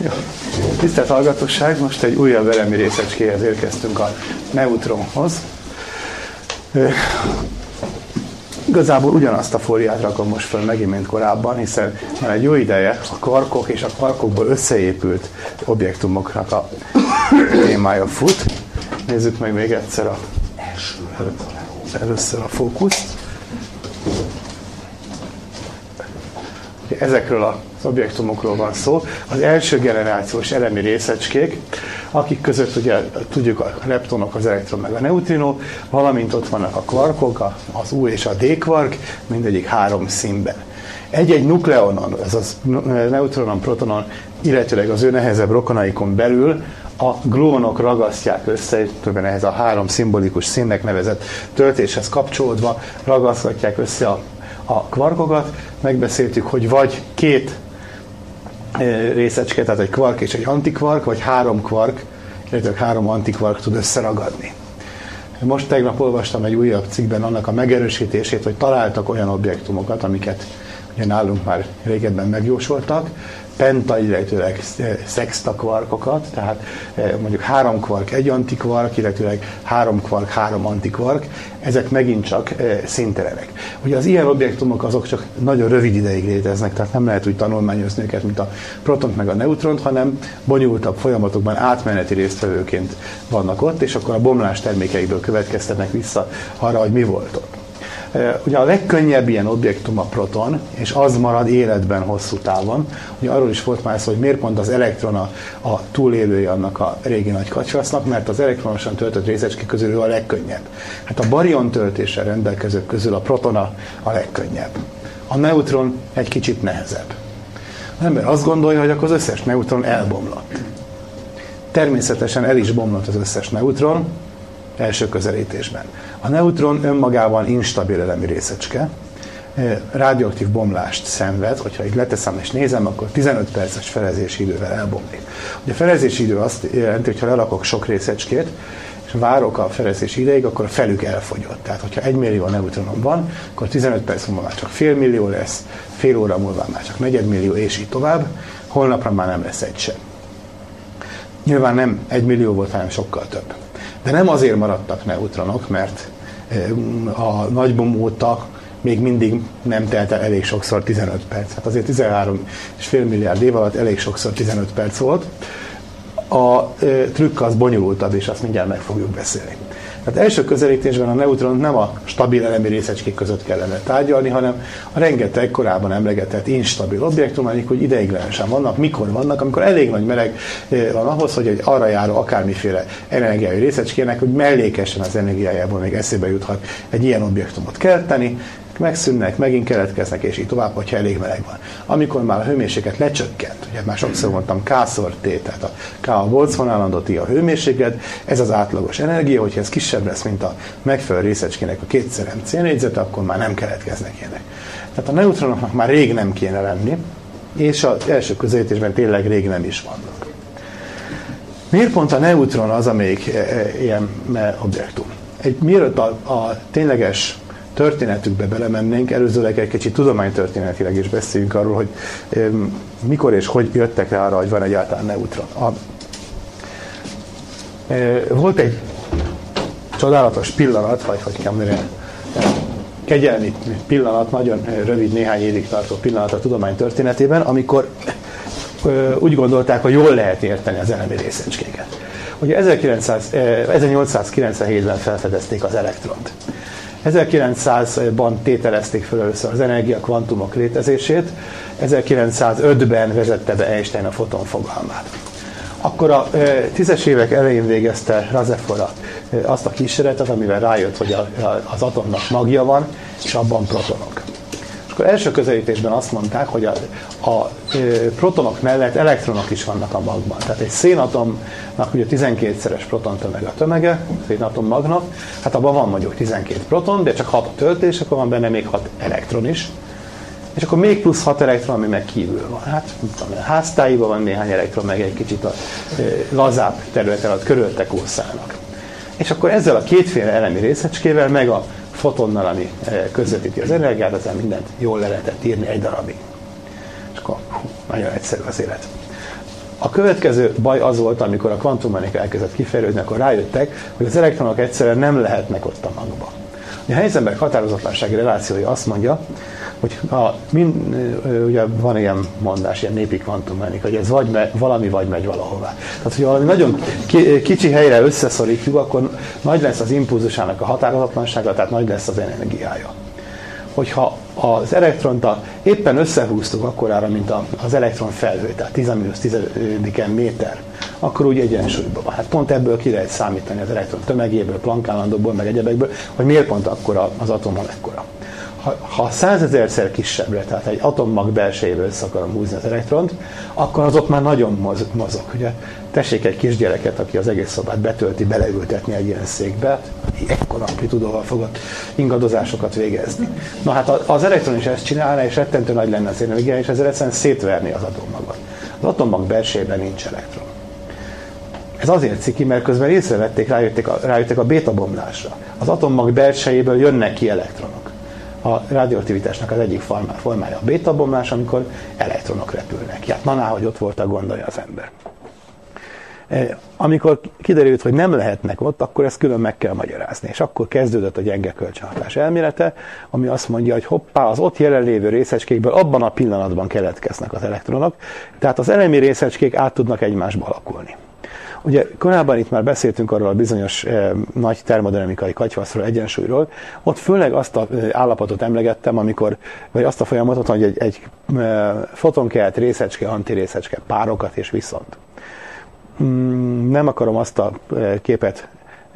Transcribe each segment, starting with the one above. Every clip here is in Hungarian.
Jó. Tisztelt hallgatóság, most egy újabb elemi részecskéhez érkeztünk, a neutronhoz. Igazából ugyanazt a fóliát rakom most fel megint, mint korábban, hiszen már egy jó ideje a kvarkok és a kvarkokból összeépült objektumoknak a témája fut. Nézzük meg még egyszer először a fókuszt. Ezekről az objektumokról van szó. Az első generációs elemi részecskék, akik között ugye tudjuk a leptonok, az elektron meg a neutrinó, valamint ott vannak a kvarkok, az U és a D kvark, mindegyik 3 színben. Egy-egy nukleonon, ez az neutronon, protonon, illetőleg az ő nehezebb rokonaikon belül a gluonok ragasztják össze, többen ehhez a 3 szimbolikus színnek nevezett töltéshez kapcsolódva ragasztják össze a kvarkokat. Megbeszéltük, hogy vagy 2 részecske, tehát egy kvark és egy antikvark, vagy 3 kvark, illetve 3 antikvark tud összeragadni. Most tegnap olvastam egy újabb cikkben annak a megerősítését, hogy találtak olyan objektumokat, amiket ugye nálunk már régebben megjósoltak, penta, illetőleg szexta kvarkokat, tehát mondjuk 3 kvark, 1 antikvark, illetőleg 3 kvark, 3 antikvark, ezek megint csak színtelenek. Ugye az ilyen objektumok azok csak nagyon rövid ideig léteznek, tehát nem lehet úgy tanulmányozni őket, mint a protont meg a neutront, hanem bonyolultabb folyamatokban átmeneti résztvevőként vannak ott, és akkor a bomlás termékeiből következtetnek vissza arra, hogy mi volt ott. Ugye a legkönnyebb ilyen objektum a proton, és az marad életben hosszú távon. Ugye arról is volt már szó, hogy miért pont az elektron a túlélője annak a régi nagy kacsvasznak, mert az elektronosan töltött részecske közül ő a legkönnyebb. Hát a barion töltéssel rendelkezők közül a proton a legkönnyebb. A neutron egy kicsit nehezebb. Az ember azt gondolja, hogy akkor az összes neutron elbomlott. Természetesen el is bomlott az összes neutron, első közelítésben. A neutron önmagában instabil elemi részecske, radioaktív bomlást szenved, hogyha így leteszem és nézem, akkor 15 perces felezési idővel elbomlik. Ugye a felezési idő azt jelenti, hogy ha lerakok sok részecskét, és várok a felezési ideig, akkor a felük elfogyott. Tehát, hogyha 1 millió neutronom van, akkor 15 perc múlva már csak fél millió lesz, fél óra múlva már csak negyedmillió, és így tovább. Holnapra már nem lesz egy sem. Nyilván nem 1 millió volt, hanem sokkal több. De nem azért maradtak neutronok, mert a nagybom óta még mindig nem telt el elég sokszor 15 perc. Hát azért 13,5 milliárd év alatt elég sokszor 15 perc volt. A trükk az bonyolultabb, és azt mindjárt meg fogjuk beszélni. Tehát első közelítésben a neutron nem a stabil elemi részecskék között kellene tárgyalni, hanem a rengeteg korábban emlegetett instabil objektum, amik úgy ideiglenesen vannak. Mikor vannak? Amikor elég nagy meleg van ahhoz, hogy egy arra járó akármiféle energiai részecskének, hogy mellékesen az energiájából még eszébe juthat egy ilyen objektumot kelteni, megszűnnek, megint keletkeznek, és így tovább, hogyha elég meleg van. Amikor már a hőmérséklet lecsökkent, ugye már sokszor mondtam K-szor T, tehát a K a Boltzmann állandó, T a hőmérséklet, ez az átlagos energia, hogyha ez kisebb lesz, mint a megfelelő részecskének a 2x mc négyzete, akkor már nem keletkeznek ilyenek. Tehát a neutronoknak már rég nem kéne lenni, és az első közelítésben tényleg rég nem is vannak. Miért pont a neutron az, amelyik ilyen objektum? Mielőtt a tényleges történetükbe belemennénk, előzőleg egy kicsit tudománytörténetileg is beszéljünk arról, hogy mikor és hogy jöttek rá arra, hogy van egyáltalán neutron. Volt egy csodálatos pillanat, vagy hogy kell mondani, kegyelmi pillanat, nagyon rövid, néhány évig tartó pillanat a tudomány történetében, amikor úgy gondolták, hogy jól lehet érteni az elemi részecskéket. Ugye 1897-ben felfedezték az elektront. 1900-ban tételezték fel először az energiakvantumok létezését, 1905-ben vezette be Einstein a foton fogalmát. Akkor a 10-es évek elején végezte Rutherford azt a kísérletet, amivel rájött, hogy az atomnak magja van, és abban protonok. És akkor első közelítésben azt mondták, hogy a protonok mellett elektronok is vannak a magban. Tehát egy szénatomnak ugye 12-szeres protontömeg a tömege, szénatom magnak, hát abban van mondjuk 12 proton, de csak 6 a töltés, akkor van benne még 6 elektron is. És akkor még plusz 6 elektron, ami meg kívül van. Hát a háztáiban van néhány elektron, meg egy kicsit a lazább területen alatt körülte kószálnak. És akkor ezzel a kétféle elemi részecskével, meg a fotonnal, ami közvetíti az energiát, aztán mindent jól le lehetett írni egy darabig. És akkor nagyon egyszerű az élet. A következő baj az volt, amikor a kvantummechanika elkezdett kifejlődni, akkor rájöttek, hogy az elektronok egyszerűen nem lehetnek ott a magban. A Heisenberg határozatlansági relációja azt mondja, hogy ugye van ilyen mondás, ilyen népi kvantummechanika, hogy ez valami vagy megy valahová. Tehát, hogy valami nagyon kicsi helyre összeszorítjuk, akkor nagy lesz az impulzusának a határozatlansága, tehát nagy lesz az energiája. Hogyha az elektront éppen összehúztuk akkorára, mint az elektron felhő, tehát 10-10 méter, akkor úgy egyensúlyban van. Hát pont ebből ki lehet számítani az elektron tömegéből, Planck állandóból, meg egyebekből, hogy miért pont akkora az atommolekula. Ha 100 000-szer kisebbre, tehát egy atommag belsejéből össze akarom húzni az elektront, akkor az ott már nagyon mozog. Ugye? Tessék egy kisgyereket, aki az egész szobát betölti, beleültetni egy ilyen székbe, ekkora amplitudóval fogott ingadozásokat végezni. Na hát az elektron is ezt csinálna, és rettentő nagy lenne az energia, és ezzel egyszerűen szétverni az atommagot. Az atommag belsejében nincs elektron. Ez azért ciki, mert közben észrevették, rájöttek a bétabomlásra. Az atommag belsejéből jönnek ki elektronok. A radioaktivitásnak az egyik formája a bétabomlás, amikor elektronok repülnek. Hát hogy ott volt, gondolja az ember. Amikor kiderült, hogy nem lehetnek ott, akkor ezt külön meg kell magyarázni. És akkor kezdődött a gyenge kölcsönhatás elmélete, ami azt mondja, hogy hoppá, az ott jelenlévő részecskékből abban a pillanatban keletkeznek az elektronok, tehát az elemi részecskék át tudnak egymásba alakulni. Ugye korábban itt már beszéltünk arról a bizonyos nagy termodinamikai katyvaszról, egyensúlyról, ott főleg azt az állapotot emlegettem, vagy azt a folyamatot, hogy egy fotonkelt részecske, antirészecske párokat és viszont. Nem akarom azt a képet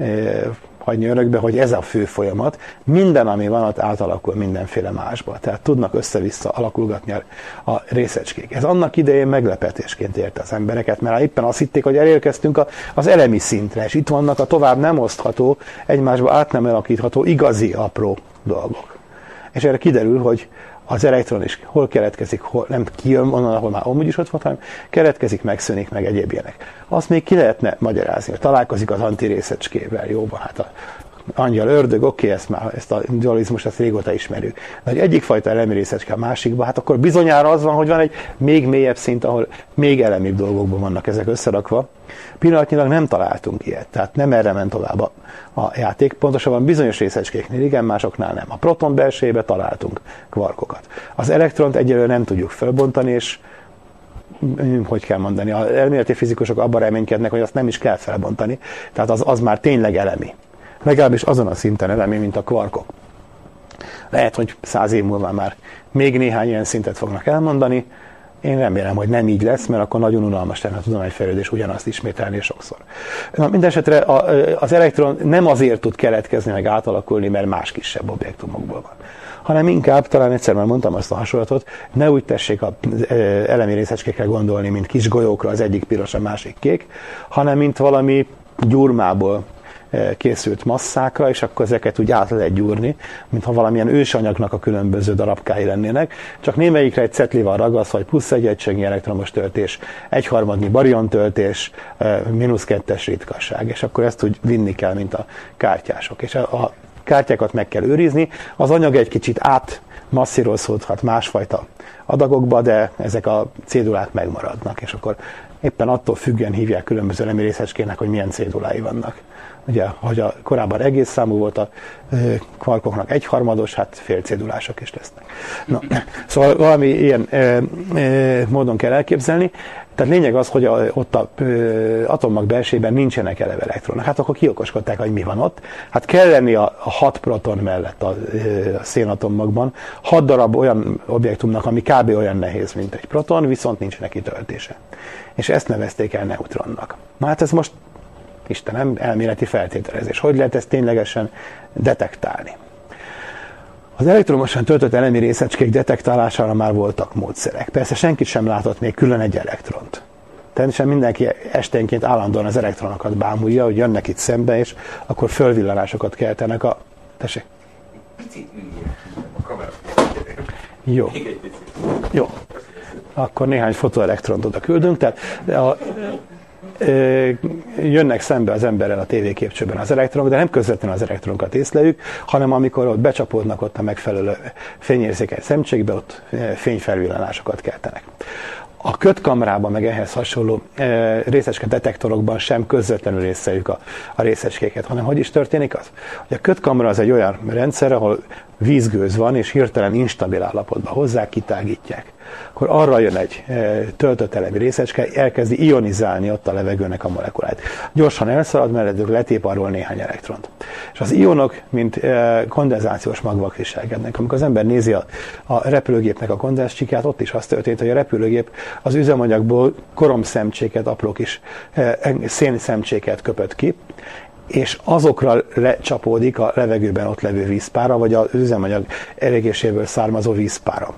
hagyni önökbe, hogy ez a fő folyamat. Minden, ami van, ott átalakul mindenféle másba. Tehát tudnak össze-vissza alakulgatni a részecskék. Ez annak idején meglepetésként érte az embereket, mert éppen azt hitték, hogy elérkeztünk az elemi szintre, és itt vannak a tovább nem osztható, egymásba át nem alakítható, igazi apró dolgok. És erre kiderül, hogy az elektron is hol keletkezik, hol nem kijön onnan, ahol már amúgy is ott volt, hanem keletkezik, megszűnik, meg egyéb ilyenek. Azt még ki lehetne magyarázni, hogy találkozik az antirészecskével, jóban, hát a angyal, ördög, oké, ezt a dualizmust ezt régóta ismerjük. De hogy egyik fajta elemi részecske a másikba, hát akkor bizonyára az van, hogy van egy még mélyebb szint, ahol még elemibb dolgokban vannak ezek összerakva. Pillanatnyilag nem találtunk ilyet, tehát nem erre ment tovább a játék. Pontosabban bizonyos részecskéknél igen, másoknál nem. A proton belsejébe találtunk kvarkokat. Az elektront egyelőre nem tudjuk felbontani, és hogy kell mondani, az elméleti fizikusok abban reménykednek, hogy azt nem is kell felbontani, tehát az már tényleg elemi. Legalábbis azon a szinten elemi, mint a kvarkok. Lehet, hogy 100 év múlva már még néhány ilyen szintet fognak elmondani. Én remélem, hogy nem így lesz, mert akkor nagyon unalmas lenne a tudományfejlődés ugyanazt ismételni sokszor. Na, mindesetre az elektron nem azért tud keletkezni, meg átalakulni, mert más kisebb objektumokból van, hanem inkább, talán egyszer már mondtam azt a hasonlatot, ne úgy tessék az elemi részecskékre gondolni, mint kis golyókra, az egyik piros, a másik kék, hanem mint valami gyurmából készült masszákra, és akkor ezeket úgy át lehet gyúrni, mintha valamilyen ősanyagnak a különböző darabkái lennének, csak némelyikre egy cetli van ragasztva, vagy plusz egy egységnyi elektromos töltés, 1/3 barion töltés, -2-es ritkaság, és akkor ezt úgy vinni kell, mint a kártyások. És a kártyákat meg kell őrizni, az anyag egy kicsit átmasszírozódhat másfajta adagokba, de ezek a cédulák megmaradnak, és akkor éppen attól függően hívják különböző elemi részecskének, hogy milyen cédulái vannak. Ugye, hogy korábban egész számú volt a kvarkoknak 1/3, hát félcédulások is lesznek. Na, szóval valami ilyen módon kell elképzelni. Tehát lényeg az, hogy ott az atommag belsejében nincsenek eleve elektronok. Hát akkor kiokoskodták, hogy mi van ott. Hát kell lenni a 6 proton mellett a szénatommagban 6 darab olyan objektumnak, ami kb. Olyan nehéz, mint egy proton, viszont nincs neki töltése. És ezt nevezték el neutronnak. Na hát ez most Istenem, elméleti feltételezés. Hogy lehet ezt ténylegesen detektálni? Az elektromosan töltött elemi részecskék detektálására már voltak módszerek. Persze senki sem látott még külön egy elektront. Természetesen mindenki esténként állandóan az elektronokat bámulja, hogy jönnek itt szembe, és akkor fölvillanásokat keltenek a... Tessék? Picit a kamera. Jó. Jó. Akkor néhány fotoelektront oda küldünk. Tehát jönnek szembe az emberrel a tévéképcsőben az elektronok, de nem közvetlenül az elektronokat észleljük, hanem amikor ott becsapódnak ott a megfelelő fényérzékeny szemcsékbe, ott fényfelvillanásokat keltenek. A kötkamrában, meg ehhez hasonló részecske detektorokban sem közvetlenül észreljük a részecskéket, hanem hogy is történik az? Hogy a kötkamra az egy olyan rendszer, ahol vízgőz van, és hirtelen instabil állapotban hozzá kitágítják. Akkor arra jön egy töltött elemi részecske, elkezdi ionizálni ott a levegőnek a molekuláit. Gyorsan elszalad, mellett letép arról néhány elektront. És az ionok, mint kondenzációs magvak viselkednek. Amikor az ember nézi a repülőgépnek a kondenzcsíkját, ott is az történt, hogy a repülőgép az üzemanyagból koromszemcséket, apró kis szénszemcséket köpött ki, és azokra lecsapódik a levegőben ott levő vízpára, vagy az üzemanyag elégéséből származó vízpára.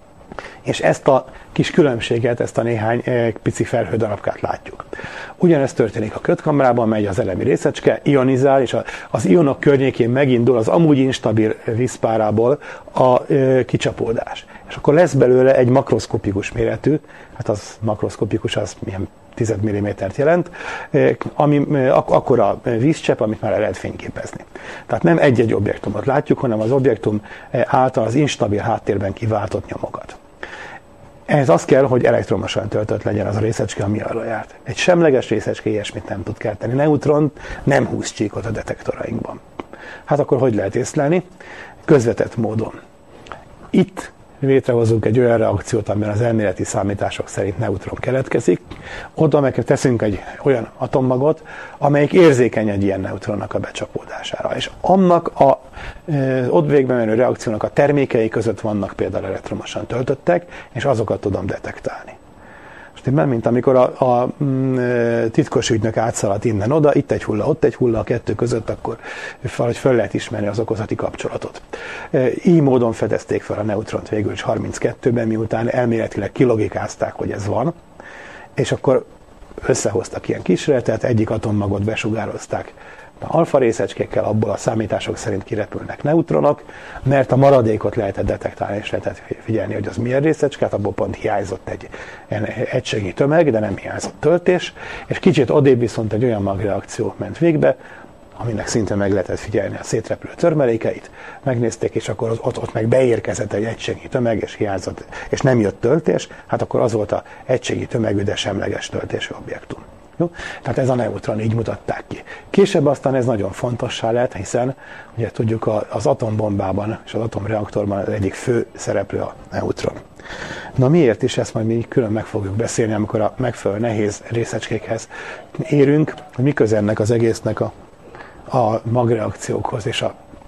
És ezt a kis különbséget, ezt a néhány pici felhődarabkát látjuk. Ugyanezt történik a kötkamrában, megy az elemi részecske, ionizál, és az ionok környékén megindul az amúgy instabil vízpárából a kicsapódás. És akkor lesz belőle egy makroszkopikus méretű, hát az makroszkopikus, az milyen 10 mm-t jelent, ami akkora vízcsepp, amit már el lehet fényképezni. Tehát nem egy-egy objektumot látjuk, hanem az objektum által az instabil háttérben kiváltott nyomokat. Ehhez az kell, hogy elektromosan töltött legyen az a részecske, ami arra járt. Egy semleges részecske ilyesmit nem tud kelteni. Neutron nem húz csíkot a detektorainkban. Hát akkor hogy lehet észlelni? Közvetett módon. Itt létrehozunk egy olyan reakciót, amiben az elméleti számítások szerint neutron keletkezik. Oda meg teszünk egy olyan atommagot, amelyik érzékeny egy ilyen neutronnak a becsapódására. És annak az ott végbe menő reakciónak a termékei között vannak például elektromosan töltöttek, és azokat tudom detektálni. Most mint amikor a titkos ügynök átszaladt innen oda, itt egy hulla, ott egy hulla, a kettő között, akkor valahogy föl lehet ismerni az okozati kapcsolatot. Így módon fedezték fel a neutront végül is 32-ben, miután elméletileg kilogikázták, hogy ez van, és akkor összehoztak ilyen kísérletet, egyik atommagot besugározták alfa részecskékkel, abból a számítások szerint kirepülnek neutronok, mert a maradékot lehetett detektálni, és lehetett figyelni, hogy az milyen részecske, hát abból pont hiányzott egy egységnyi tömeg, de nem hiányzott töltés, és kicsit odébb viszont egy olyan magreakció ment végbe, aminek szinte meg lehetett figyelni a szétrepülő törmelékeit, megnézték, és akkor ott meg beérkezett egy egységnyi tömeg, és hiányzott, és nem jött töltés, hát akkor az volt a egységnyi tömegű, de semleges töltésű objektum. Jó? Tehát ez a neutron, így mutatták ki. Később aztán ez nagyon fontossá lett, hiszen ugye tudjuk, az atombombában és az atomreaktorban az egyik fő szereplő a neutron. Na miért is, ezt majd mi külön meg fogjuk beszélni, amikor a megfelelő nehéz részecskékhez érünk, hogy mi köze ennek az egésznek a magreakciókhoz és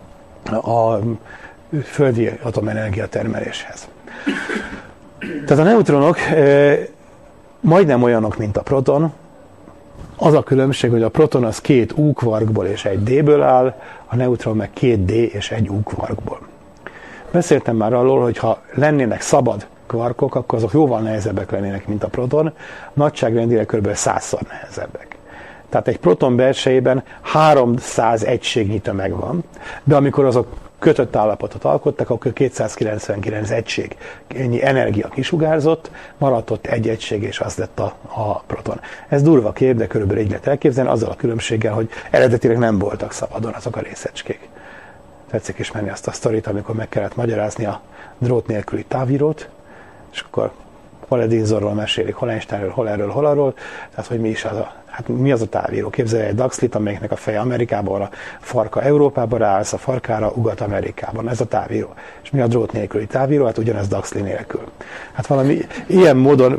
a földi atomenergia termeléshez. Tehát a neutronok majdnem olyanok, mint a proton. Az a különbség, hogy a proton az 2 U kvarkból és egy D-ből áll, a neutron meg 2 D és egy U kvarkból. Beszéltem már arról, hogy ha lennének szabad kvarkok, akkor azok jóval nehezebbek lennének, mint a proton, nagyságrendileg kb. 100-szor nehezebbek. Tehát egy proton belsejében 300 egységnyi tömeg van, de amikor azok kötött állapotot alkottak, akkor 299 egységnyi energia kisugárzott, maradt ott egy egység, és az lett a proton. Ez durva kép, de körülbelül így lehet elképzelni, azzal a különbséggel, hogy eredetileg nem voltak szabadon azok a részecskék. Tetszik ismerni azt a sztorit, amikor meg kellett magyarázni a drót nélküli távírót, és akkor hol Edisonról mesélik, hol Einsteinről, hol erről, hol arról, tehát hogy mi az a távíró. Képzelje egy Daxlit, amelyiknek a feje Amerikában, a farka Európában ráállsz, a farkára ugat Amerikában. Ez a távíró. És mi a drót nélküli távíró? Hát ugyanez Daxli nélkül. Hát valami ilyen módon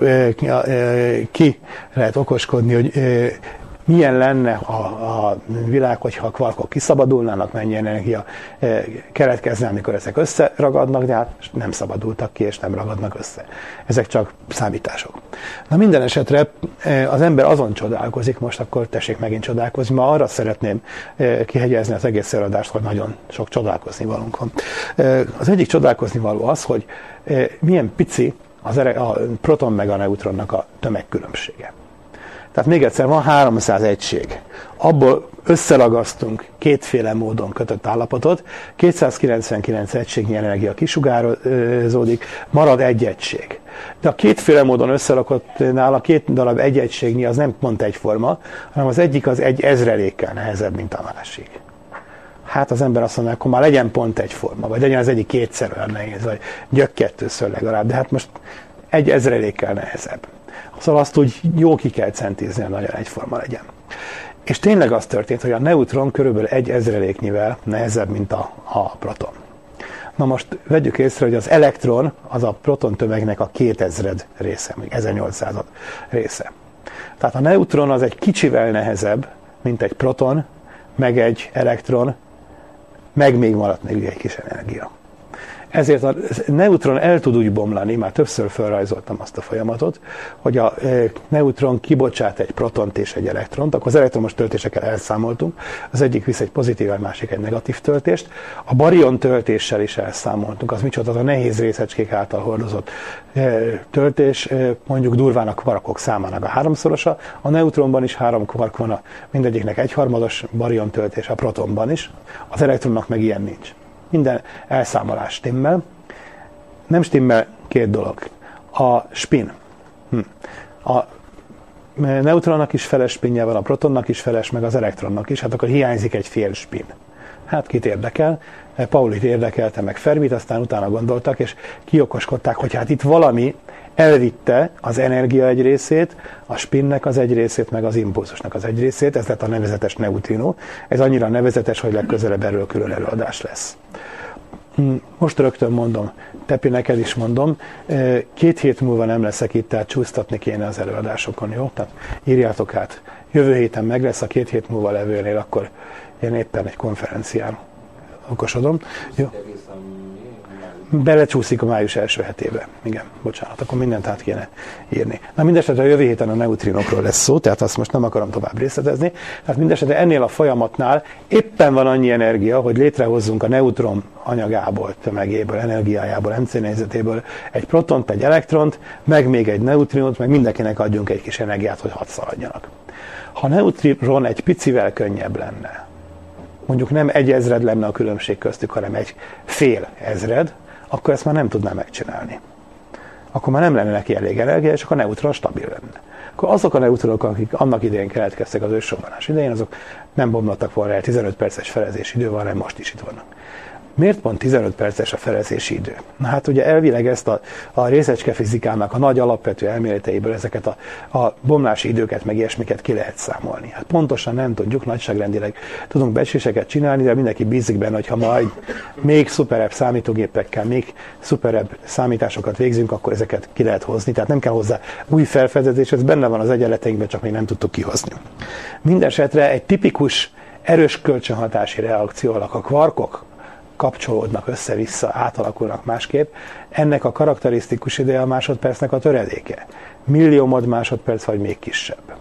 ki lehet okoskodni, hogy milyen lenne a világ, hogyha a kvarkok kiszabadulnának, mennyi energia keletkezne, amikor ezek összeragadnak, de hát nem szabadultak ki, és nem ragadnak össze. Ezek csak számítások. Na minden esetre az ember azon csodálkozik, most akkor tessék megint csodálkozni, ma arra szeretném kihegyezni az egész előadást, hogy nagyon sok csodálkozni valónk van. Az egyik csodálkozni való az, hogy milyen pici a proton meg a neutronnak a tömegkülönbsége. Tehát még egyszer, van 300 egység. Abból összeragasztunk kétféle módon kötött állapotot, 299 egységnyi energia kisugározódik, marad egy egység. De a kétféle módon összerakottnál a 2 darab egy egységnyi az nem pont egyforma, hanem az egyik az 1/1000-ékkel nehezebb, mint a másik. Hát az ember azt mondja, akkor már legyen pont egyforma, vagy legyen az egyik 2-szer olyan nehéz, vagy gyök 2-ször legalább. De hát most egy ezrelékkel nehezebb. Szóval azt úgy jó ki kell centizni, hogy nagyon egyforma legyen. És tényleg az történt, hogy a neutron körülbelül egy ezreléknyivel nehezebb, mint a proton. Na most vegyük észre, hogy az elektron az a proton tömegnek a 2000 része, még 1800 része. Tehát a neutron az egy kicsivel nehezebb, mint egy proton, meg egy elektron, meg még maradt még egy kis energia. Ezért a neutron el tud úgy bomlani, már többször felrajzoltam azt a folyamatot, hogy a neutron kibocsát egy protont és egy elektront, akkor az elektromos töltésekkel elszámoltunk, az egyik visz egy pozitív, a másik egy negatív töltést. A barion töltéssel is elszámoltunk, az micsoda, az a nehéz részecskék által hordozott töltés, mondjuk durván a kvarkok számának a 3-szorosa, a neutronban is 3 kvark van, mindegyiknek 1/3 barion töltés, a protonban is, az elektronnak meg ilyen nincs. Minden elszámolás stimmel. Nem stimmel 2 dolog. A spin. A neutronnak is feles spinje van, a protonnak is feles, meg az elektronnak is, hát akkor hiányzik egy fél spin. Hát kit érdekel? Paulit érdekelte, meg Fermit, aztán utána gondoltak, és kiokoskodták, hogy hát itt valami elvitte az energia egy részét, a spinnek az egy részét, meg az impulzusnak az egy részét, ez lett a nevezetes neutrino. Ez annyira nevezetes, hogy legközelebb erről külön előadás lesz. Most rögtön mondom, Tepi, neked is mondom, 2 hét múlva nem leszek itt, tehát csúsztatni kéne az előadásokon, jó? Tehát írjátok át. Jövő héten meg lesz, a 2 hét múlva levőnél, akkor én éppen egy konferencián okosodom. Jó? Belecsúszik a május első hetébe. Igen, bocsánat, akkor mindent át kéne írni. Na mindesetre a jövő héten a neutrinokról lesz szó, tehát azt most nem akarom tovább részletezni. Tehát mindesetre ennél a folyamatnál éppen van annyi energia, hogy létrehozzunk a neutron anyagából, tömegéből, energiájából, MC négyzetéből egy protont, egy elektront, meg még egy neutrinot, meg mindenkinek adjunk egy kis energiát, hogy hadd szaladjanak. Ha a neutron egy picivel könnyebb lenne, mondjuk nem 1000 lenne a különbség köztük, hanem egy fél ezred, akkor ezt már nem tudná megcsinálni. Akkor már nem lenne neki elég energia, és akkor a neutron stabil lenne. Akkor azok a neutronok, akik annak idején keletkeztek az ősrobbanás idején, azok nem bomlottak volna el, 15 perces felezési idő van, hanem most is itt vannak. Miért pont 15 perces a felezési idő? Na hát ugye elvileg ezt a részecske fizikának a nagy alapvető elméleteiből ezeket a bomlási időket, meg ilyesmiket ki lehet számolni. Hát pontosan nem tudjuk, nagyságrendileg tudunk becsléseket csinálni, de mindenki bízik benne, hogy ha majd még szuperebb számítógépekkel, még szuperebb számításokat végzünk, akkor ezeket ki lehet hozni. Tehát nem kell hozzá új felfedezés, ez benne van az egyenleteinkben, csak még nem tudtuk kihozni. Mindenesetre egy tipikus erős kölcsönhatási reakcióval a kvarkok kapcsolódnak össze-vissza, átalakulnak másképp. Ennek a karakterisztikus ideje a másodpercnek a töredéke. Milliómod másodperc, vagy még kisebb.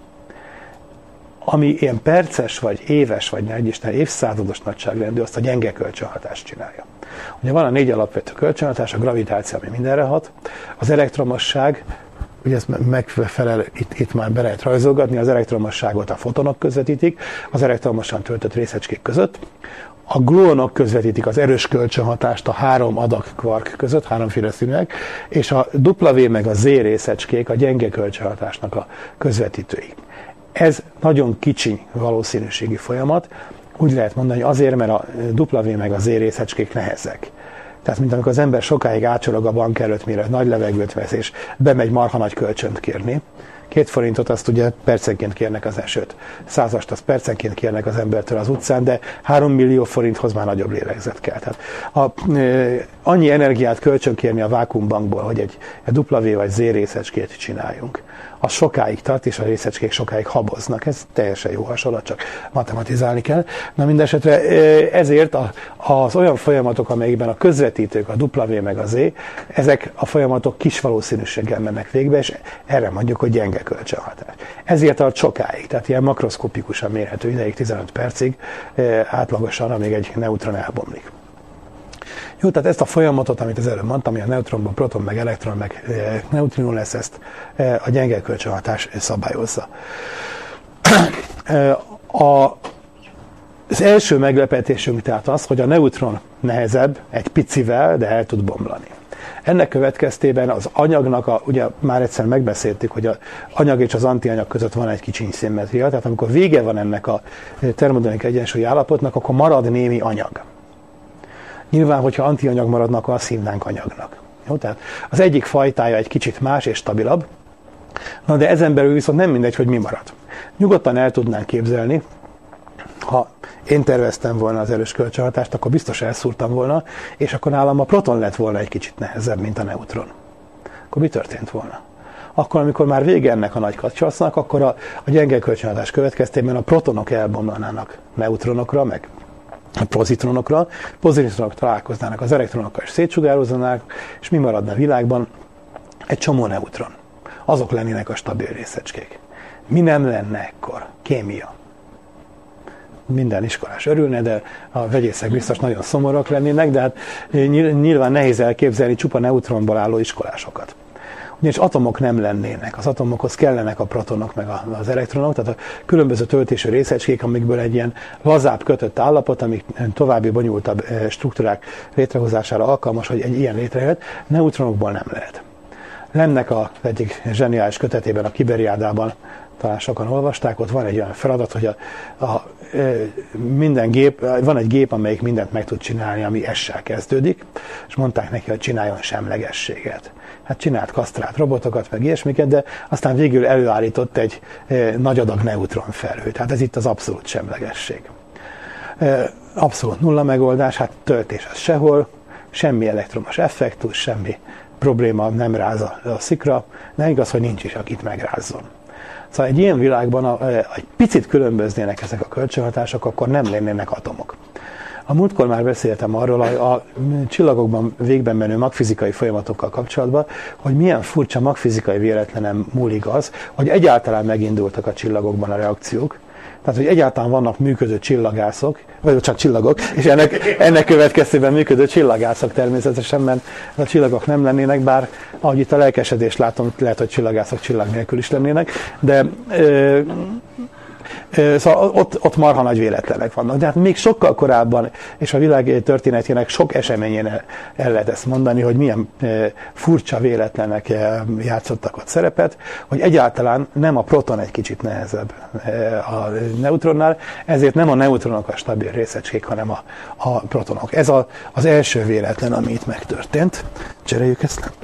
Ami ilyen perces, vagy éves, vagy ne Isten évszázados nagyságrendű, azt a gyenge kölcsönhatást csinálja. Ugye van a 4 alapvető kölcsönhatás, a gravitáció, ami mindenre hat, az elektromosság, ugye ez megfelel, itt már be lehet rajzolgatni, az elektromosságot a fotonok közvetítik, az elektromosan töltött részecskék között, a gluonok közvetítik az erős kölcsönhatást a 3 adag kvark között, 3-féle színűek, és a W meg a Z részecskék a gyenge kölcsönhatásnak a közvetítői. Ez nagyon kicsi valószínűségi folyamat, úgy lehet mondani, hogy azért, mert a W meg a Z részecskék nehezek. Tehát, mint amikor az ember sokáig ácsorog a bank előtt, mire nagy levegőt vesz, és bemegy marha nagy kölcsönt kérni. 2 forintot azt ugye percenként kérnek az esőt. 100-ast azt percenként kérnek az embertől az utcán, de 3 millió forinthoz már nagyobb lélegzet kell. Tehát annyi energiát kölcsönkérni a vákuumbankból, hogy egy W vagy Z részecskét csináljunk. Az sokáig tart, és a részecskék sokáig haboznak. Ez teljesen jó hasonlat, csak matematizálni kell. Na mindesetre ezért az olyan folyamatok, amelyekben a közvetítők, a W meg a Z, ezek a folyamatok kis valószínűséggel mennek végbe, és erre mondjuk, hogy gyenge kölcsönhatás. Ezért tart sokáig, tehát ilyen makroszkopikusan mérhető ideig, 15 percig átlagosan, amíg egy neutron elbomlik. Jó, tehát ezt a folyamatot, amit az előbb mondtam, ami a neutronban proton, meg elektron, meg neutrino lesz, ezt a gyenge kölcsönhatás szabályozza. Az első meglepetésünk tehát az, hogy a neutron nehezebb, egy picivel, de el tud bomlani. Ennek következtében az anyagnak, ugye már egyszer megbeszéltük, hogy az anyag és az antianyag között van egy kicsi szimmetria, tehát amikor vége van ennek a termodinamikai egyensúlyi állapotnak, akkor marad némi anyag. Nyilván, hogyha antianyag maradna, akkor azt hívnánk anyagnak. Jó? Tehát az egyik fajtája egy kicsit más és stabilabb, na de ezen belül viszont nem mindegy, hogy mi marad. Nyugodtan el tudnánk képzelni, ha én terveztem volna az erős kölcsönhatást, akkor biztos elszúrtam volna, és akkor nálam a proton lett volna egy kicsit nehezebb, mint a neutron. Akkor mi történt volna? Akkor, amikor már vége ennek a nagy kapcsolatnak, akkor a gyenge kölcsönhatás következtében a protonok elbomlanának neutronokra, meg a pozitronokra, pozitronok találkoznának az elektronokkal és szétsugároznának, és mi maradna a világban? Egy csomó neutron. Azok lennének a stabil részecskék. Mi nem lenne ekkor? Kémia. Minden iskolás örülne, de a vegyészek biztos nagyon szomorúak lennének, de hát nyilván nehéz elképzelni csupa neutronból álló iskolásokat. Ugyanis atomok nem lennének. Az atomokhoz kellenek a protonok meg az elektronok, tehát a különböző töltésű részecskék, amikből egy ilyen lazább kötött állapot, amik további bonyolultabb struktúrák létrehozására alkalmas, hogy egy ilyen létrejött, neutronokból nem lehet. Lennek az egyik zseniális kötetében, a Kiberiádában, talán sokan olvasták, ott van egy olyan feladat, hogy minden gép, van egy gép, amelyik mindent meg tud csinálni, ami S-sel kezdődik, és mondták neki, hogy csináljon semlegességet. Hát csinált kasztrált robotokat, meg ilyesmiket, de aztán végül előállított egy nagy adag neutronfelhőt. Hát ez itt az abszolút semlegesség. Abszolút nulla megoldás, hát töltés az sehol, semmi elektromos effektus, semmi probléma, nem ráz a szikra, de igaz, hogy nincs is, akit megrázzon. Szóval egy ilyen világban egy picit különböznének ezek a kölcsönhatások, akkor nem lennének atomok. A múltkor már beszéltem arról a csillagokban végben menő magfizikai folyamatokkal kapcsolatban, hogy milyen furcsa magfizikai véletlenem múlik az, hogy egyáltalán megindultak a csillagokban a reakciók, tehát, hogy egyáltalán vannak működő csillagászok, vagy csak csillagok, és ennek következtében működő csillagászok természetesen, mert a csillagok nem lennének, bár ahogy itt a lelkesedést látom, lehet, hogy csillagászok csillag nélkül is lennének, de szóval ott marha nagy véletlenek vannak. De hát még sokkal korábban, és a világ történetének sok eseményén el lehet ezt mondani, hogy milyen furcsa véletlenek játszottak ott szerepet, hogy egyáltalán nem a proton egy kicsit nehezebb a neutronnál, ezért nem a neutronok a stabil részecskék, hanem a protonok. Ez az első véletlen, ami itt megtörtént. Cseréljük ezt le.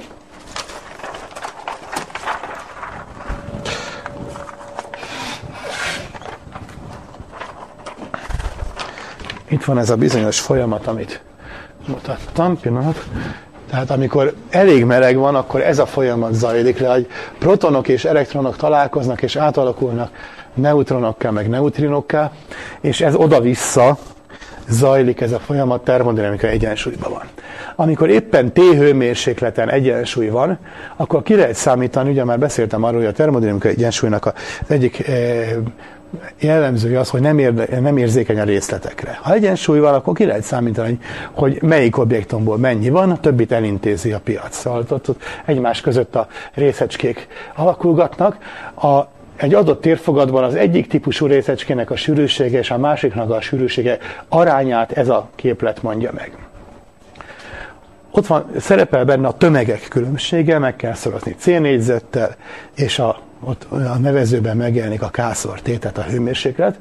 Itt van ez a bizonyos folyamat, amit mutattam, pillanat. Tehát amikor elég meleg van, akkor ez a folyamat zajlik le, hogy protonok és elektronok találkoznak és átalakulnak neutronokká, meg neutrinokká, és ez oda-vissza zajlik ez a folyamat, termodinamikai egyensúlyban van. Amikor éppen T-hőmérsékleten egyensúly van, akkor ki lehet számítani, ugye már beszéltem arról, hogy a termodinamikai egyensúlynak az egyik jellemzője az, hogy nem érzékeny a részletekre. Ha egyensúly van, akkor ki lehet számítani, hogy melyik objektumból mennyi van, a többit elintézi a piac. Szóval ott egymás között a részecskék alakulgatnak. Egy adott térfogatban az egyik típusú részecskének a sűrűsége és a másiknak a sűrűsége arányát ez a képlet mondja meg. Ott szerepel benne a tömegek különbsége, meg kell szorozni C-négyzettel, és ott a nevezőben megjelenik a K/T, tehát a hőmérséklet,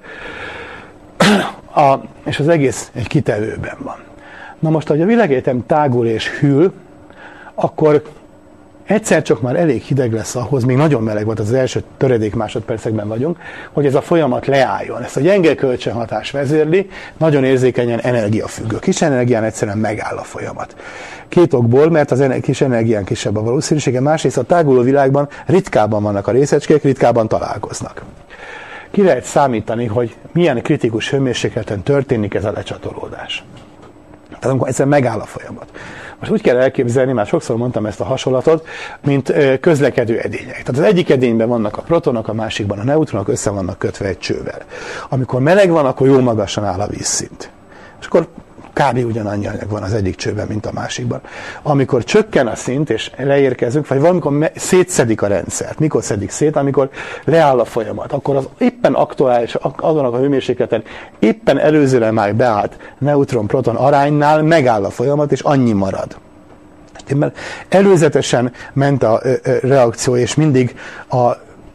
és az egész egy kitevőben van. Na most, ahogy a világegyetem tágul és hűl, akkor egyszer csak már elég hideg lesz ahhoz, még nagyon meleg volt, az első töredék másodpercekben vagyunk, hogy ez a folyamat leálljon. Ezt a gyenge kölcsönhatás vezérli, nagyon érzékenyen energiafüggő. Kis energián egyszerűen megáll a folyamat. Két okból, mert az kis energián kisebb a valószínűsége, másrészt a táguló világban ritkábban vannak a részecskék, ritkábban találkoznak. Ki lehet számítani, hogy milyen kritikus hőmérsékleten történik ez a lecsatolódás. Tehát amikor egyszerűen megáll a folyamat. Most úgy kell elképzelni, már sokszor mondtam ezt a hasonlatot, mint közlekedő edények. Tehát az egyik edényben vannak a protonok, a másikban a neutronok, össze vannak kötve egy csővel. Amikor meleg van, akkor jó magasan áll a vízszint. És akkor kb. Ugyanannyi anyag van az egyik csőben, mint a másikban. Amikor csökken a szint, és leérkezünk, vagy valamikor szétszedik a rendszert. Mikor szedik szét? Amikor leáll a folyamat. Akkor az éppen aktuális, azon a hőmérsékleten éppen előzőre már beállt neutron-proton aránynál megáll a folyamat, és annyi marad. Mert előzetesen ment a reakció, és mindig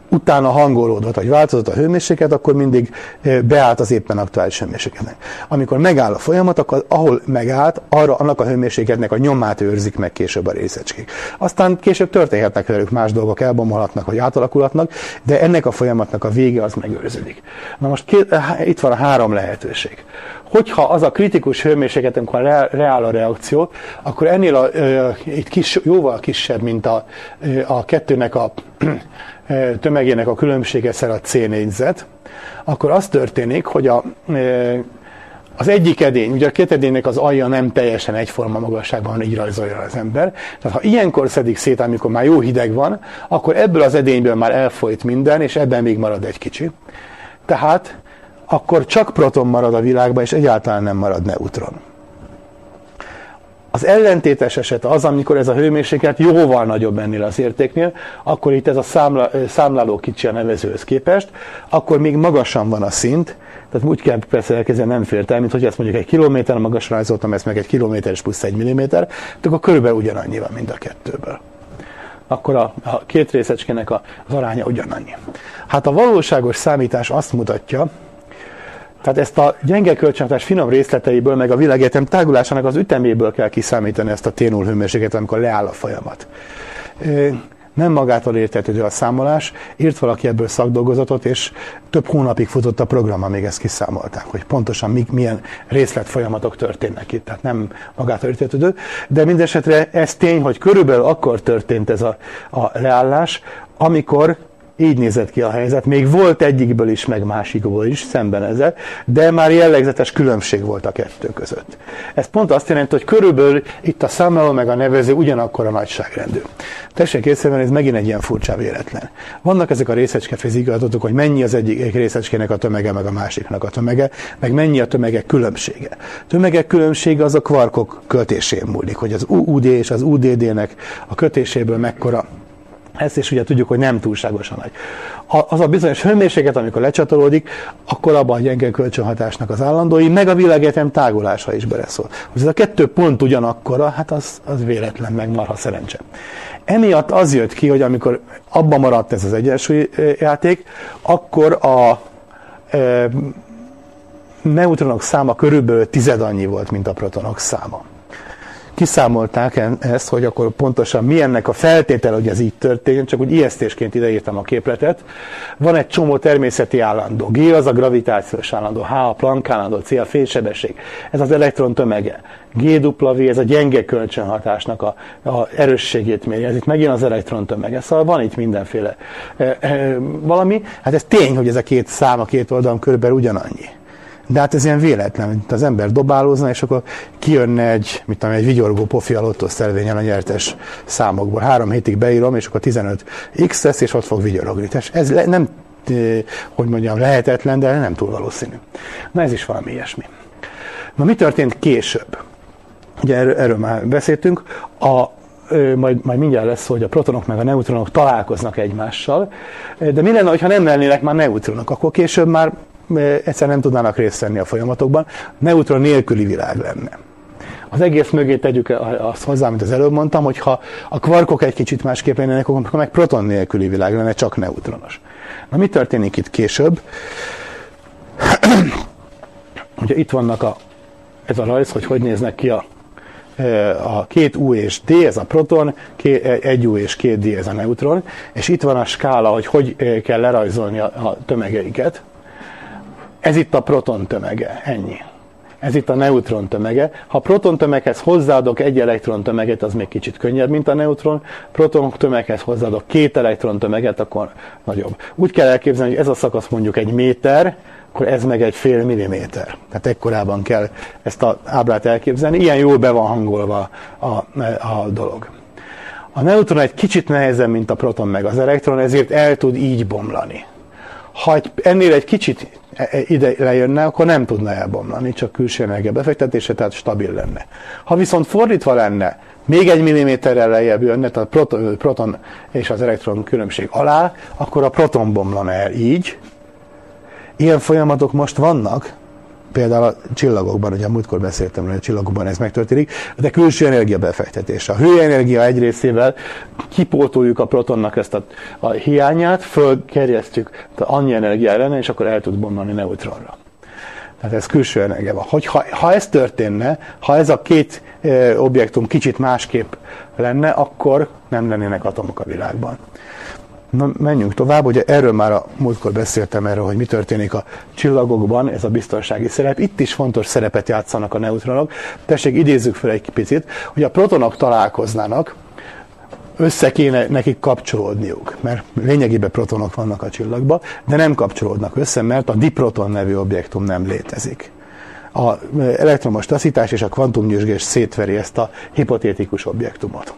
utána hangolódott, vagy változott a hőmérséklet, akkor mindig beállt az éppen aktuális hőmérsékletnek. Amikor megáll a folyamat, akkor ahol megállt, annak a hőmérsékletnek a nyomát őrzik meg később a részecskék. Aztán később történhetnek velük más dolgok, elbomolhatnak, vagy átalakulhatnak, de ennek a folyamatnak a vége az megőrződik. Na most itt van a 3 lehetőség. Hogyha az a kritikus hőmérséklet, amikor reál a reakció, akkor ennél jóval kisebb, mint a kettőnek a tömegének a különbsége szerint a C négyzet, akkor az történik, hogy az egyik edény, ugye a két edénynek az alja nem teljesen egyforma magasságban, így rajzolja az ember. Tehát ha ilyenkor szedik szét, amikor már jó hideg van, akkor ebből az edényből már elfolyt minden, és ebben még marad egy kicsi. Tehát akkor csak proton marad a világban, és egyáltalán nem marad neutron. Az ellentétes eset az, amikor ez a hőmérséklet jóval nagyobb ennél az értéknél, akkor itt ez a számláló kicsi a nevezőhöz képest, akkor még magasan van a szint, tehát úgy kell persze elkezdeni, nem fért el, mint hogy ezt mondjuk 1 kilométer magasra rajzoltam, ezt meg 1 kilométer és plusz 1 milliméter, akkor körülbelül ugyanannyi van mind a kettőből. Akkor a két részecskének az aránya ugyanannyi. Hát a valóságos számítás azt mutatja, tehát ezt a gyenge kölcsönhatás finom részleteiből, meg a világegyetem tágulásának az üteméből kell kiszámítani ezt a T0 hőmérsékletet, amikor leáll a folyamat. Nem magától értetődő a számolás, írt valaki ebből szakdolgozatot, és több hónapig futott a program, amíg ezt kiszámolták, hogy pontosan milyen részletfolyamatok történnek itt, tehát nem magától értetődő. De mindesetre ez tény, hogy körülbelül akkor történt ez a leállás, amikor így nézett ki a helyzet, még volt egyikből is, meg másikból is szemben ezzel, de már jellegzetes különbség volt a kettő között. Ez pont azt jelenti, hogy körülbelül itt a számláló meg a nevező ugyanakkor a nagyságrendű. Tessék észrevenni, ez megint egy ilyen furcsa véletlen. Vannak ezek a részecskefézikai adatok, hogy mennyi az egyik részecskének a tömege, meg a másiknak a tömege, meg mennyi a tömegek különbsége. Tömegek különbsége az a kvarkok kötésén múlik, hogy az UUD és az UDD-nek a kötéséből mekkora. Ezt is ugye tudjuk, hogy nem túlságosan nagy. Az a bizonyos hőmérséklet, amikor lecsatolódik, akkor abban a gyenge kölcsönhatásnak az állandói, meg a világegyetem tágulása is beleszól. Hogy ez a kettő pont ugyanakkora, hát az véletlen, meg marha szerencse. Emiatt az jött ki, hogy amikor abban maradt ez az egyensúlyjáték, akkor a neutronok száma körülbelül 10 annyi volt, mint a protonok száma. Kiszámolták ezt, hogy akkor pontosan mi ennek a feltétele, hogy ez így történjen, csak úgy ijesztésként ideírtam a képletet. Van egy csomó természeti állandó. G az a gravitációs állandó, H a Planck állandó, C a fénysebesség. Ez az elektron tömege. GW ez a gyenge kölcsönhatásnak a erősségét méri. Ez itt megint az elektron tömege. Szóval van itt mindenféle valami. Hát ez tény, hogy ez a két szám a két oldalon körülbelül ugyanannyi. De hát ez ilyen véletlen, mint az ember dobálózna, és akkor kijönne egy vigyorgó pofi a lottószervényen a nyertes számokból. 3 hétig beírom, és akkor 15x lesz, és ott fog vigyorogni. Ez nem, hogy mondjam, lehetetlen, de nem túl valószínű. Na ez is valami ilyesmi. Na mi történt később? Ugye erről már beszéltünk. Majd mindjárt lesz szó, hogy a protonok meg a neutronok találkoznak egymással, de mi lenne, ha nem lennének már neutronok, akkor később már egyszer nem tudnának részt venni a folyamatokban, neutron nélküli világ lenne. Az egész mögé tegyük azt hozzá, amit az előbb mondtam, hogy ha a kvarkok egy kicsit másképp lennének, akkor meg proton nélküli világ lenne, csak neutronos. Na mi történik itt később? Ugye itt vannak ez a rajz, hogy néznek ki a 2 U és D, ez a proton, 1 U és 2 D, ez a neutron, és itt van a skála, hogy kell lerajzolni a tömegeiket. Ez itt a proton tömege, ennyi. Ez itt a neutron tömege. Ha a proton tömeghez hozzáadok 1 elektron tömeget, az még kicsit könnyebb, mint a neutron. Proton tömeghez hozzáadok 2 elektron tömeget, akkor nagyobb. Úgy kell elképzelni, hogy ez a szakasz mondjuk 1 méter, akkor ez meg 1,5 milliméter. Tehát ekkorában kell ezt az ábrát elképzelni. Ilyen jól be van hangolva a dolog. A neutron egy kicsit nehezebb, mint a proton meg az elektron, ezért el tud így bomlani. Ha ennél egy kicsit ide lejönne, akkor nem tudna elbomlani, csak külső energia befektetése, tehát stabil lenne. Ha viszont fordítva lenne, még 1 milliméterrel lejjebb jönne, tehát a proton és az elektron különbség alá, akkor a proton bomlana el így. Ilyen folyamatok most vannak, például a csillagokban, ugye a múltkor beszéltem, hogy a csillagokban ez megtörténik, de külső energia befektetése. A hőenergia egy részével kipótoljuk a protonnak ezt a hiányát, fölkerjesztjük annyi energiára lenne, és akkor el tud bomlani neutronra. Tehát ez külső energia van. Ha ez történne, ha ez a két objektum kicsit másképp lenne, akkor nem lennének atomok a világban. Na, menjünk tovább, ugye erről már a múltkor beszéltem erről, hogy mi történik a csillagokban, ez a biztonsági szerep. Itt is fontos szerepet játszanak a neutronok. Tessék, idézzük fel egy picit, hogy a protonok találkoznának, össze kéne nekik kapcsolódniuk, mert lényegében protonok vannak a csillagban, de nem kapcsolódnak össze, mert a diproton nevű objektum nem létezik. Az elektromos taszítás és a kvantumnyüzsgés szétveri ezt a hipotétikus objektumot.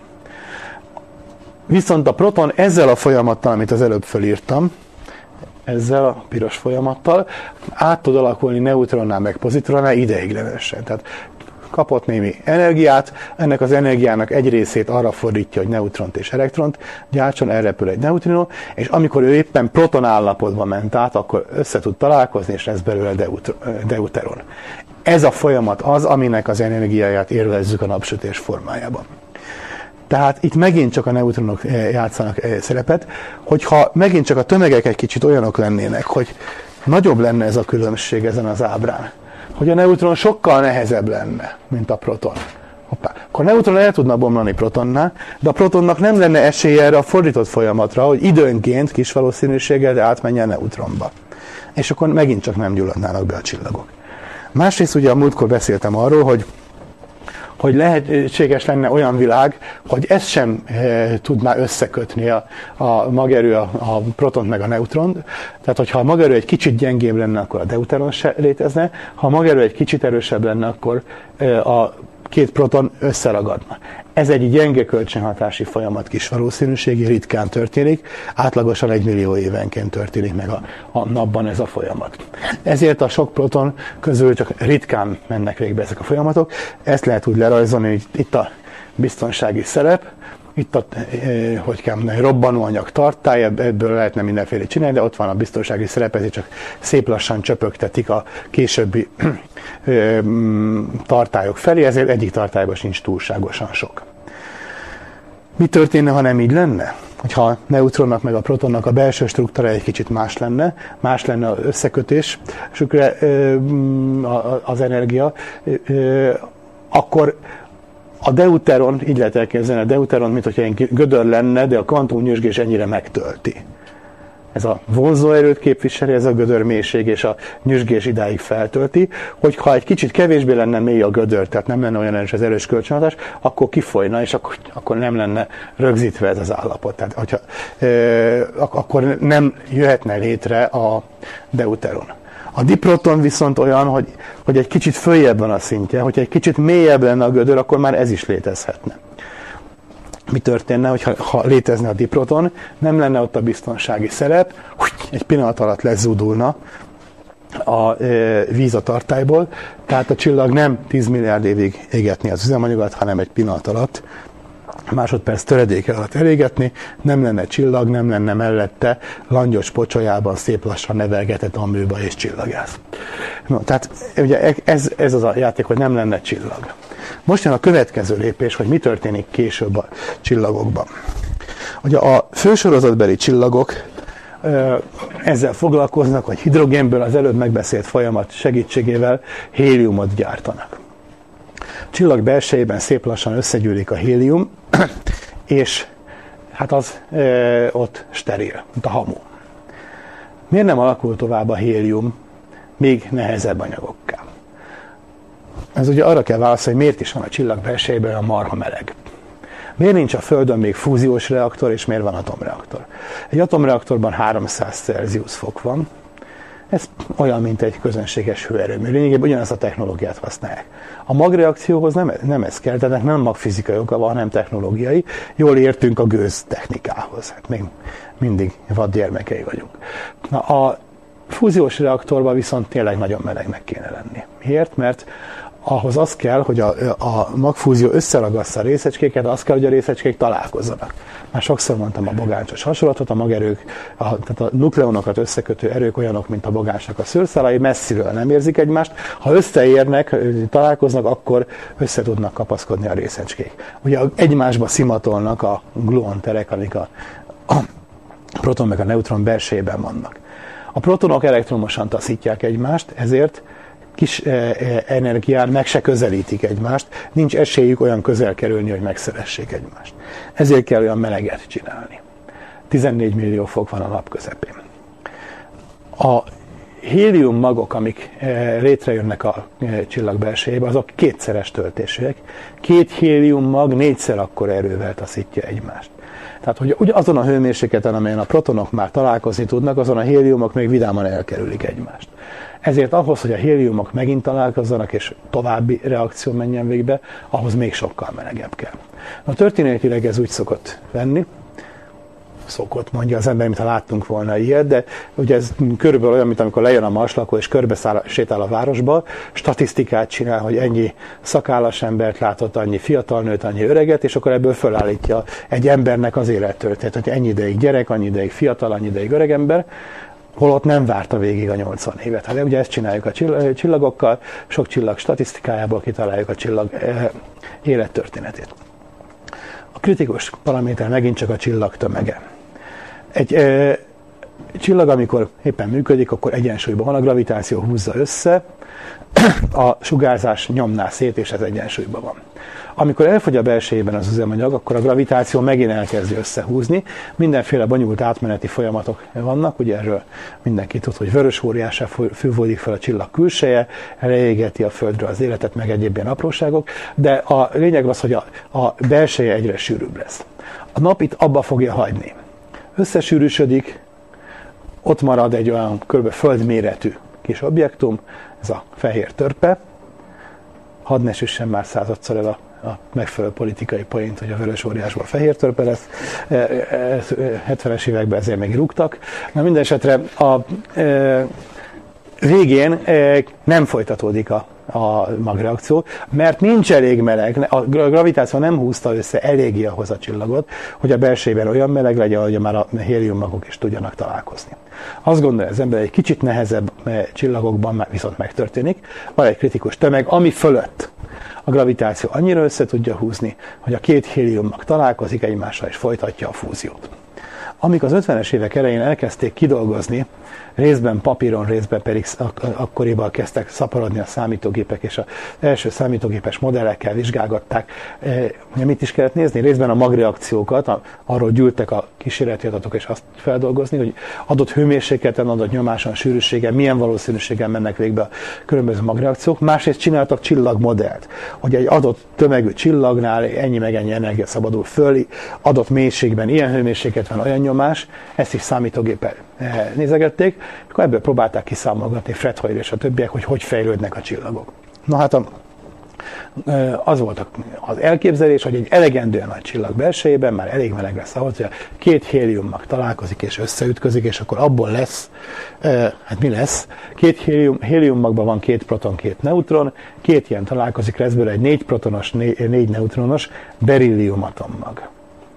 Viszont a proton ezzel a folyamattal, amit az előbb fölírtam, ezzel a piros folyamattal át tud alakulni neutronná meg pozitronná ideiglenesen. Tehát kapott némi energiát, ennek az energiának egy részét arra fordítja, hogy neutront és elektront gyártson, elrepül egy neutrinó, és amikor ő éppen proton állapotba ment át, akkor össze tud találkozni, és lesz belőle deuteron. Ez a folyamat az, aminek az energiáját élvezzük a napsütés formájában. Tehát itt megint csak a neutronok játszanak szerepet, hogyha megint csak a tömegek egy kicsit olyanok lennének, hogy nagyobb lenne ez a különbség ezen az ábrán, hogy a neutron sokkal nehezebb lenne, mint a proton. Hoppá. Akkor a neutron el tudna bomlani protonnál, de a protonnak nem lenne esélye erre a fordított folyamatra, hogy időnként kis valószínűséggel átmenjen a neutronba. És akkor megint csak nem gyulladnának be a csillagok. Másrészt ugye a múltkor beszéltem arról, hogy lehetséges lenne olyan világ, hogy ezt sem tudná összekötni a magerő, a protont meg a neutront. Tehát, hogyha a magerő egy kicsit gyengébb lenne, akkor a deuteron se létezne. Ha a magerő egy kicsit erősebb lenne, akkor a két proton összeragadna. Ez egy gyenge kölcsönhatási folyamat, kis valószínűségi, ritkán történik, átlagosan 1 millió évenként történik meg a napban ez a folyamat. Ezért a sok proton közül csak ritkán mennek végbe ezek a folyamatok. Ezt lehet úgy lerajzolni, hogy itt a biztonsági szerep, itt a robbanóanyag tartály, ebből lehetne mindenféle csinálni, de ott van a biztonsági szerep, ezért csak szép lassan csöpögtetik a későbbi tartályok felé, ezért egyik tartályban sincs túlságosan sok. Mi történne, ha nem így lenne? Hogyha a neutronnak meg a protonnak a belső struktúra egy kicsit más lenne az összekötés, az energia, akkor a deuteron, így lehet elképzelni a deuteron, mint hogyha egy gödör lenne, de a kvantumnyüzsgés ennyire megtölti. Ez a vonzóerőt képviseli, ez a gödör mélység, és a nyüzsgés idáig feltölti, hogyha egy kicsit kevésbé lenne mély a gödör, tehát nem lenne olyan erős az erős kölcsönhatás, akkor kifolyna, és akkor nem lenne rögzítve ez az állapot. Tehát akkor nem jöhetne létre a deuteron. A diproton viszont olyan, hogy egy kicsit följebb van a szintje, hogyha egy kicsit mélyebb lenne a gödör, akkor már ez is létezhetne. Mi történne, ha létezne a diproton, nem lenne ott a biztonsági szerep, egy pillanat alatt lezúdulna a víz a tartályból, tehát a csillag nem 10 milliárd évig égetni az üzemanyagot, hanem egy pillanat alatt, másodperc töredéke alatt elégetni, nem lenne csillag, nem lenne mellette langyos pocsolyában szép lassan nevelgetett amőba és csillagász. No, tehát ugye ez az a játék, hogy nem lenne csillag. Most jön a következő lépés, hogy mi történik később a csillagokban. Ugye a fősorozatbeli csillagok ezzel foglalkoznak, hogy hidrogénből az előbb megbeszélt folyamat segítségével héliumot gyártanak. A csillag belsejében szép lassan összegyűlik a hélium, és hát az ott steril, mint a hamu. Miért nem alakul tovább a hélium még nehezebb anyagokká? Ez ugye arra kell válaszolni, hogy miért is van a csillag belsejében a marha meleg. Miért nincs a Földön még fúziós reaktor, és miért van atomreaktor? Egy atomreaktorban 300 Celsius fok van. Ez olyan, mint egy közönséges hőerőmű. Lényegében ugyanazt a technológiát használják. A magreakcióhoz nem ez kell, tehát nem magfizikai oka van, hanem technológiai. Jól értünk a gőz technikához. Hát még mindig vadgyermekei vagyunk. A fúziós reaktorban viszont tényleg nagyon melegnek kéne lenni. Miért? Mert ahhoz az kell, hogy a magfúzió összeragassza a részecskéket, az kell, hogy a részecskék találkozzanak. Már sokszor mondtam a bogáncsos hasonlatot, a magerők, tehát a nukleonokat összekötő erők olyanok, mint a bogánsnak a szőrszálai, messziről nem érzik egymást. Ha összeérnek, találkoznak, akkor össze tudnak kapaszkodni a részecskék. Ugye egymásba szimatolnak a gluonterek, amik a proton meg a neutron belsejében vannak. A protonok elektromosan taszítják egymást, ezért kis energián meg se közelítik egymást, nincs esélyük olyan közel kerülni, hogy megszeressék egymást. Ezért kell olyan meleget csinálni. 14 millió fok van a nap közepén. A hélium magok, amik létrejönnek a csillag belsejébe, azok kétszeres töltésűek. 2 hélium mag 4-szer akkora erővel taszítja egymást. Tehát, hogy azon a hőmérsékleten, amelyen a protonok már találkozni tudnak, azon a héliumok még vidáman elkerülik egymást. Ezért ahhoz, hogy a héliumok megint találkozzanak, és további reakció menjen végbe, ahhoz még sokkal melegebb kell. Na, történetileg ez úgy szokott lenni, mondja az ember, mintha láttunk volna ilyet, de ugye ez körülbelül olyan, mint amikor lejön a marslakó, és körbe sétál a városba, statisztikát csinál, hogy ennyi szakállas embert látott, annyi fiatal nőt, annyi öreget, és akkor ebből fölállítja egy embernek az élettörténet, hogy ennyi ideig gyerek, annyi ideig fiatal, annyi ideig öregember, holott nem várta végig a 80 évet. Hát ugye ezt csináljuk a csillagokkal, sok csillag statisztikájából kitaláljuk a csillag élettörténetét. A kritikus paraméter megint csak a csillag tömege. Egy csillag, amikor éppen működik, akkor egyensúlyban van, a gravitáció húzza össze, a sugárzás nyomná szét, és ez egyensúlyban van. Amikor elfogy a belsejében az üzemanyag, akkor a gravitáció megint elkezdi összehúzni. Mindenféle bonyolult átmeneti folyamatok vannak, ugye erről mindenki tud, hogy vörös óriássá fűvódik fel a csillag külseje, leégeti a Földről az életet, meg egyéb ilyen apróságok, de a lényeg az, hogy a belseje egyre sűrűbb lesz. A nap itt abba fogja hagyni. Összesűrűsödik, ott marad egy olyan kb. Földméretű kis objektum, ez a fehér törpe. Hadd ne süssen már századszor el a megfelelő politikai poént, hogy a vörös óriásból fehér törpe lesz. 70-es években ezért még rúgtak. Na, minden esetre a végén nem folytatódik a magreakció, mert nincs elég meleg, a gravitáció nem húzta össze eléggé ahhoz a csillagot, hogy a belsejében olyan meleg legyen, hogy már a hélium magok is tudjanak találkozni. Azt gondolja az ember, egy kicsit nehezebb csillagokban viszont megtörténik, van egy kritikus tömeg, ami fölött a gravitáció annyira össze tudja húzni, hogy a 2 hélium mag találkozik egymással és folytatja a fúziót. Amikor az 50-es évek elején elkezdték kidolgozni, részben papíron, részben pedig akkoriban kezdtek szaporodni a számítógépek, és az első számítógépes modellekkel vizsgálgatták. Mit is kellett nézni? Részben a magreakciókat, arról gyűltek a kísérleti adatok, és azt feldolgozni, hogy adott hőmérsékleten, adott nyomáson, sűrűségen, milyen valószínűséggel mennek végbe a különböző magreakciók. Másrészt csináltak csillagmodellt, hogy egy adott tömegű csillagnál ennyi meg ennyi energia szabadul föl, adott mélységben ilyen hőmérséklet van, olyan nyomás, ezt is számítógéppel nézegették, és akkor ebből próbálták kiszámolgatni Fred Hoyle és a többiek, hogy fejlődnek a csillagok. Na hát az volt az elképzelés, hogy egy elegendően nagy csillag belsejében már elég meleg lesz ahhoz, hogy a 2 hélium mag találkozik és összeütközik, és akkor abból lesz, hát mi lesz? 2 hélium magban van 2 proton, 2 neutron, 2 ilyen találkozik, lesz belőle egy 4 protonos, 4 neutronos berillium atommag.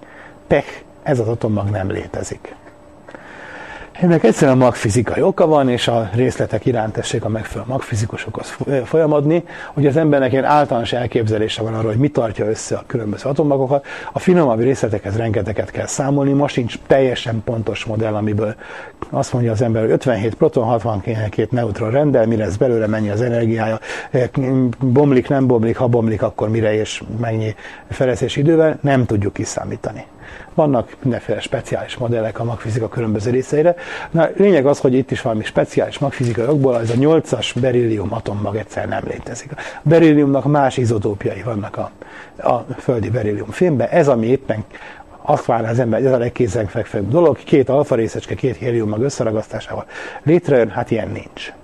Ez az atommag nem létezik. Ennek egyszerűen magfizikai oka van, és a részletek iránt tessék a megfelelő magfizikusokhoz folyamodni, hogy az embernek ilyen általános elképzelése van arról, hogy mi tartja össze a különböző atommagokat. A finomabb részletekhez rengeteget kell számolni, most nincs teljesen pontos modell, amiből azt mondja az ember, hogy 57 proton, 62 neutron rendel, mi lesz belőle, mennyi az energiája, bomlik, nem bomlik, ha bomlik, akkor mire és mennyi fejlesztési idővel, nem tudjuk kiszámítani. Vannak mindenféle speciális modellek a magfizika különböző részeire. Na, lényeg az, hogy itt is valami speciális magfizikai okból, ez a 8-as berillium atommag egyszer nem létezik. A berilliumnak más izotópiai vannak a földi berillium fémben. Ez, ami éppen azt várná az ember, ez a legkézenfekvőbb dolog, 2 alfa részecske, 2 hélium mag összeragasztásával létrejön, hát ilyen nincs.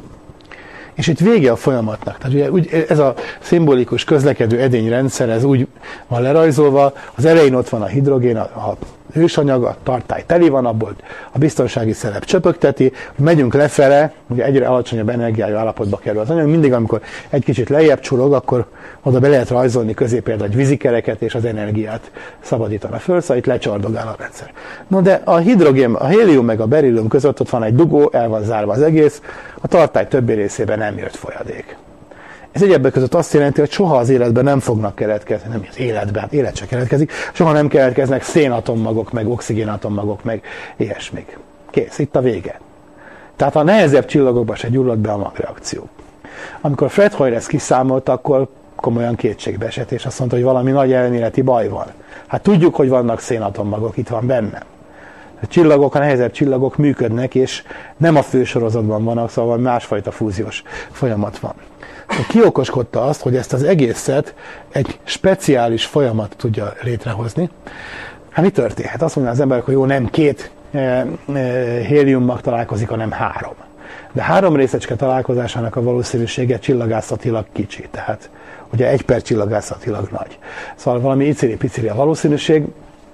És itt vége a folyamatnak. Tehát ugye úgy, ez a szimbolikus közlekedő edényrendszer, ez úgy van lerajzolva, az elején ott van a hidrogén, a hősanyag, a tartály teli van, abból a biztonsági szerep csöpögteti, megyünk lefele, ugye egyre alacsonyabb energiájú állapotba kerül az anyag, mindig amikor egy kicsit lejjebb csurog, akkor oda be lehet rajzolni közé például egy vízikereket, és az energiát szabadítana föl, szóval itt lecsordogál a rendszer. No de a hidrogén, a hélium meg a berillium között ott van egy dugó, el van zárva az egész, a tartály többi részében nem jött folyadék. Ez egyebek között azt jelenti, hogy soha az életben nem fognak keletkezni, nem az életben, hát élet se keletkezik, soha nem keletkeznek szénatommagok, meg oxigénatommagok, meg ilyesmik. Kész, itt a vége. Tehát a nehezebb csillagokban se gyullad be a magreakció. Amikor Fred Hoyle ezt kiszámolta, akkor komolyan kétségbe esett, és azt mondta, hogy valami nagy elméleti baj van. Hát tudjuk, hogy vannak szénatommagok, itt van benne. A csillagok, a nehezebb csillagok működnek, és nem a fősorozatban vannak, szóval másfajta fúziós folyamat van. Ki okoskodta azt, hogy ezt az egészet egy speciális folyamat tudja létrehozni? Hát mi történhet? Azt mondja az emberek, hogy jó, nem 2 héliummag találkozik, hanem 3. De 3 részecske találkozásának a valószínűsége csillagászatilag kicsi, tehát ugye 1 per csillagászatilag nagy. Szóval valami iciri-piciri a valószínűség,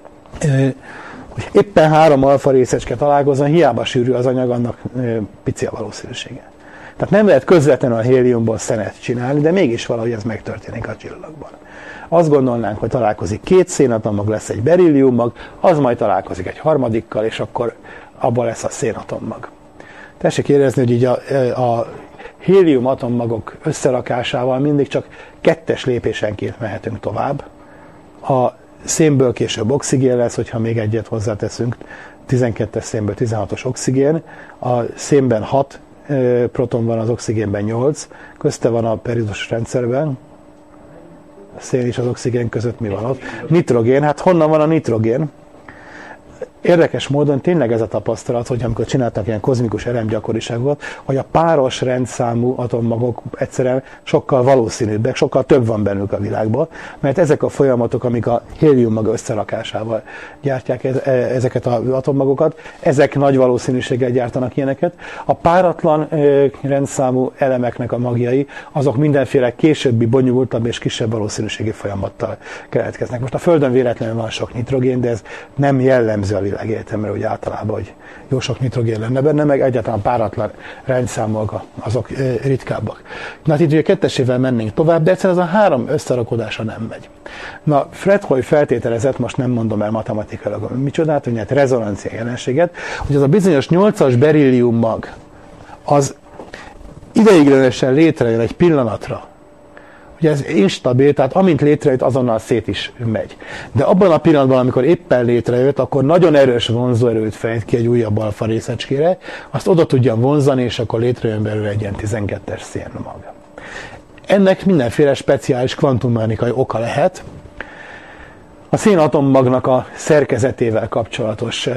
hogy éppen 3 alfa részecske találkozna, hiába sűrű az anyag, annak pici a valószínűsége. Tehát nem lehet közvetlenül a héliumból szenet csinálni, de mégis valahogy ez megtörténik a csillagban. Azt gondolnánk, hogy találkozik 2 szénatommag, lesz egy berilliummag, az majd találkozik egy harmadikkal, és akkor abban lesz a szénatommag. Tessék érezni, hogy így a hélium atommagok összerakásával mindig csak 2 lépésenként mehetünk tovább. A szénből később oxigén lesz, hogyha még egyet hozzáteszünk, 12-es szénből 16-os oxigén, a szénben 6 proton van, az oxigénben 8, közte van a periódusos rendszerben, a szén és az oxigén között mi van ott? Nitrogén, hát honnan van a nitrogén? Érdekes módon tényleg ez a tapasztalat, hogy amikor csináltak ilyen kozmikus elemgyakoriságokat, hogy a páros rendszámú atommagok egyszerűen sokkal valószínűbbek, sokkal több van bennük a világban, mert ezek a folyamatok, amik a héliummag összerakásával gyártják ezeket az atommagokat, ezek nagy valószínűséggel gyártanak ilyeneket. A páratlan rendszámú elemeknek a magjai, azok mindenféle későbbi, bonyolultabb és kisebb valószínűségi folyamattal keletkeznek. Most a Földön véletlenül van sok nitrogén, de ez nem jellemző a világegyetemre, hogy általában, hogy jó sok nitrogén lenne benne, meg egyáltalán páratlan rendszámok, azok ritkábbak. Na hát itt ugye 2-esével mennénk tovább, de egyszerűen ez a 3 összerakodása nem megy. Na, Fred Hoyle feltételezett, most nem mondom el matematikailag micsodát, hogy hát rezonancia jelenséget, hogy az a bizonyos 8-as berillium mag, az ideiglenesen létrejön egy pillanatra. Ugye ez instabil, tehát amint létrejött, azonnal szét is megy. De abban a pillanatban, amikor éppen létrejött, akkor nagyon erős vonzóerőt fejt ki egy újabb alfa részecskére, azt oda tudja vonzani, és akkor létrejön belőle egy ilyen 12-es szénmag. Ennek mindenféle speciális kvantummechanikai oka lehet. A szénatommagnak a szerkezetével kapcsolatos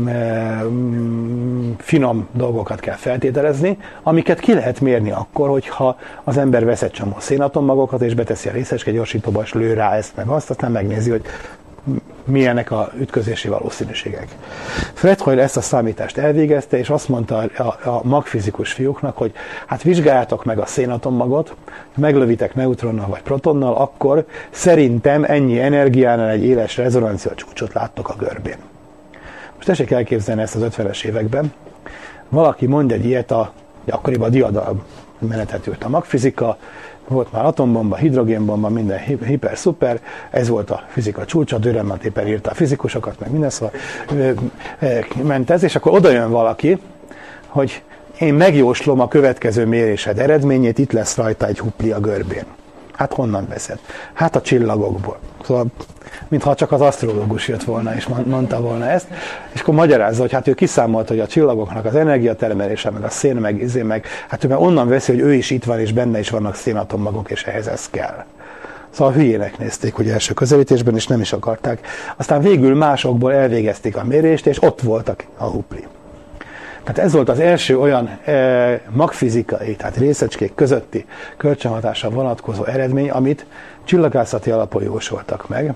finom dolgokat kell feltételezni, amiket ki lehet mérni akkor, hogyha az ember vesz egy csomó szénatommagokat, és beteszi a részecske gyorsítóba, és lő rá ezt meg azt, aztán megnézi, hogy milyenek a ütközési valószínűségek. Fred Hoyle ezt a számítást elvégezte, és azt mondta a magfizikus fiúknak, hogy hát vizsgáljátok meg a szénatommagot, meglövitek neutronnal vagy protonnal, akkor szerintem ennyi energiánál egy éles rezonancia csúcsot láttok a görbén. Most tessék elképzelni ezt az 50-es években. Valaki mondja egy ilyet, akkoriban a diadal menetet ült a magfizika, volt már atombomba, hidrogénbomba, minden hiper-szuper, ez volt a fizika csúcsa, Dürrenmatt éppen írta a fizikusokat, meg minden, szóval ment ez, és akkor oda jön valaki, hogy én megjóslom a következő mérésed eredményét, itt lesz rajta egy hupli a görbén. Hát honnan veszed? Hát a csillagokból. Szóval, mintha csak az asztrológus jött volna, és mondta volna ezt, és akkor magyarázza, hogy hát ő kiszámolta, hogy a csillagoknak az energiatermelése, meg a szén, meg hát ő már onnan veszi, hogy ő is itt van, és benne is vannak szénatommagok, és ehhez ez kell. Szóval hülyének nézték ugye első közelítésben, és nem is akarták. Aztán végül másokból elvégezték a mérést, és ott voltak a hupli. Tehát ez volt az első olyan magfizikai, tehát részecskék közötti kölcsönhatásra vonatkozó eredmény, amit csillagászati alapon jósoltak meg.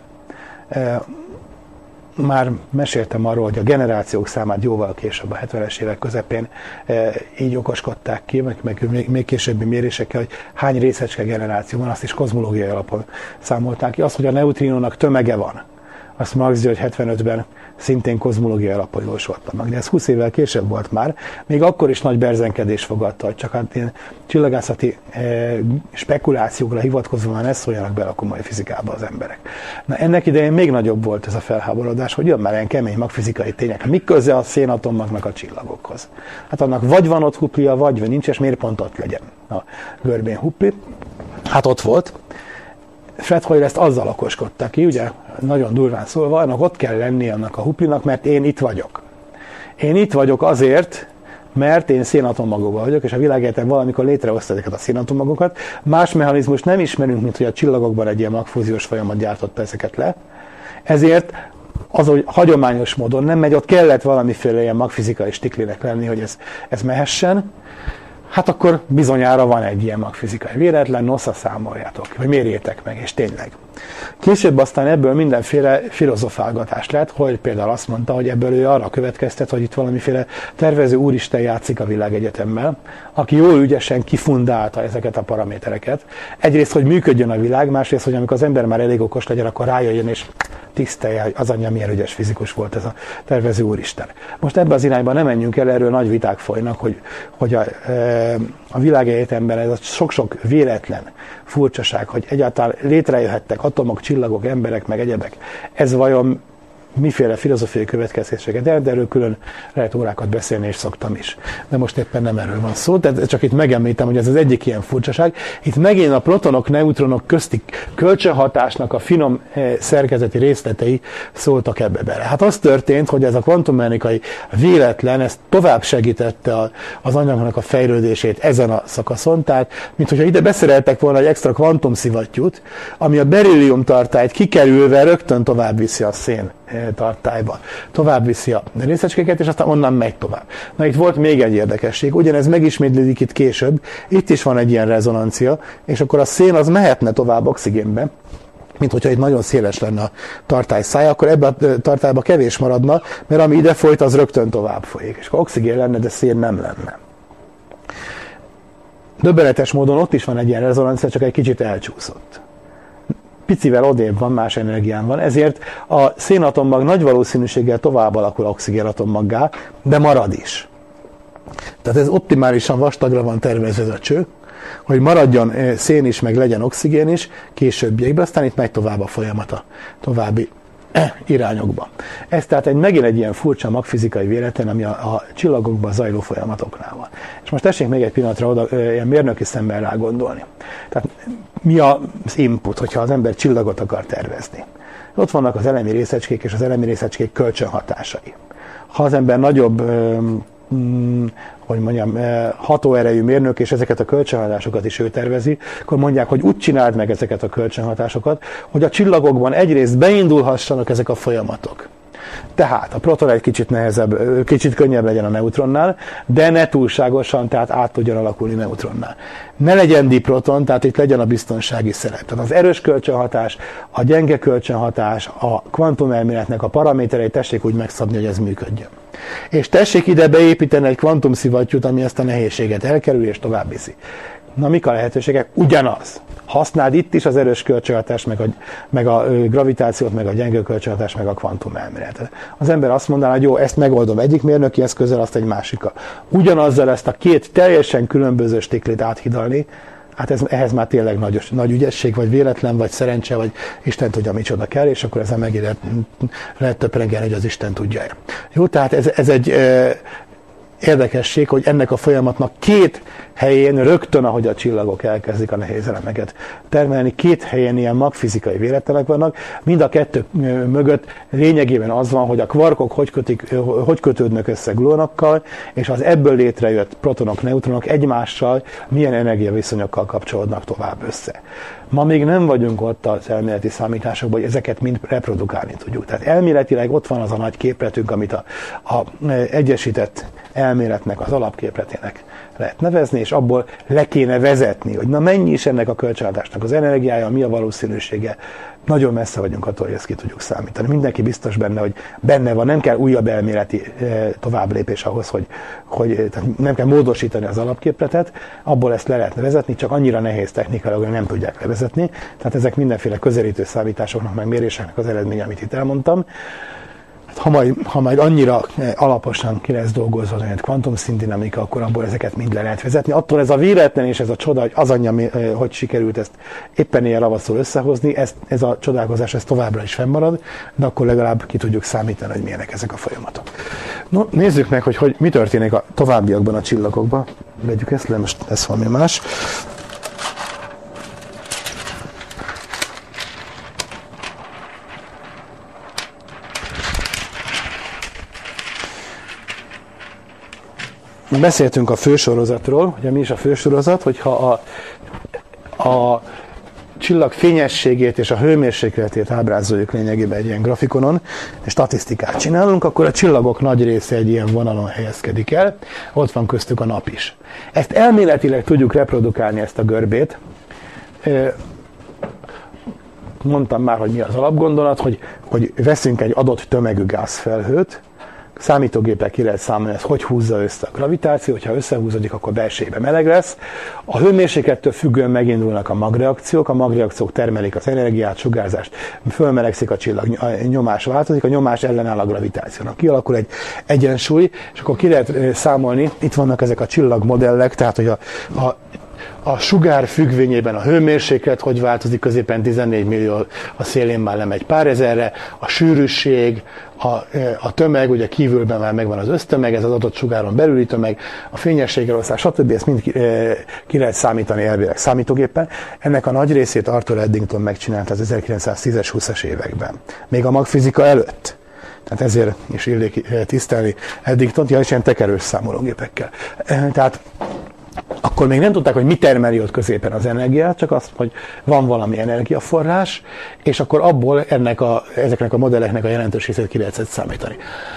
Már meséltem arról, hogy a generációk számát jóval később, a 70-es évek közepén így okoskodták ki, meg még későbbi mérésekkel, hogy hány részecske generáció van, azt is kozmológiai alapon számolták ki. Az, hogy a neutrinónak tömege van, azt Max György 75-ben szintén kozmológiai alapon jósolta meg. De ez 20 évvel később volt már, még akkor is nagy berzenkedés fogadta, hogy csak hát ilyen csillagászati spekulációkra hivatkozva már ne szóljanak bele a komoly fizikába az emberek. Na ennek idején még nagyobb volt ez a felháborodás, hogy jön már ilyen kemény magfizikai tények. Mi köze a szénatommagnak a csillagokhoz? Hát annak vagy van ott huplia, vagy nincs, és miért pont ott legyen a görbén hupli? Hát ott volt. Fred Hoyle ezt azzal okoskodta ki, ugye, nagyon durván szólva, annak ott kell lenni annak a huplinak, mert én itt vagyok. Én itt vagyok azért, mert én szénatommagokban vagyok, és a világegyetem valamikor létrehozta ezeket a szénatommagokat. Más mechanizmus nem ismerünk, mint hogy a csillagokban egy ilyen magfúziós folyamat gyártotta ezeket le. Ezért az, hogy hagyományos módon nem megy, ott kellett valamiféle ilyen magfizikai stiklinek lenni, hogy ez mehessen. Hát akkor bizonyára van egy ilyen magfizikai véletlen, nosza számoljátok, vagy mérjétek meg, és tényleg. Később aztán ebből mindenféle filozofálgatás lett, hogy például azt mondta, hogy ebből ő arra következtet, hogy itt valamiféle tervező úristen játszik a világegyetemmel, aki jól ügyesen kifundálta ezeket a paramétereket. Egyrészt, hogy működjön a világ, másrészt, hogy amikor az ember már elég okos legyen, akkor rájöjjön és tisztelje, hogy az anyja milyen ügyes fizikus volt ez a tervező úristen. Most ebbe az irányba nem menjünk el, erről nagy viták folynak, hogy a világegyetemben ez a sok-sok véletlen furcsaság, hogy egyáltalán létrejöhettek atomok, csillagok, emberek, meg egyebek. Ez vajon miféle filozófiai következéseket el, de erről külön lehet órákat beszélni, és szoktam is. De most éppen nem erről van szó, tehát csak itt megemlítem, hogy ez az egyik ilyen furcsaság. Itt megint a protonok, neutronok közti kölcsönhatásnak a finom szerkezeti részletei szóltak ebbe bele. Hát az történt, hogy ez a kvantummechanikai véletlen, ez tovább segítette az anyagnak a fejlődését ezen a szakaszon, tehát mint hogyha ide beszereltek volna egy extra kvantumszivattyút, ami a berillium tartályt kikerülve rögtön tovább viszi a szén tartályba. Tovább viszi a részecskéket, és aztán onnan megy tovább. Na itt volt még egy érdekesség, ugyanez megismétlődik itt később, itt is van egy ilyen rezonancia, és akkor a szén az mehetne tovább oxigénbe, mint hogyha itt nagyon széles lenne a tartály szája, akkor ebbe a tartályba kevés maradna, mert ami ide folyt, az rögtön tovább folyik. És akkor oxigén lenne, de szén nem lenne. Döbbenetes módon ott is van egy ilyen rezonancia, csak egy kicsit elcsúszott. Picivel odébb van, más energián van, ezért a szénatommag nagy valószínűséggel tovább alakul oxigénatommaggá, de marad is. Tehát ez optimálisan vastagra van tervezve ez a cső, hogy maradjon szén is, meg legyen oxigén is későbbiekben, aztán itt megy tovább a folyamat a további irányokba. Ez tehát megint egy ilyen furcsa magfizikai véletlen, ami a csillagokban zajló folyamatoknál van. És most tessék még egy pillanatra oda ilyen mérnöki szemmel rá gondolni. Tehát mi az input, hogyha az ember csillagot akar tervezni? Ott vannak az elemi részecskék és az elemi részecskék kölcsönhatásai. Ha az ember nagyobb hatóerejű mérnök, és ezeket a kölcsönhatásokat is ő tervezi, akkor mondják, hogy úgy csináld meg ezeket a kölcsönhatásokat, hogy a csillagokban egyrészt beindulhassanak ezek a folyamatok. Tehát a proton egy kicsit nehezebb, kicsit könnyebb legyen a neutronnál, de ne túlságosan, tehát át tudjon alakulni neutronnál. Ne legyen diproton, tehát itt legyen a biztonsági szerep. Tehát az erős kölcsönhatás, a gyenge kölcsönhatás, a kvantumelméletnek a paramétereit tessék úgy megszabni, hogy ez működjön. És tessék ide beépíteni egy kvantumszivattyút, ami ezt a nehézséget elkerül és tovább viszi. Na, mik a lehetőségek? Ugyanaz. Használd itt is az erős kölcsönhatást, meg a gravitációt, meg a gyenge kölcsönhatást, meg a kvantumelméletet. Az ember azt mondaná, hogy jó, ezt megoldom egyik mérnöki eszközzel, azt egy másikkal. Ugyanazzal ezt a két teljesen különböző stiklit áthidalni, hát ehhez már tényleg nagy ügyesség, vagy véletlen, vagy szerencse, vagy Isten tudja, micsoda kell, és akkor ezzel megint lehet töprengelni, hogy az Isten tudja. Jó, tehát ez egy érdekesség, hogy ennek a folyamatnak két helyén, rögtön, ahogy a csillagok elkezdik a nehéz elemeket termelni, két helyen ilyen magfizikai véletlenek vannak, mind a kettő mögött lényegében az van, hogy a kvarkok hogy kötődnek össze gluonokkal, és az ebből létrejött protonok, neutronok egymással milyen energiaviszonyokkal kapcsolódnak tovább össze. Ma még nem vagyunk ott az elméleti számításokban, hogy ezeket mind reprodukálni tudjuk. Tehát elméletileg ott van az a nagy képletünk, amit a egyesített elméletnek, az alapképletének lehet nevezni, és abból le kéne vezetni, hogy na mennyi is ennek a kölcsönhatásnak az energiája, mi a valószínűsége. Nagyon messze vagyunk attól, hogy ezt ki tudjuk számítani. Mindenki biztos benne, hogy benne van, nem kell újabb elméleti továbblépés ahhoz, hogy nem kell módosítani az alapképletet, abból ezt le lehetne vezetni, csak annyira nehéz technikailag, hogy nem tudják levezetni. Tehát ezek mindenféle közelítő számításoknak, meg méréseknek az eredménye, amit itt elmondtam. Ha majd annyira alaposan ki lesz dolgozva olyan kvantumszíndinamika, akkor abból ezeket mind le lehet vezetni. Attól ez a véletlen és ez a csoda, hogy az anyja, hogy sikerült ezt éppen ilyen ravaszul összehozni, ez a csodálkozás ez továbbra is fennmarad, de akkor legalább ki tudjuk számítani, hogy milyenek ezek a folyamatok. No, nézzük meg, hogy mi történik a továbbiakban a csillagokban. Vegyük ezt le, most ez valami más. Beszéltünk a fősorozatról, ugye mi is a fősorozat, hogyha a csillag fényességét és a hőmérsékletét ábrázoljuk lényegében egy ilyen grafikonon, és statisztikát csinálunk, akkor a csillagok nagy része egy ilyen vonalon helyezkedik el, ott van köztük a nap is. Ezt elméletileg tudjuk reprodukálni, ezt a görbét. Mondtam már, hogy mi az alapgondolat, hogy veszünk egy adott tömegű gázfelhőt, számítógépek ki lehet számolni, ez hogy húzza össze a gravitáció, hogyha összehúzódik, akkor belsejében meleg lesz. A hőmérséklettől függően megindulnak a magreakciók termelik az energiát, sugárzást, fölmelegszik a csillag, a nyomás változik, a nyomás ellenáll a gravitációnak. Kialakul egy egyensúly, és akkor ki lehet számolni, itt vannak ezek a csillagmodellek, tehát hogy a sugár függvényében a hőmérséklet hogy változik, középen 14 millió, a szélén már lemegy pár ezerre, a sűrűség, a tömeg, ugye kívülben már megvan az össztömeg, ez az adott sugáron belüli tömeg, a fényességelosztás, stb. Ezt mind ki lehet számítani elvileg számítógéppen. Ennek a nagy részét Arthur Eddington megcsinálta az 1910-es, 20-es években. Még a magfizika előtt. Tehát ezért is illik tisztelni Eddingtont, és ilyen tekerős számológépekkel. Tehát akkor még nem tudták, hogy mi termeli ott középen az energiát, csak azt, hogy van valami energiaforrás, és akkor abból ezeknek a modelleknek a jelentős részét ki lehet számítani.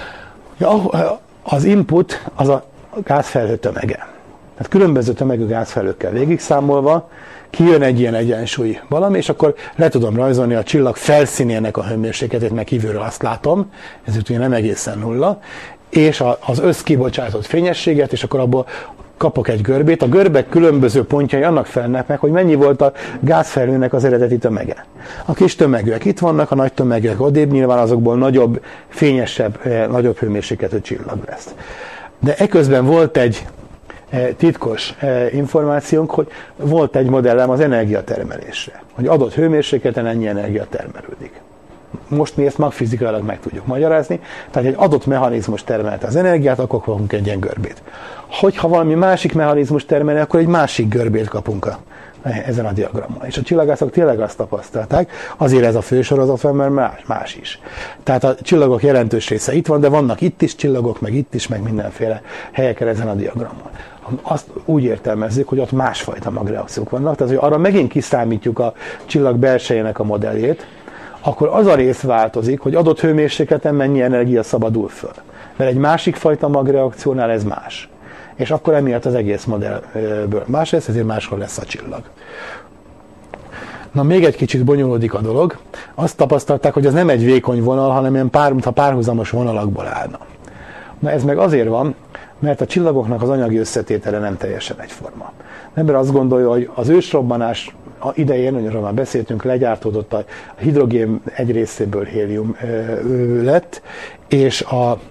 Az input az a gázfelhő tömege. Tehát különböző tömegű gázfelhőkkel végig számolva kijön egy ilyen egyensúly valami, és akkor le tudom rajzolni a csillag felszínének a hőmérsékletét, meg kívülről azt látom, ez ugye nem egészen nulla, és az összkibocsátott fényességet, és akkor abból kapok egy görbét. A görbek különböző pontjai annak felelnek meg, hogy mennyi volt a gázfelhőnek az eredeti tömege. A kis tömegűek itt vannak, a nagy tömegűek odébb, nyilván azokból nagyobb, fényesebb, nagyobb hőmérsékletű csillag lesz. De eközben volt egy titkos információnk, hogy volt egy modellem az energiatermelésre, hogy adott hőmérsékleten ennyi energia termelődik. Most mi ezt magfizikailag meg tudjuk magyarázni, tehát egy adott mechanizmus termelte az energiát, akkor kapunk egy ilyen görbét. Hogyha valami másik mechanizmus termeli, akkor egy másik görbét kapunk ezen a diagramon. És a csillagászok tényleg azt tapasztalták, azért ez a fősorozat van, mert más is. Tehát a csillagok jelentős része itt van, de vannak itt is csillagok, meg itt is, meg mindenféle helyeken ezen a diagramon. Azt úgy értelmezzük, hogy ott másfajta magreakciók vannak, tehát hogy arra megint kiszámítjuk a csillag belsejének a modelljét, akkor az a rész változik, hogy adott hőmérsékleten mennyi energia szabadul föl. Mert egy másik fajta magreakciónál ez más. És akkor emiatt az egész modellből más lesz, ezért máshol lesz a csillag. Na, még egy kicsit bonyolódik a dolog. Azt tapasztalták, hogy ez nem egy vékony vonal, hanem ilyen mintha párhuzamos vonalakból állna. Na, ez meg azért van, mert a csillagoknak az anyagi összetétele nem teljesen egyforma. Ember azt gondolja, hogy az ősrobbanás idején, amiről már beszéltünk, legyártódott a hidrogén egy részéből hélium lett, és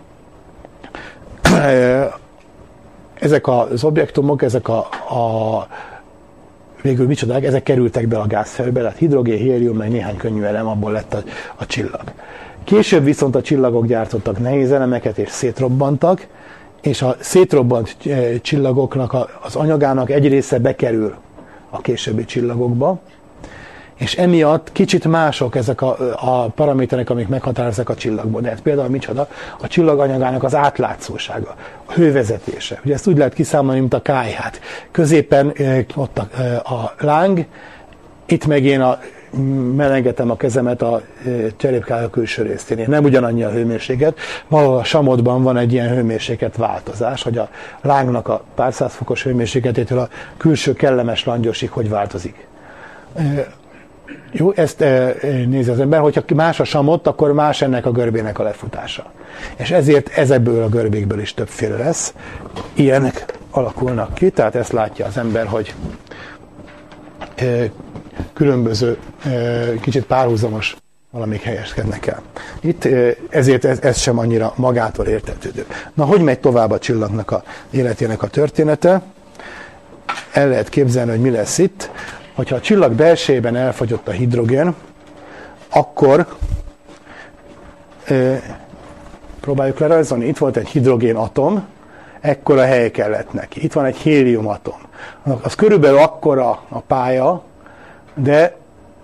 ezek az objektumok, végül micsodák, ezek kerültek be a gázfelhőbe, tehát hidrogén, hélium, meg néhány könnyű elem, abból lett a csillag. Később viszont a csillagok gyártottak nehéz elemeket, és szétrobbantak, és a szétrobbant csillagoknak az anyagának egy része bekerül a későbbi csillagokba, és emiatt kicsit mások ezek a paraméterek, amik meghatározzák a csillagmodellt. Például micsoda? A csillag anyagának az átlátszósága, a hővezetése. Ugye ezt úgy lehet kiszámolni, mint a kályhát. Középen ott a láng, itt meg én melengetem a kezemet a cserépkája külső részén. Nem ugyanannyi a hőmérséklet, valahol a samotban van egy ilyen hőmérséklet változás, hogy a lángnak a pár száz fokos hőmérsékletétől a külső kellemes langyosig hogy változik. Jó, ezt nézi az ember, hogyha más a samot, akkor más ennek a görbének a lefutása. És ezért ezekből a görbékből is többféle lesz. Ilyenek alakulnak ki, tehát ezt látja az ember, hogy különböző, kicsit párhuzamos valamik helyezkednek el. Itt ezért ez sem annyira magától értetődő. Na, hogy megy tovább a csillagnak a életének a története? El lehet képzelni, hogy mi lesz itt. Hogyha a csillag belsejében elfogyott a hidrogén, akkor próbáljuk lerajzolni. Itt volt egy hidrogén atom, ekkora hely kellett neki. Itt van egy hélium atom. Az körülbelül akkora a pálya, de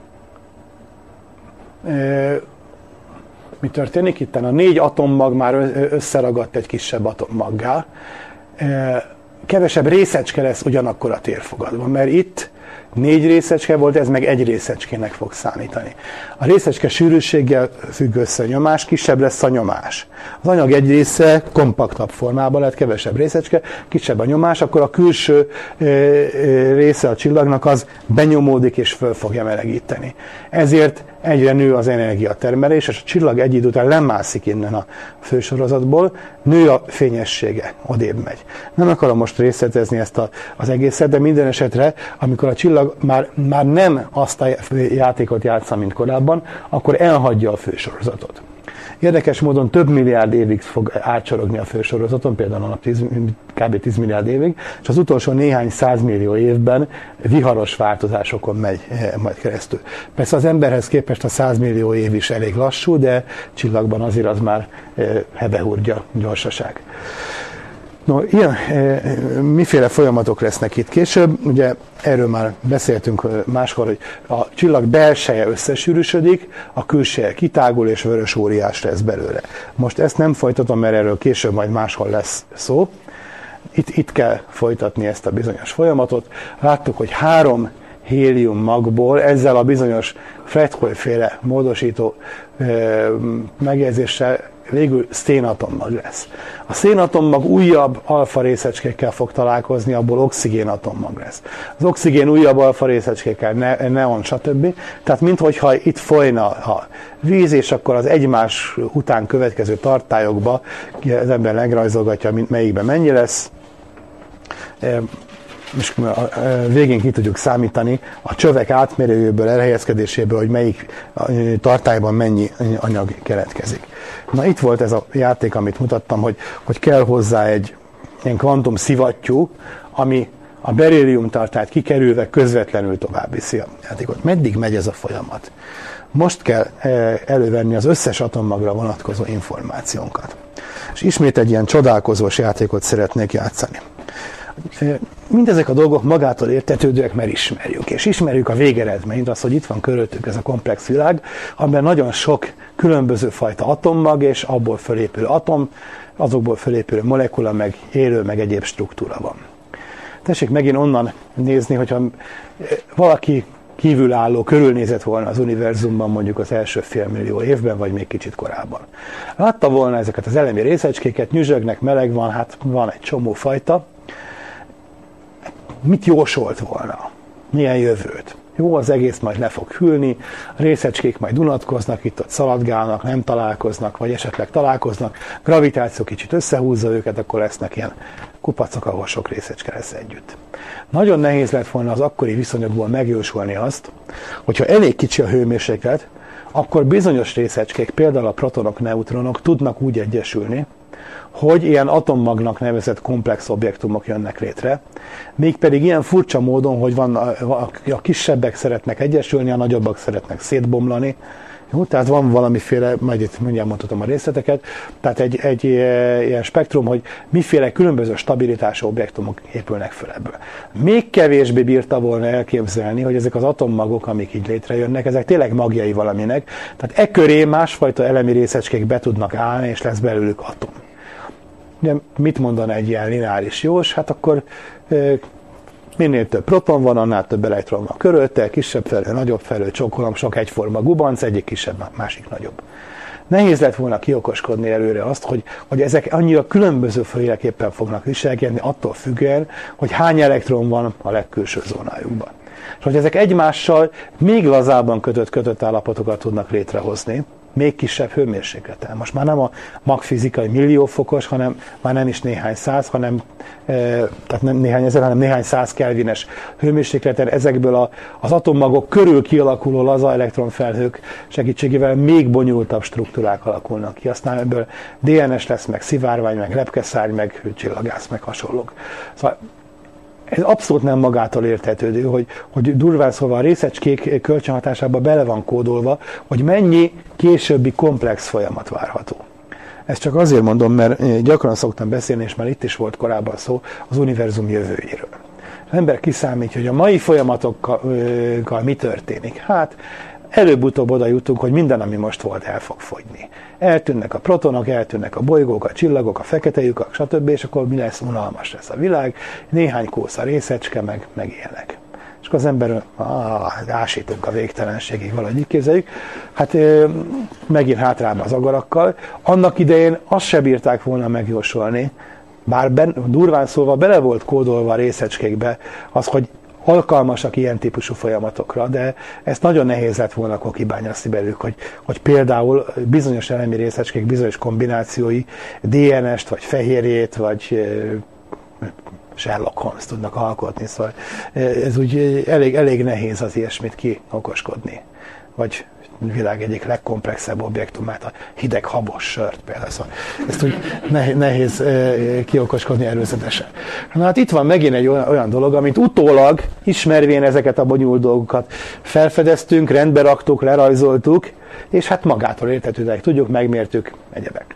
mi történik itt? A 4 atommag már összeragadt egy kisebb atommaggá. Kevesebb részecske lesz ugyanakkor a térfogatban, mert itt 4 részecske volt, ez meg 1 részecskének fog számítani. A részecske sűrűséggel függ össze a nyomás, kisebb lesz a nyomás. Az anyag egy része kompaktabb formában lett, kevesebb részecske, kisebb a nyomás, akkor a külső része a csillagnak az benyomódik és föl fogja melegíteni. Ezért egyre nő az energiatermelés, és a csillag egy idő után lemászik innen a fősorozatból, nő a fényessége, odébb megy. Nem akarom most részletezni ezt az egészet, de minden esetre, amikor a csillag már nem azt a játékot játsza, mint korábban, akkor elhagyja a fősorozatot. Érdekes módon több milliárd évig fog átsorogni a fősorozaton, például a nap kb. 10 milliárd évig, és az utolsó néhány százmillió évben viharos változásokon megy majd keresztül. Persze az emberhez képest a 100 millió év is elég lassú, de csillagban azért az már hebehúrgya gyorsaság. No, ilyen, miféle folyamatok lesznek itt később? Ugye erről már beszéltünk máskor, hogy a csillag belseje összesűrűsödik, a külseje kitágul és vörös óriás lesz belőle. Most ezt nem folytatom, mert erről később majd máshol lesz szó. Itt kell folytatni ezt a bizonyos folyamatot. Láttuk, hogy 3 hélium magból ezzel a bizonyos Fredholt-féle módosító megjegyzéssel végül szénatommag lesz. A szénatommag újabb alfa részecskékkel fog találkozni, abból oxigénatommag lesz. Az oxigén újabb alfa részecskékkel, neon, stb. Tehát minthogyha itt folyna a víz, és akkor az egymás után következő tartályokba az ember megrajzolgatja, melyikben mennyi lesz. És végén ki tudjuk számítani a csövek átmérőjéből, elhelyezkedéséből, hogy melyik tartályban mennyi anyag keletkezik. Na, itt volt ez a játék, amit mutattam, hogy kell hozzá egy ilyen kvantum szivattyú, ami a berillium tartályt kikerülve közvetlenül tovább viszi a játékot. Meddig megy ez a folyamat? Most kell elővenni az összes atommagra vonatkozó információnkat. És ismét egy ilyen csodálkozós játékot szeretnék játszani. Mindezek a dolgok magától értetődőek, mert ismerjük. És ismerjük a végeredményt, az, hogy itt van körülöttük ez a komplex világ, amiben nagyon sok különböző fajta atommag, és abból fölépülő atom, azokból fölépülő molekula, meg élő, meg egyéb struktúra van. Tessék megint onnan nézni, hogyha valaki kívülálló körülnézett volna az univerzumban mondjuk az első félmillió évben, vagy még kicsit korábban. Látta volna ezeket az elemi részecskéket, nyüzsögnek, meleg van, hát van egy csomó fajta. Mit jósolt volna? Milyen jövőt? Jó, az egész majd le fog hűlni, a részecskék majd unatkoznak, itt-ott szaladgálnak, nem találkoznak, vagy esetleg találkoznak, gravitáció kicsit összehúzza őket, akkor lesznek ilyen kupacok, ahol sok részecske lesz együtt. Nagyon nehéz lett volna az akkori viszonyokból megjósolni azt, hogyha elég kicsi a hőmérséklet, akkor bizonyos részecskék, például a protonok, neutronok tudnak úgy egyesülni, hogy ilyen atommagnak nevezett komplex objektumok jönnek létre, mégpedig ilyen furcsa módon, hogy a kisebbek szeretnek egyesülni, a nagyobbak szeretnek szétbomlani. Jó, tehát van valamiféle, majd itt mindjárt mondhatom a részleteket, tehát egy ilyen spektrum, hogy miféle különböző stabilitású objektumok épülnek föl ebből. Még kevésbé bírta volna elképzelni, hogy ezek az atommagok, amik így létrejönnek, ezek tényleg magjai valaminek, tehát e köré másfajta elemi részecskék be tudnak állni, és lesz belőlük atom. Ugye, mit mondana egy ilyen lineáris jós? Hát akkor Minél több proton van, annál több elektron van körülte, kisebb felő, nagyobb felő, csókolom, sok egyforma gubanc, egyik kisebb, másik nagyobb. Nehéz lett volna kiokoskodni előre azt, hogy ezek annyira különböző féleképpen fognak viselkedni, attól függően, hogy hány elektron van a legkülső zónájukban. És hogy ezek egymással még lazábban kötött állapotokat tudnak létrehozni, még kisebb hőmérsékleten. Most már nem a magfizikai milliófokos, hanem már nem is néhány száz, tehát nem néhány ezer, hanem néhány száz kelvines hőmérsékleten ezekből az atommagok körül kialakuló laza elektronfelhők segítségével még bonyolultabb struktúrák alakulnak ki. Aztán ebből DNS lesz, meg szivárvány, meg lepkeszárny, meg csillagász, meg hasonlók. Szóval ez abszolút nem magától értetődő, hogy durván szólva a részecskék kölcsönhatásába bele van kódolva, hogy mennyi későbbi komplex folyamat várható. Ezt csak azért mondom, mert gyakran szoktam beszélni, és már itt is volt korábban szó az univerzum jövőjéről. Az ember kiszámítja, hogy a mai folyamatokkal mi történik. Hát előbb-utóbb oda jutunk, hogy minden, ami most volt, el fog fogyni. Eltűnnek a protonok, eltűnnek a bolygók, a csillagok, a fekete lyukak, stb. És akkor mi lesz? Unalmas lesz a világ, néhány kósza részecske, meg ilyenek. És akkor az ember, ásítunk a végtelenségig, valahogy így képzeljük. Hát megint hátrább az agarakkal. Annak idején azt se bírták volna megjósolni, bár durván szólva bele volt kódolva a részecskékbe az, hogy alkalmasak ilyen típusú folyamatokra, de ezt nagyon nehéz lett volna akkor kibányászni belőlük, hogy például bizonyos elemi részecskék bizonyos kombinációi DNS-t, vagy fehérjét, vagy Sherlock Holmes tudnak alkotni, szóval ez úgy elég nehéz az ilyesmit kiokoskodni. Vagy világ egyik legkomplexebb objektumát, a hideg habos sört például. Szóval ezt úgy nehéz kiokoskodni előzetesen. Na hát itt van megint egy olyan dolog, amit utólag, ismervén ezeket a bonyolult dolgokat felfedeztünk, rendbe raktuk, lerajzoltuk, és hát magától értetődőleg tudjuk, megmértük, egyebek.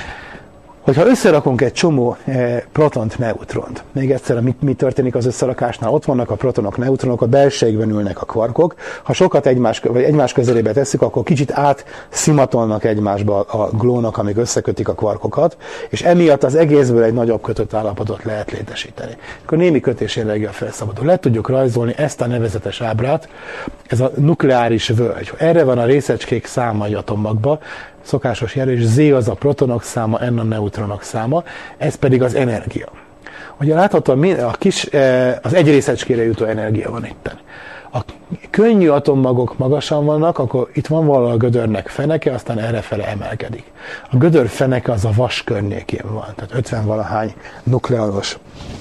Hogyha összerakunk egy csomó protont, neutront, még egyszer, mi történik az összerakásnál? Ott vannak a protonok, neutronok, a belseikben ülnek a kvarkok. Ha sokat egymás közelébe tesszük, akkor kicsit átszimatolnak egymásba a glónok, amik összekötik a kvarkokat, és emiatt az egészből egy nagyobb kötött állapotot lehet létesíteni. Akkor némi kötésenergia felszabadul. Le tudjuk rajzolni ezt a nevezetes ábrát, ez a nukleáris völgy. Erre van a részecskék száma egy atommagban, szokásos jelölés, Z az a protonok száma, N a neutronok száma, ez pedig az energia. Ugye láthatóan az egy részecskére jutó energia van itten. A könnyű atommagok magasan vannak, akkor itt van valahol a gödörnek feneke, aztán errefele emelkedik. A gödör feneke az a vas környékén van, tehát 50-valahány nukleáros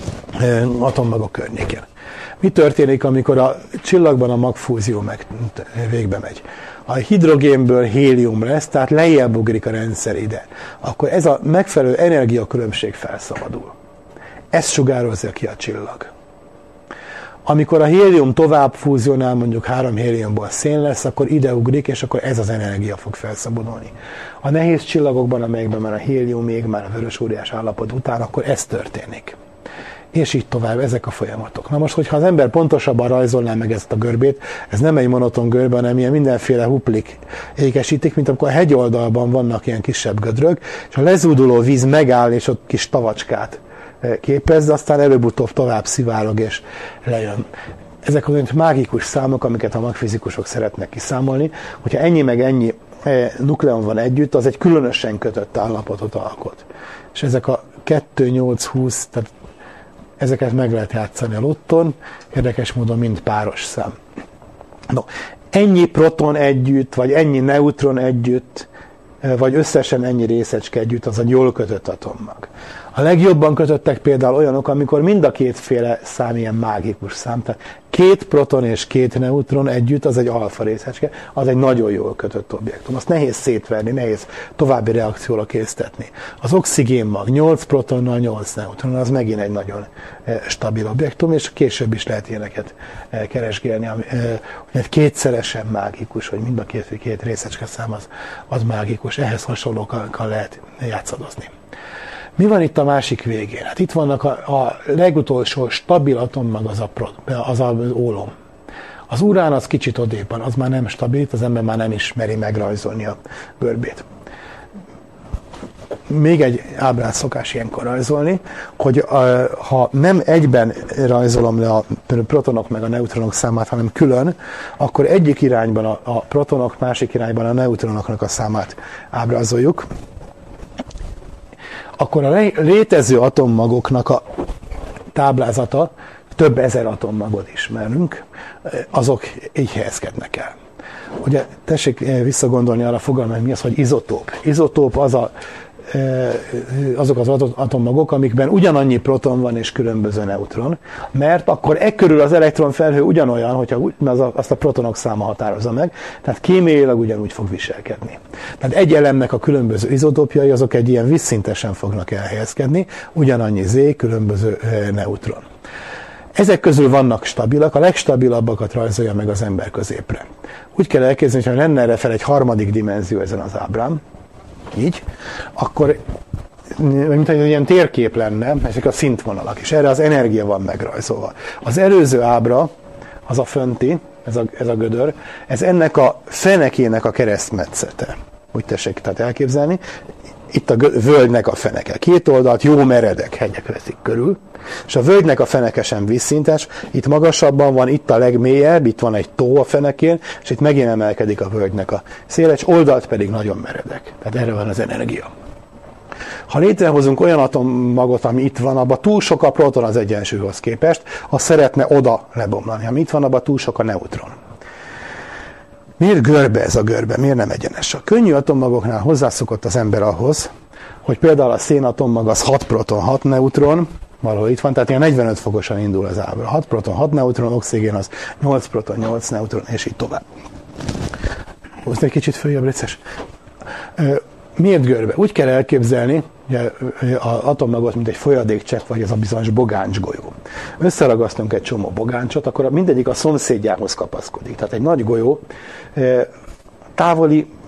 atommagok környékén. Mi történik, amikor a csillagban a magfúzió végbe megy? A hidrogénből hélium lesz, tehát lejjebb ugrik a rendszer ide. Akkor ez a megfelelő energiakülönbség felszabadul. Ez sugározza ki a csillag. Amikor a hélium tovább fúzionál, mondjuk 3 héliumból szén lesz, akkor ide ugrik, és akkor ez az energia fog felszabadulni. A nehéz csillagokban, amelyekben már a hélium még már a vörös óriás állapot után, akkor ez történik. És így tovább, ezek a folyamatok. Na most, hogyha az ember pontosabban rajzolná meg ezt a görbét, ez nem egy monoton görbe, hanem ilyen mindenféle huplik ékesítik, mint amikor a hegyoldalban vannak ilyen kisebb gödrök, és a lezúduló víz megáll, és ott kis tavacskát képez, de aztán előbb-utóbb tovább szivárog, és lejön. Ezek olyan mágikus számok, amiket a magfizikusok szeretnek kiszámolni, hogyha ennyi meg ennyi nukleon van együtt, az egy különösen kötött állapotot alkot. És ezek a 2, 8, 20, tehát ezeket meg lehet játszani a lotton, érdekes módon mind páros szám. No, ennyi proton együtt, vagy ennyi neutron együtt, vagy összesen ennyi részecske együtt, az egy jól kötött atommag. A legjobban kötöttek például olyanok, amikor mind a kétféle szám ilyen mágikus szám, tehát 2 proton és 2 neutron együtt, az egy alfa részecske, az egy nagyon jól kötött objektum. Azt nehéz szétverni, nehéz további reakcióra késztetni. Az oxigénmag 8 protonnal, 8 neutronnal, az megint egy nagyon stabil objektum, és később is lehet ilyeneket keresgélni, hogy kétszeresen mágikus, hogy mind a két részecske szám az mágikus, ehhez hasonlókkal lehet játszadozni. Mi van itt a másik végén? Hát itt vannak a legutolsó stabil atommag, az ólom. Az urán az kicsit odébb van, az már nem stabil, az ember már nem ismeri megrajzolni a görbét. még egy ábrát szokás ilyenkor rajzolni, hogy ha nem egyben rajzolom le a protonok meg a neutronok számát, hanem külön, akkor egyik irányban a protonok, másik irányban a neutronoknak a számát ábrázoljuk. Akkor a létező atommagoknak a táblázata, több ezer atommagot ismerünk, azok így helyezkednek el. Ugye tessék visszagondolni arra a fogalmat, hogy mi az, hogy izotóp. Izotóp azok az atommagok, amikben ugyanannyi proton van és különböző neutron, mert akkor körül az elektronfelhő ugyanolyan, hogyha azt a protonok száma határozza meg, tehát kémiailag ugyanúgy fog viselkedni. Tehát egy elemnek a különböző izotópjai, azok egy ilyen vízszintesen fognak elhelyezkedni, ugyanannyi Z, különböző neutron. Ezek közül vannak stabilak, a legstabilabbakat rajzolja meg az ember középre. Úgy kell elképzelni, hogy ha lenne erre fel egy harmadik dimenzió ezen az ábrán, így, akkor mint egy ilyen térkép lenne, ezek a szintvonalak, és erre az energia van megrajzolva. Az előző ábra, az a fönti, ez a gödör, ez ennek a fenekének a keresztmetszete. Úgy tessék tehát elképzelni. Itt a völgynek a feneke. Két oldalt jó meredek hegyek veszik körül, és a völgynek a feneke sem vízszintes, itt magasabban van, itt a legmélyebb, itt van egy tó a fenekén, és itt megint emelkedik a völgynek a széle, és oldalt pedig nagyon meredek. Tehát erre van az energia. Ha létrehozunk olyan atommagot, ami itt van, abban túl sok a proton az egyensúlyhoz képest, az szeretne oda lebomlani. Ami itt van, abban túl sok a neutron. Miért görbe ez a görbe? Miért nem egyenes? A könnyű atommagoknál hozzászokott az ember ahhoz, hogy például a szénatommag az 6 proton, 6 neutron, valahol itt van, tehát ilyen 45 fokosan indul az ábra. 6 proton, 6 neutron, oxigén az 8 proton, 8 neutron, és így tovább. Hozd egy kicsit följebb, létszes. Miért görbe? Úgy kell elképzelni, ugye, az atommagot, mint egy folyadékcsepp, vagy ez a bizonyos bogáncsgolyó. Összeragasztunk egy csomó bogáncsot, akkor mindegyik a szomszédjához kapaszkodik. Tehát egy nagy golyó távoli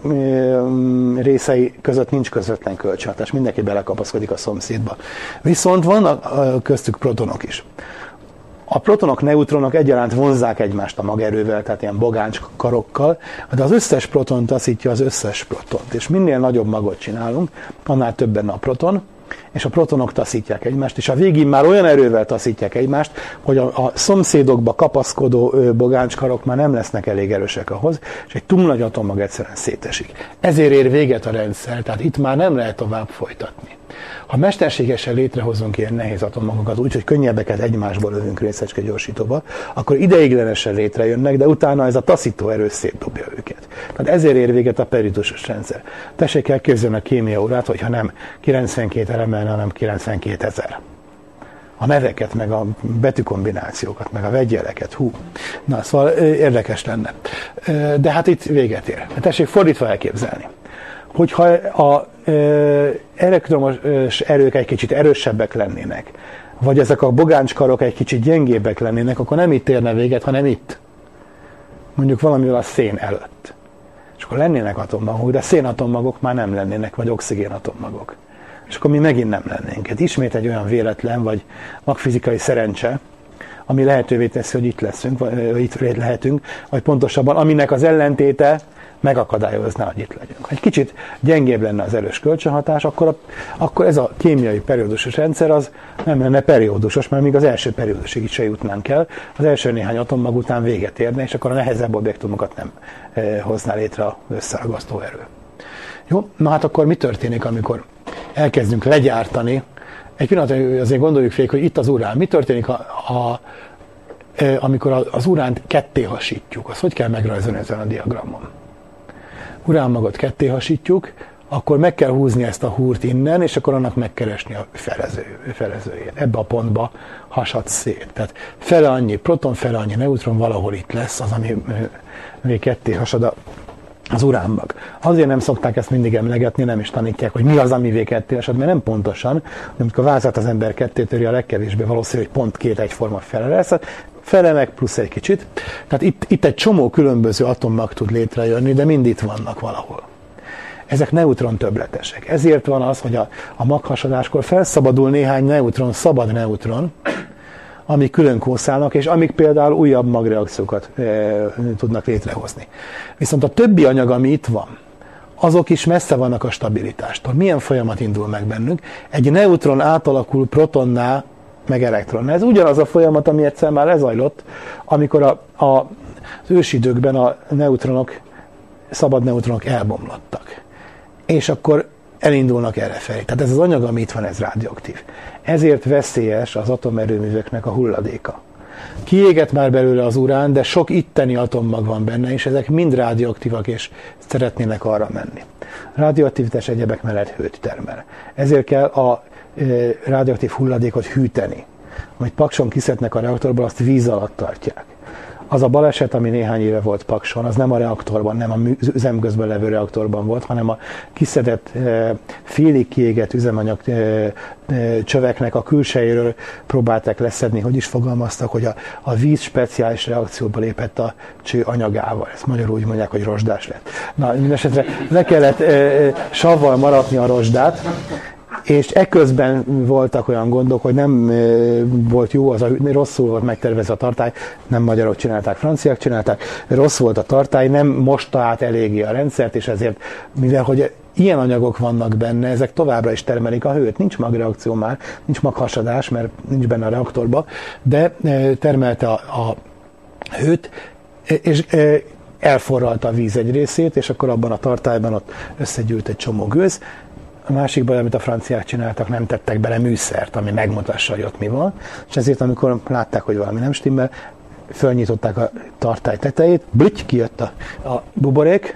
részei között nincs közvetlen kölcsönhatás, mindenki belekapaszkodik a szomszédba. Viszont vannak köztük protonok is. A protonok, neutronok egyaránt vonzzák egymást a magerővel, tehát ilyen bogáncs karokkal, de az összes proton taszítja az összes protont. És minél nagyobb magot csinálunk, annál több benne a proton, és a protonok taszítják egymást, és a végén már olyan erővel taszítják egymást, hogy a szomszédokba kapaszkodó bogáncskarok már nem lesznek elég erősek ahhoz, és egy túl nagy atommag egyszerűen szétesik. Ezért ér véget a rendszer, tehát itt már nem lehet tovább folytatni. Ha mesterségesen létrehozunk ilyen nehéz atommagokat úgy, hogy könnyebbeket egymásból lövünk részecske gyorsítóba, akkor ideiglenesen létrejönnek, de utána ez a taszító erő szétdobja őket. Tehát ezért ér véget a periódusos rendszer. Tessék elképzelni a kémia órát, hogyha nem 92 elemmel, hanem 92 000. A neveket, meg a betűkombinációkat, meg a vegyjeleket, Na, szóval érdekes lenne. De hát itt véget ér. Tessék fordítva elképzelni. Hogyha az elektromos erők egy kicsit erősebbek lennének, vagy ezek a bogáncskarok egy kicsit gyengébbek lennének, akkor nem itt érne véget, hanem itt. Mondjuk valamivel a szén előtt. És akkor lennének atommagok, de szénatommagok már nem lennének, vagy oxigénatommagok. És akkor mi megint nem lennénk. Hát ismét egy olyan véletlen, vagy magfizikai szerencse, ami lehetővé teszi, hogy itt leszünk, vagy itt lehetünk, vagy pontosabban, aminek az ellentéte megakadályozná, hogy itt legyünk. Ha egy kicsit gyengébb lenne az erős kölcsönhatás, akkor ez a kémiai periódusos rendszer az nem lenne periódusos, mert még az első periódusig is se jutnánk el. Az első néhány atommag után véget érne, és akkor a nehezebb objektumokat nem hozná létre az összeragasztó erő. Jó, na hát akkor mi történik, amikor elkezdünk legyártani? Egy pillanat azért gondoljuk végig, hogy itt az urán. Mi történik, amikor az uránt ketté hasítjuk? Azt hogy kell megrajzolni ezen a diagramon? Uránmagot ketté hasítjuk, akkor meg kell húzni ezt a húrt innen, és akkor annak megkeresni a felezőjét. Ebbe a pontba hasad szét. Tehát fele annyi proton, fele annyi neutron valahol itt lesz, az, ami még ketté hasad az uránmag. Azért nem szokták ezt mindig emlegetni, nem is tanítják, hogy mi az, ami ketté hasad, mert nem pontosan, amikor a vázat az ember ketté töri, a legkevésbé valószínű, hogy pont két egyforma fele lesz, fele meg plusz egy kicsit. Tehát itt egy csomó különböző atommag tud létrejönni, de mind itt vannak valahol. Ezek neutron többletesek. Ezért van az, hogy a maghasadáskor felszabadul néhány neutron, szabad neutron, amik külön kószálnak, és amik például újabb magreakciókat tudnak létrehozni. Viszont a többi anyag, ami itt van, azok is messze vannak a stabilitástól. Milyen folyamat indul meg bennünk? Egy neutron átalakul protonná, meg elektronná. Ez ugyanaz a folyamat, ami egyszer már lezajlott, amikor az ősidőkben a szabad neutronok elbomlottak. És akkor elindulnak errefelé. Tehát ez az anyag, ami itt van, ez radioaktív. Ezért veszélyes az atomerőműveknek a hulladéka. Kiégett már belőle az urán, de sok itteni atommag van benne, és ezek mind radioaktívak, és szeretnének arra menni. Radioaktivitás egyebek mellett hőt termel. Ezért kell a radioaktív hulladékot hűteni. Amit Pakson kiszednek a reaktorból, azt víz alatt tartják. Az a baleset, ami néhány éve volt Pakson, az nem a reaktorban, nem a üzemközben levő reaktorban volt, hanem a kiszedett, félig kiégett üzemanyag csöveknek a külsejéről próbálták leszedni, hogy is fogalmaztak, hogy a víz speciális reakcióba lépett a cső anyagával. Ezt magyarul úgy mondják, hogy rozsdás lett. Na, mindesetre le kellett savval maratni a rozsdát, és eközben voltak olyan gondok, hogy nem volt jó, rosszul volt megtervezve a tartály, nem magyarok csinálták, franciák csinálták, rossz volt a tartály, nem mosta át eléggé a rendszert, és ezért, mivel hogy ilyen anyagok vannak benne, ezek továbbra is termelik a hőt. Nincs magreakció már, nincs maghasadás, mert nincs benne a reaktorba, de termelte a hőt, és elforralta a víz egy részét, és akkor abban a tartályban ott összegyűlt egy csomó gőz. A másik baj, amit a franciák csináltak, nem tettek bele műszert, ami megmutassa, hogy ott mi van, és ezért, amikor látták, hogy valami nem stimmel, fölnyitották a tartály tetejét, blüty, kijött a buborék,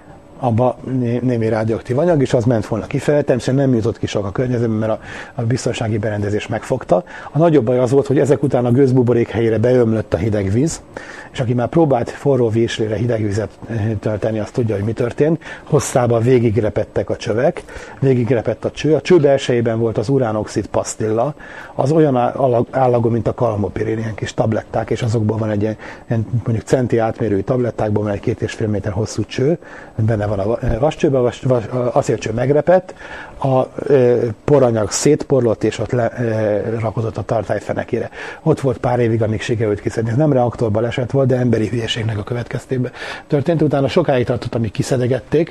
abba némi radioaktív anyag, és az ment volna kifele, természetesen nem jutott ki sok a környezetben, mert a biztonsági berendezés megfogta. A nagyobb baj az volt, hogy ezek után a gőzbuborék helyére beömlött a hideg víz, és aki már próbált forró vízslére hideg vizet tölteni, azt tudja, hogy mi történt. Hosszában végigrepettek a csövek, végigrepett a cső. A cső belsejében volt az uránoxid pasztilla, az olyan állagú, mint a kalmopirin, ilyen kis tabletták, és azokból van egy ilyen mondjuk centi átmérőjű tablettákból van egy 2,5 méter hosszú cső, benne van a vascsőben, az acélcső megrepett, a poranyag szétporlott, és ott rakodott a tartály fenekére. Ott volt pár évig, amíg sikerült kiszedni. Ez nem reaktorban esett volt, de emberi hülyeségnek a következtében történt. Utána sokáig tartott, amíg kiszedegették.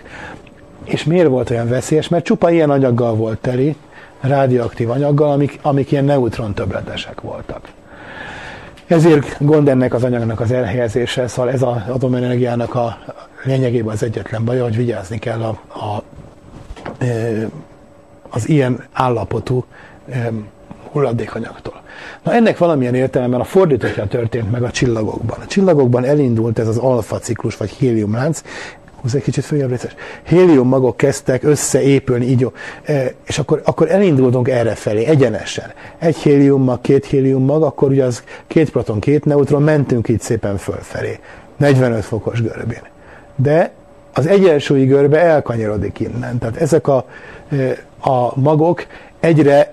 És miért volt olyan veszélyes? Mert csupa ilyen anyaggal volt teli, radioaktív anyaggal, amik ilyen neutron többletesek voltak. Ezért gond ennek az anyagnak az elhelyezése, szóval ez az atomenergiának a lényegében az egyetlen baja, hogy vigyázni kell az ilyen állapotú hulladékanyagtól. Na ennek valamilyen értelemben a fordítottja történt meg a csillagokban. A csillagokban elindult ez az alfa ciklus, vagy héliumlánc, húzz egy kicsit följebb részes. Héliummagok kezdtek összeépülni, így, és akkor elindultunk errefelé, egyenesen. Egy héliummag, két héliummag, akkor ugye az 2 proton, 2 neutron, mentünk így szépen fölfelé, 45 fokos görbén. De az egyensúlyi görbe elkanyarodik innen. Tehát ezek a magok egyre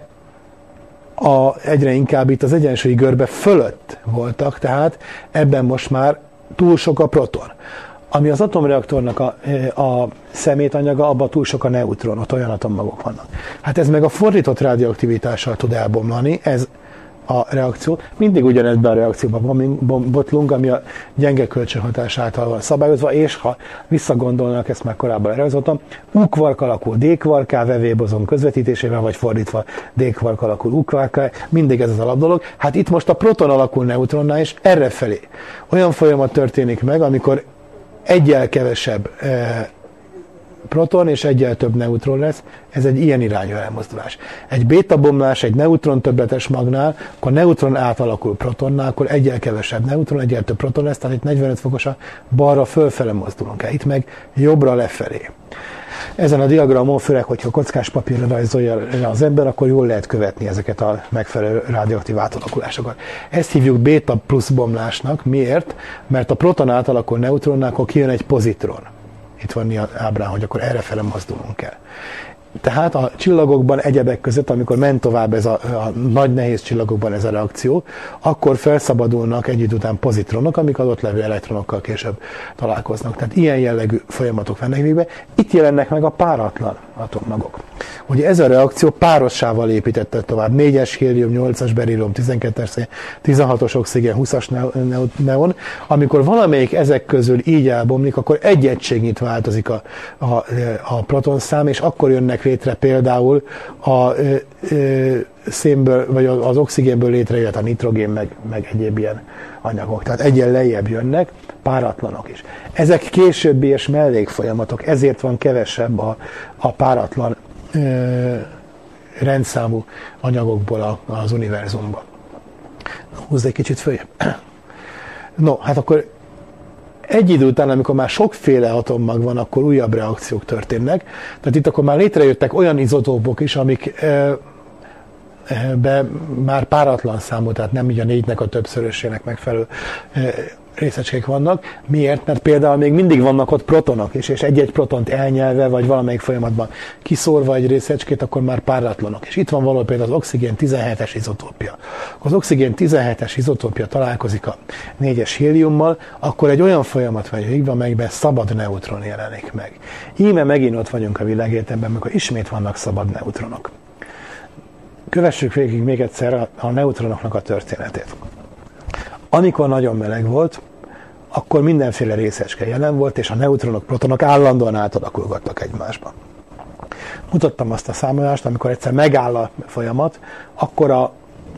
inkább itt az egyensúlyi görbe fölött voltak, tehát ebben most már túl sok a proton. Ami az atomreaktornak a szemétanyaga, abban túl sok a neutron, ott olyan atommagok vannak. Hát ez meg a fordított radioaktivitással tud elbomlani, ez a reakció. Mindig ugyanebben a reakcióban botlunk, ami a gyenge kölcsönhatás által van szabályozva, és ha visszagondolnak, ezt már korábban előzottam, U-kvark alakul D-kvarká vevélybozon közvetítésével, vagy fordítva D-kvark alakul U-kvarká, mindig ez az alapdolog. Hát itt most a proton alakul neutronnál, és errefelé. Olyan folyamat történik meg, amikor egyel kevesebb proton és egyel több neutron lesz, ez egy ilyen irányú elmozdulás. Egy bétabomlás egy neutron többletes magnál, akkor neutron átalakul protonnál, akkor egyel kevesebb neutron, egyel több proton lesz, tehát itt 45 fokosan balra fölfele mozdulunk el, itt meg jobbra lefelé. Ezen a diagramon, főleg, hogyha kockás papírra rajzolja az ember, akkor jól lehet követni ezeket a megfelelő radioaktív átalakulásokat. Ezt hívjuk béta plusz bomlásnak. Miért? Mert a proton átalakul neutronnál, akkor kijön egy pozitron. Itt van az ábrán, hogy akkor errefele mozdulunk el. Tehát a csillagokban egyebek között, amikor ment tovább ez a nagy nehéz csillagokban ez a reakció, akkor felszabadulnak egy idő után pozitronok, amik az ott levő elektronokkal később találkoznak. Tehát ilyen jellegű folyamatok vannak végbe. Itt jelennek meg a páratlan atommagok. Ugye ez a reakció párossával építette tovább. 4-es hélium, 8-as berillium, 12-es, 16-os oxigén, 20-as neon. Amikor valamelyik ezek közül így elbomlik, akkor egy egységnyit változik a protonszám, és akkor jönnek létre például a szénből, vagy az oxigénből létrejött a nitrogén, meg egyéb ilyen anyagok. Tehát egyen lejjebb jönnek, páratlanok is. Ezek későbbi és mellékfolyamatok, ezért van kevesebb a páratlan rendszámú anyagokból az univerzumban. Húzz egy kicsit följebb. No, hát akkor egy idő után, amikor már sokféle atommag van, akkor újabb reakciók történnek. Tehát itt akkor már létrejöttek olyan izotópok is, amik már páratlan számú, tehát nem így a 4-nek a többszörösének megfelelő részecskék vannak. Miért? Mert például még mindig vannak ott protonok is, és egy-egy protont elnyelve, vagy valamelyik folyamatban kiszórva egy részecskét, akkor már páratlanok. És itt van valahol például az oxigén 17-es izotópia. Az oxigén 17-es izotópia találkozik a 4-es héliummal, akkor egy olyan folyamat vagy végbe, amelyben szabad neutron jelenik meg. Íme megint ott vagyunk a világegyetemben, amikor ismét vannak szabad neutronok. Kövessük végig még egyszer a neutronoknak a történetét. Amikor nagyon meleg volt, akkor mindenféle részecske jelen volt, és a neutronok, protonok állandóan átalakulgattak egymásba. Mutattam azt a számolást, amikor egyszer megáll a folyamat, akkor a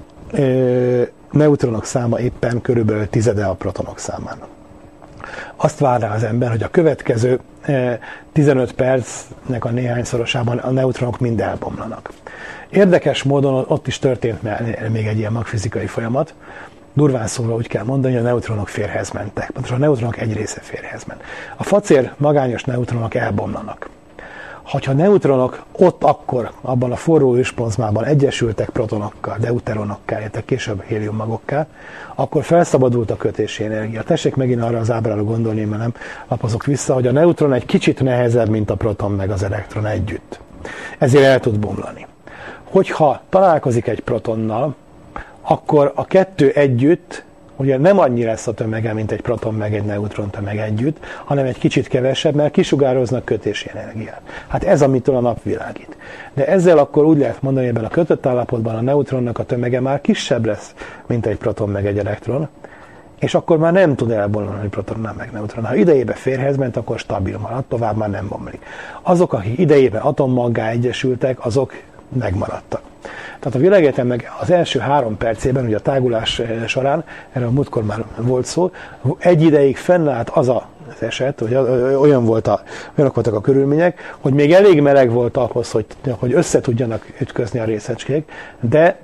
neutronok száma éppen körülbelül tizede a protonok számának. Azt várná az ember, hogy a következő 15 percnek a néhányszorosában a neutronok mind elbomlanak. Érdekes módon ott is történt még egy ilyen magfizikai folyamat. Durván szólva úgy kell mondani, hogy a neutronok férhez mentek. Pontosan a neutronok egy része férhez ment. A facér magányos neutronok elbomlanak. Ha a neutronok ott akkor, abban a forró őspontban egyesültek protonokkal, deuteronokkal, illetve később héliummagokká, akkor felszabadult a kötési energia. Tessék megint arra az ábrára gondolni, mert nem lapozok vissza, hogy a neutron egy kicsit nehezebb, mint a proton meg az elektron együtt. Ezért el tud bomlani. Hogyha találkozik egy protonnal, akkor a kettő együtt, ugye nem annyi lesz a tömege, mint egy proton meg egy neutron tömeg együtt, hanem egy kicsit kevesebb, mert kisugároznak kötési energiát. Hát ez, amitől a nap világít. De ezzel akkor úgy lehet mondani, hogy ebben a kötött állapotban a neutronnak a tömege már kisebb lesz, mint egy proton meg egy elektron, és akkor már nem tud elbomlani protonnál meg neutron. Ha idejébe férhez ment, akkor stabil maradt, tovább már nem bomlik. Azok, akik idejében atommaggá egyesültek, azok megmaradtak. Tehát a világegyetem meg az első 3 percében, ugye a tágulás során, erről múltkor már volt szó, egy ideig fennállt az az eset, hogy olyanok voltak a körülmények, hogy még elég meleg volt ahhoz, hogy össze tudjanak ütközni a részecskék, de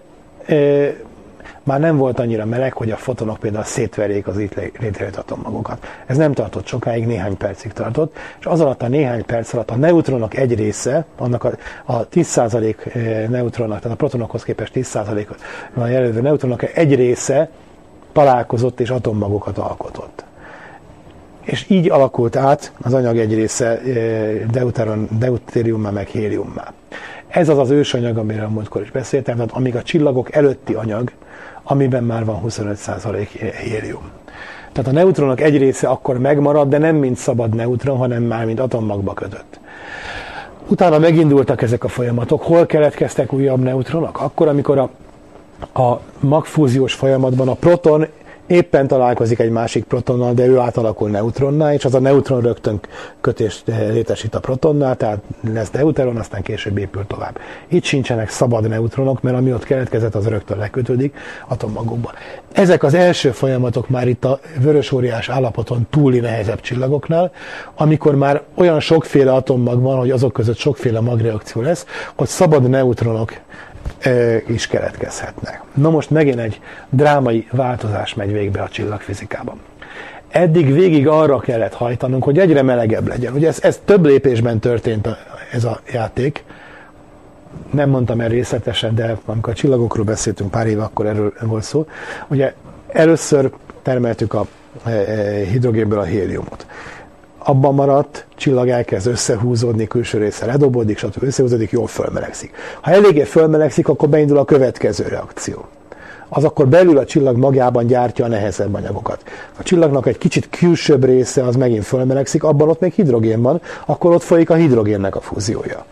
már nem volt annyira meleg, hogy a fotonok például szétverjék az itt létrejött atommagokat. Ez nem tartott sokáig, néhány percig tartott, és az alatt a néhány perc alatt a neutronok egy része, annak a 10% neutronnak, tehát a protonokhoz képest 10%-ban jelölő neutronok egy része találkozott és atommagokat alkotott. És így alakult át az anyag egy része deutériummá meg héliummá. Ez az az ősanyag, amiről múltkor is beszéltem, tehát amíg a csillagok előtti anyag, amiben már van 25% hélium. Tehát a neutronok egy része akkor megmarad, de nem mint szabad neutron, hanem már mint atommagba kötött. Utána megindultak ezek a folyamatok. Hol keletkeztek újabb neutronok? Akkor, amikor a magfúziós folyamatban a proton éppen találkozik egy másik protonnal, de ő átalakul neutronná, és az a neutron rögtön kötést létesít a protonnál, tehát lesz deuteron, aztán később épül tovább. Itt sincsenek szabad neutronok, mert ami ott keletkezett, az rögtön lekötődik atommagokba. Ezek az első folyamatok már itt a vörösóriás állapoton túli nehezebb csillagoknál, amikor már olyan sokféle atommag van, hogy azok között sokféle magreakció lesz, hogy szabad neutronok is keletkezhetnek. Na most megint egy drámai változás megy végbe a csillagfizikában. Eddig végig arra kellett hajtanunk, hogy egyre melegebb legyen. Ugye ez több lépésben történt ez a játék. Nem mondtam el részletesen, de amikor a csillagokról beszéltünk pár éve, akkor erről volt szó. Ugye először termeltük a hidrogénből a héliumot. Abban maradt, csillag elkezd összehúzódni, külső része ledobódik, stb. Összehúzódik, jól fölmelegszik. Ha eléggé fölmelegszik, akkor beindul a következő reakció. Az akkor belül a csillag magjában gyártja a nehezebb anyagokat. A csillagnak egy kicsit külsőbb része az megint fölmelegszik, abban ott még hidrogén van, akkor ott folyik a hidrogénnek a fúziója.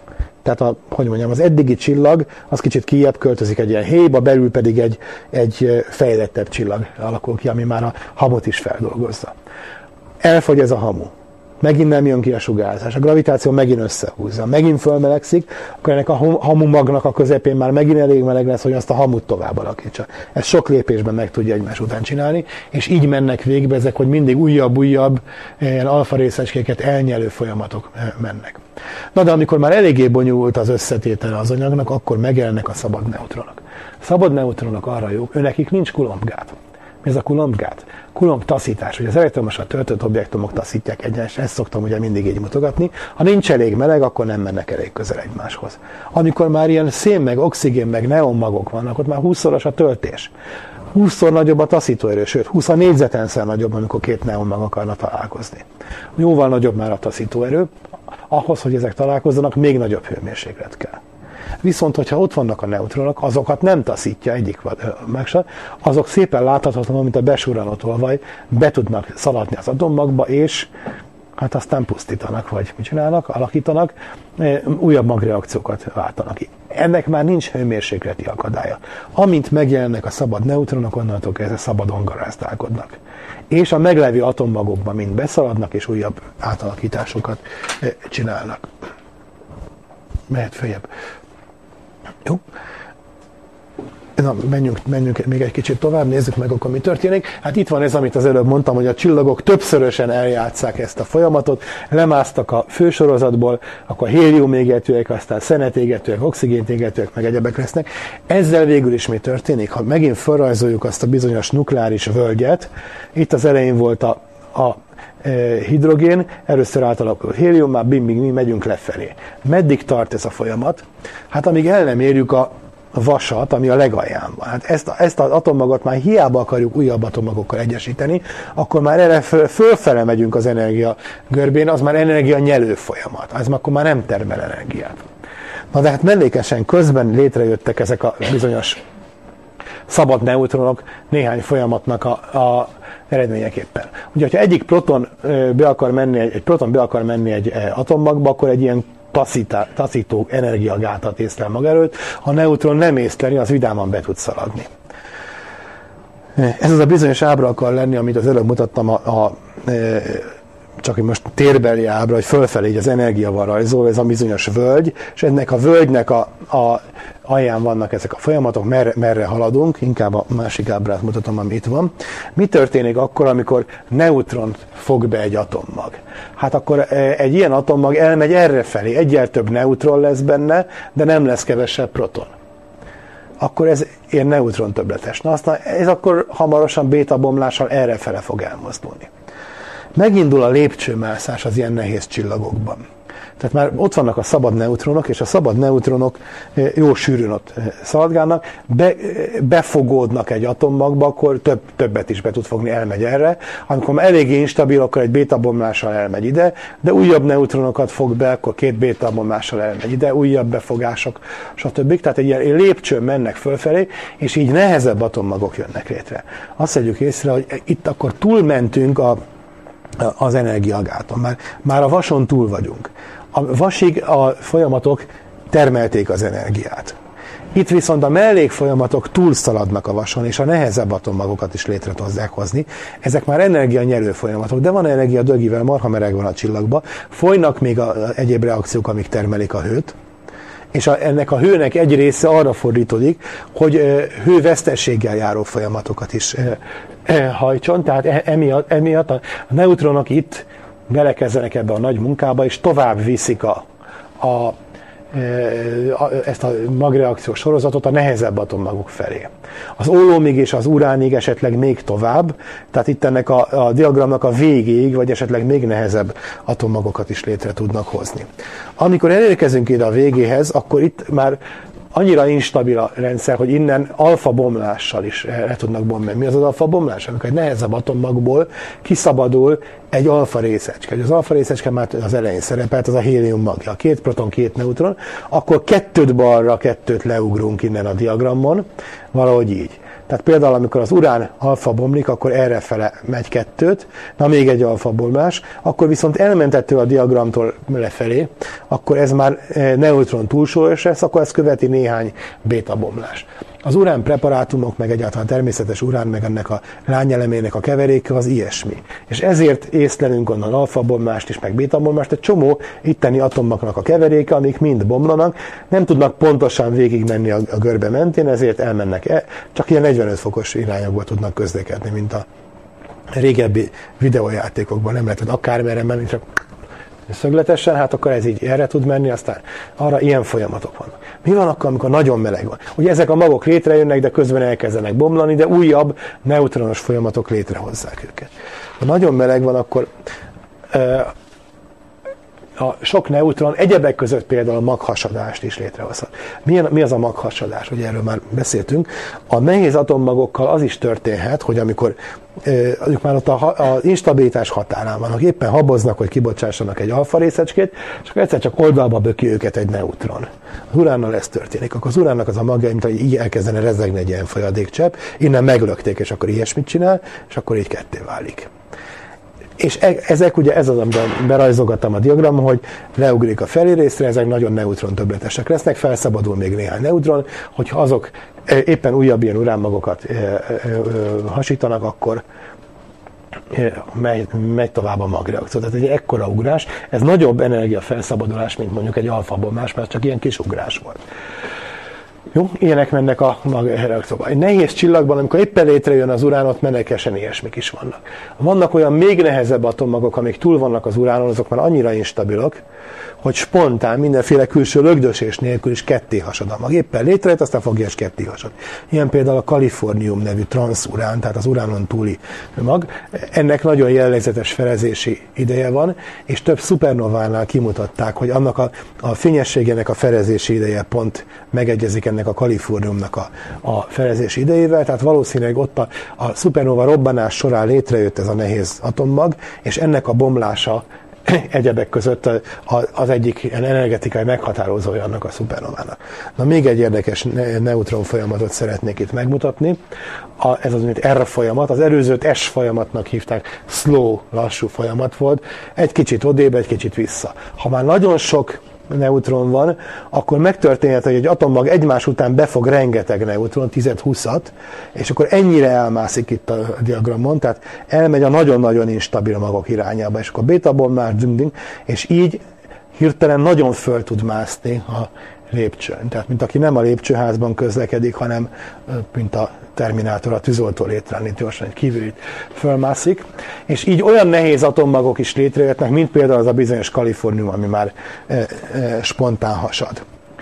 tehát az eddigi csillag, az kicsit kijebb költözik egy ilyen héjba, belül pedig egy fejlettebb csillag alakul ki, ami már a hamut is feldolgozza. Elfogy ez a hamu. Megint nem jön ki a sugárzás, a gravitáció megint összehúzza, megint fölmelegszik, akkor ennek a hamu magnak a közepén már megint elég meleg lesz, hogy azt a hamut tovább alakítsa. Ezt sok lépésben meg tudja egymás után csinálni, és így mennek végbe ezek, hogy mindig újabb ilyen alfa részecskéket elnyelő folyamatok mennek. Na de amikor már eléggé bonyolult az összetétele az anyagnak, akkor megjelennek a szabad neutronok. A szabad neutronok arra jók, nekik nincs Coulomb-gát. Mi ez a Coulomb-gát? Coulomb taszítás, hogy az elektromosan töltött objektumok taszítják egymást, ezt szoktam ugye mindig így mutogatni. Ha nincs elég meleg, akkor nem mennek elég közel egymáshoz. Amikor már ilyen szén, meg oxigén, meg neonmagok vannak, ott már 20-szoros a töltés. 20-szor nagyobb a taszítóerő, sőt 20 a négyzetenszer nagyobb, amikor két neonmag akarna találkozni. Jóval nagyobb már a taszítóerő, ahhoz, hogy ezek találkozzanak, még nagyobb hőmérséklet kell. Viszont, hogyha ott vannak a neutronok, azokat nem taszítja egyik mással, azok szépen láthatatlanul, mint a besurranott olvaj, be tudnak szaladni az atommagba, és hát aztán pusztítanak, vagy mit csinálnak, alakítanak, újabb magreakciókat váltanak ki. Ennek már nincs hőmérsékleti akadálya. Amint megjelennek a szabad neutronok, onnantól kezdve szabadon garázdálkodnak. És a meglevő atommagokban mind beszaladnak, és újabb átalakításokat csinálnak. Mehet följebb. Jó. Na, menjünk még egy kicsit tovább, nézzük meg, akkor mi történik. Hát itt van ez, amit az előbb mondtam, hogy a csillagok többszörösen eljátsszák ezt a folyamatot, lemásztak a fősorozatból, akkor héliumégetőek, aztán szenetégetőek, oxigéntégetőek, meg egyebek lesznek. Ezzel végül is mi történik? Ha megint felrajzoljuk azt a bizonyos nukleáris völgyet, itt az elején volt a hidrogén, először átalakult hélium, már mi megyünk lefelé. Meddig tart ez a folyamat? Hát amíg el nem érjük a vasat, ami a legalján van. Hát ezt az atommagot már hiába akarjuk újabb atommagokkal egyesíteni, akkor már erre fölfele megyünk az energia görbén, az már energia nyelő folyamat. Az akkor már nem termel energiát. Na de hát mellékesen közben létrejöttek ezek a bizonyos szabad neutronok néhány folyamatnak a eredményeképpen. Ugye, hogyha egyik proton be akar menni egy atommagba, akkor egy ilyen taszító energiagátat észlel maga előtt, ha a neutron nem észleli, az vidáman be tud szaladni. Ez az a bizonyos ábra akar lenni, amit az előbb mutattam, csak most térbeli ábra, hogy fölfelé így az energia van rajzolva, ez a bizonyos völgy, és ennek a völgynek a alján vannak ezek a folyamatok, merre haladunk, inkább a másik ábrát mutatom, ami itt van. Mi történik akkor, amikor neutront fog be egy atommag? Hát akkor egy ilyen atommag elmegy errefelé, egyel több neutron lesz benne, de nem lesz kevesebb proton. Akkor ez ilyen neutron többletes. Na aztán ez akkor hamarosan béta-bomlással errefele fog elmozdulni. Megindul a lépcsőmászás az ilyen nehéz csillagokban. Tehát már ott vannak a szabad neutronok, és a szabad neutronok jó sűrűn ott szaladgálnak, befogódnak egy atommagba, akkor többet is be tud fogni, elmegy erre. Amikor már eléggé instabil, akkor egy bétabomlással elmegy ide, de újabb neutronokat fog be, akkor két bétabomlással elmegy ide, újabb befogások, stb. Tehát egy ilyen lépcsőn mennek fölfelé, és így nehezebb atommagok jönnek létre. Azt vegyük észre, hogy itt akkor túlmentünk az energiagáton. Már a vason túl vagyunk. A vasig a folyamatok termelték az energiát. Itt viszont a mellékfolyamatok túlszaladnak a vason, és a nehezebb atommagokat is létre tudják hozni. Ezek már energianyerő folyamatok, de van energia dögivel, marha meleg van a csillagban. Folynak még egyéb reakciók, amik termelik a hőt, és ennek a hőnek egy része arra fordítódik, hogy hővesztességgel járó folyamatokat is hajtson, tehát emiatt a neutronok itt belekezdenek ebbe a nagy munkába, és tovább viszik ezt a magreakciós sorozatot a nehezebb atommagok felé. Az ólómig és az uránig esetleg még tovább, tehát itt ennek a diagramnak a végéig, vagy esetleg még nehezebb atommagokat is létre tudnak hozni. Amikor elérkezünk ide a végéhez, akkor itt már annyira instabil a rendszer, hogy innen alfa bomlással is le tudnak bomlani. Mi az alfa bomlás? Amikor egy nehezebb atommagból kiszabadul egy alfa részecske. Az alfa részecske már az elején szerepelt, az a hélium magja. 2 proton, 2 neutron, akkor 2 balra, 2 leugrunk innen a diagramon, valahogy így. Tehát például, amikor az urán alfa bomlik, akkor errefele megy 2, na még egy alfa bomlás, akkor viszont elmentettől a diagramtól lefelé, akkor ez már neutron túlsúlyos lesz, akkor ez követi néhány béta bomlás. Az urán preparátumok, meg egyáltalán természetes urán, meg ennek a lányelemének a keveréke az ilyesmi. És ezért észlelünk onnan alfa bomlást is, meg béta bomlást, egy csomó itteni atomoknak a keveréke, amik mind bomlanak, nem tudnak pontosan végigmenni a görbe mentén, ezért elmennek, csak ilyen 45 fokos irányokból tudnak közlekedni, mint a régebbi videójátékokban, nem lehet, hogy akármerre menni, csak szögletesen, hát akkor ez így erre tud menni, aztán arra ilyen folyamatok vannak. Mi van akkor, amikor nagyon meleg van? Ugye ezek a magok létrejönnek, de közben elkezdenek bomlani, de újabb neutronos folyamatok létrehozzák őket. Ha nagyon meleg van, akkor a sok neutron egyebek között például a maghasadást is létrehozhat. Mi az a maghasadás? Ugye erről már beszéltünk. A nehéz atommagokkal az is történhet, hogy amikor ők már ott az instabilitás határán vannak, éppen haboznak, hogy kibocsássanak egy alfa részecskét, és akkor egyszer csak oldalba böki őket egy neutron. Az uránnal ez történik. Akkor az uránnak az a magja, mint hogy így elkezdene rezegni egy ilyen folyadékcsepp, innen meglökték, és akkor ilyesmit csinál, és akkor így ketté válik. És ezek ugye ez az, amiben berajzolgattam a diagramon, hogy leugrik a felé részre, ezek nagyon neutron többletesek lesznek, felszabadul még néhány neutron, hogyha azok éppen újabb ilyen uránmagokat hasítanak, akkor megy tovább a magreakció. Tehát egy ekkora ugrás, ez nagyobb energiafelszabadulás, mint mondjuk egy alfa-bomlás, mert csak ilyen kis ugrás volt. Jó, ilyenek mennek a magreakcióba. Egy nehéz csillagban, amikor éppen létrejön az urán, ott menekesen ilyesmik is vannak. Vannak olyan még nehezebb atommagok, amik túl vannak az uránon, azok már annyira instabilok, hogy spontán, mindenféle külső lögdösés nélkül is ketté hasad a mag. Éppen létrejött, aztán fogja és ketté hasad. Ilyen például a kalifornium nevű transzurán, tehát az uránon túli mag. Ennek nagyon jellegzetes felezési ideje van, és több szupernovánál kimutatták, hogy annak a fényességének a felezési ideje pont megegyezik ennek a kaliforniumnak a felezési idejével, tehát valószínűleg ott a szupernova robbanás során létrejött ez a nehéz atommag, és ennek a bomlása egyebek között az egyik energetikai meghatározója annak a szupernovának. Na, még egy érdekes neutron folyamatot szeretnék itt megmutatni. Ez az, mint R folyamat, az előzőt S folyamatnak hívták, slow, lassú folyamat volt, egy kicsit odébb, egy kicsit vissza. Ha már nagyon sok neutron van, akkor megtörténhet, hogy egy atommag egymás után befog rengeteg neutron, 10-20-at, és akkor ennyire elmászik itt a diagramon, tehát elmegy a nagyon-nagyon instabil magok irányába, és akkor béta-bombás, és így hirtelen nagyon föl tud mászni a lépcsőn. Tehát, mint aki nem a lépcsőházban közlekedik, hanem mint a Terminátor a tűzoltó létrán, itt gyorsan egy kívül fölmászik, és így olyan nehéz atommagok is létrejöttnek, mint például az a bizonyos kalifornium, ami már spontán hasad.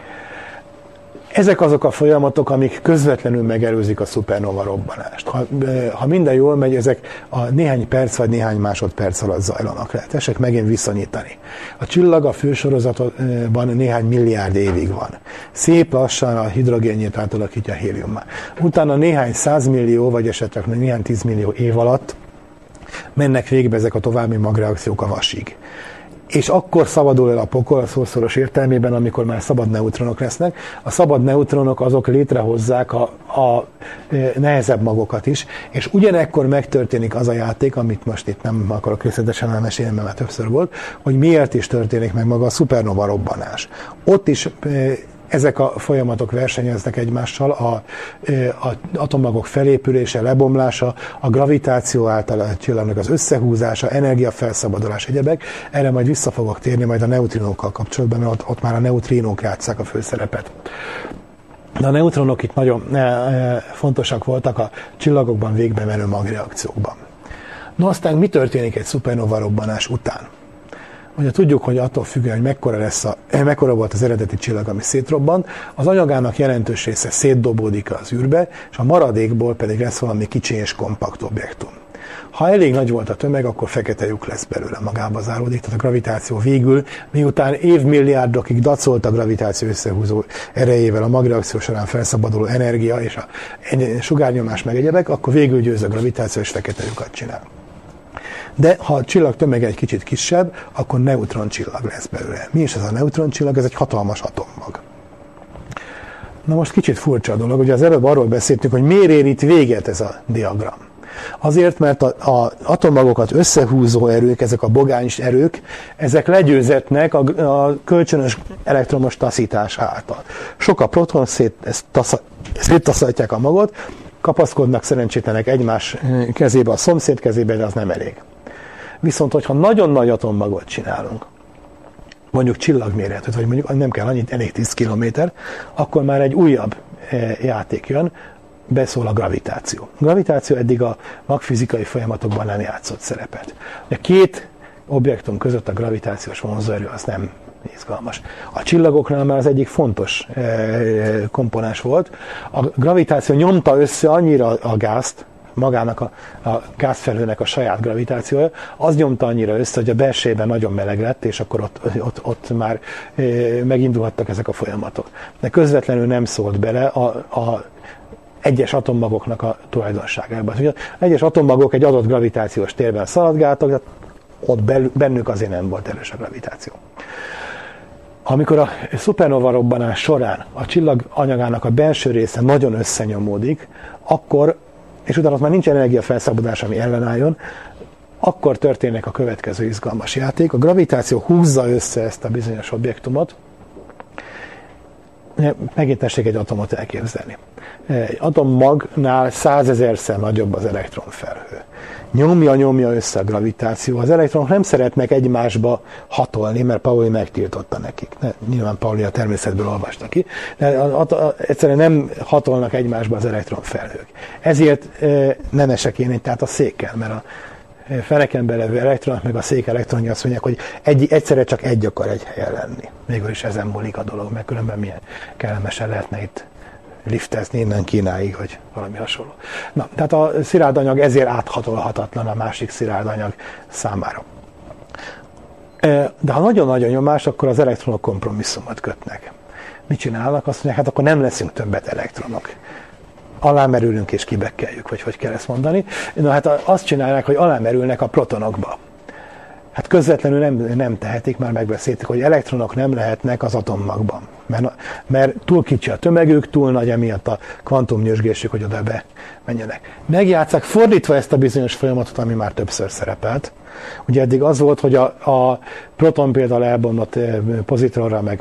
Ezek azok a folyamatok, amik közvetlenül megelőzik a szupernova robbanást. Ha minden jól megy, ezek a néhány perc vagy néhány másodperc alatt zajlanak le. Tessék megint viszonyítani. A csillag a fősorozatban néhány milliárd évig van. Szép lassan a hidrogénjét átalakítja a héliummá. Utána néhány 100 millió, vagy esetleg néhány 10 millió év alatt mennek végbe ezek a további magreakciók a vasig. És akkor szabadul el a pokol a szószoros értelmében, amikor már szabad neutronok lesznek. A szabad neutronok azok létrehozzák a nehezebb magokat is, és ugyanekkor megtörténik az a játék, amit most itt nem akarok részletesen elmesélni, mert már többször volt, hogy miért is történik meg maga a szupernova robbanás. Ott is ezek a folyamatok versenyeznek egymással, az atommagok felépülése, lebomlása, a gravitáció által a csillagnak az összehúzása, energiafelszabadulás, egyebek. Erre majd vissza fogok térni majd a neutrinókkal kapcsolatban, mert ott már a neutrinók játsszák a főszerepet. De a neutronok itt nagyon fontosak voltak a csillagokban végbe menő magreakciókban. No, aztán mi történik egy szupernova robbanás után? Ugye tudjuk, hogy attól függően, hogy mekkora volt az eredeti csillag, ami szétrobbant, az anyagának jelentős része szétdobódik az űrbe, és a maradékból pedig lesz valami kicsi és kompakt objektum. Ha elég nagy volt a tömeg, akkor fekete lyuk lesz belőle, magába záródik, tehát a gravitáció végül, miután évmilliárdokig dacolt a gravitáció összehúzó erejével a magreakció során felszabaduló energia és a sugárnyomás meg egyebek, akkor végül győz a gravitáció és fekete lyukat csinál. De ha a csillag tömege egy kicsit kisebb, akkor neutroncsillag lesz belőle. Mi is ez a neutroncsillag? Ez egy hatalmas atommag. Na most kicsit furcsa a dolog, ugye az előbb arról beszéltünk, hogy miért ér itt véget ez a diagram. Azért, mert az atommagokat összehúzó erők, ezek a bogányos erők, ezek legyőzetnek a kölcsönös elektromos taszítás által. Sok a proton, széttaszítják a magot, kapaszkodnak szerencsétlenek egymás kezébe, a szomszéd kezébe, de az nem elég. Viszont, hogyha nagyon nagy atommagot csinálunk, mondjuk csillagméretűt, vagy mondjuk nem kell annyit, elég 10 kilométer, akkor már egy újabb játék jön, beszól a gravitáció. A gravitáció eddig a magfizikai folyamatokban nem játszott szerepet. A két objektum között a gravitációs vonzóerő az nem izgalmas. A csillagoknál már az egyik fontos komponens volt. A gravitáció nyomta össze annyira a gázt, magának a gázfelhőnek a saját gravitációja, az nyomta annyira össze, hogy a belsejében nagyon meleg lett, és akkor ott már megindulhattak ezek a folyamatok. De közvetlenül nem szólt bele a egyes atommagoknak a tulajdonságában. Ugye egyes atommagok egy adott gravitációs térben szaladgáltak, de ott bennük azért nem volt erős a gravitáció. Amikor a szupernova robbanás során a csillag anyagának a belső része nagyon összenyomódik, akkor, és utána ott már nincs energiafelszabadulás, ami ellenálljon, akkor történik a következő izgalmas játék. A gravitáció húzza össze ezt a bizonyos objektumot. Megint tessék egy atomot elképzelni. Egy atommagnál 100 000-szer nagyobb az elektronfelhő. Nyomja össze a gravitáció. Az elektronok nem szeretnek egymásba hatolni, mert Pauli megtiltotta nekik. Nyilván Pauli a természetből olvasta ki, de egyszerűen nem hatolnak egymásba az elektronfelhők. Ezért nem esek én tehát a székkel, mert a feneken belevő elektronok, meg a szék elektronja azt mondják, hogy egyszerre csak egy akar egy helyen lenni. Végül is ezen múlik a dolog, mert különben milyen kellemesen lehetne itt liftezni innen Kínáig, vagy valami hasonló. Na, tehát a szilárd anyag ezért áthatolhatatlan a másik szilárd anyag számára. De ha nagyon-nagyon nyomás, akkor az elektronok kompromisszumot kötnek. Mit csinálnak? Azt mondják, hát akkor nem leszünk többet elektronok. Alámerülünk és kibekkeljük, vagy hogy kell ezt mondani. Na hát azt csinálják, hogy alámerülnek a protonokba. Hát közvetlenül nem tehetik, már megbeszéltük, hogy elektronok nem lehetnek az atommagban. Mert túl kicsi a tömegük, túl nagy emiatt a kvantumnyüzsgésük, hogy oda menjenek. Megjátsszák fordítva ezt a bizonyos folyamatot, ami már többször szerepelt. Ugye eddig az volt, hogy a proton például elbomlott pozitronra, meg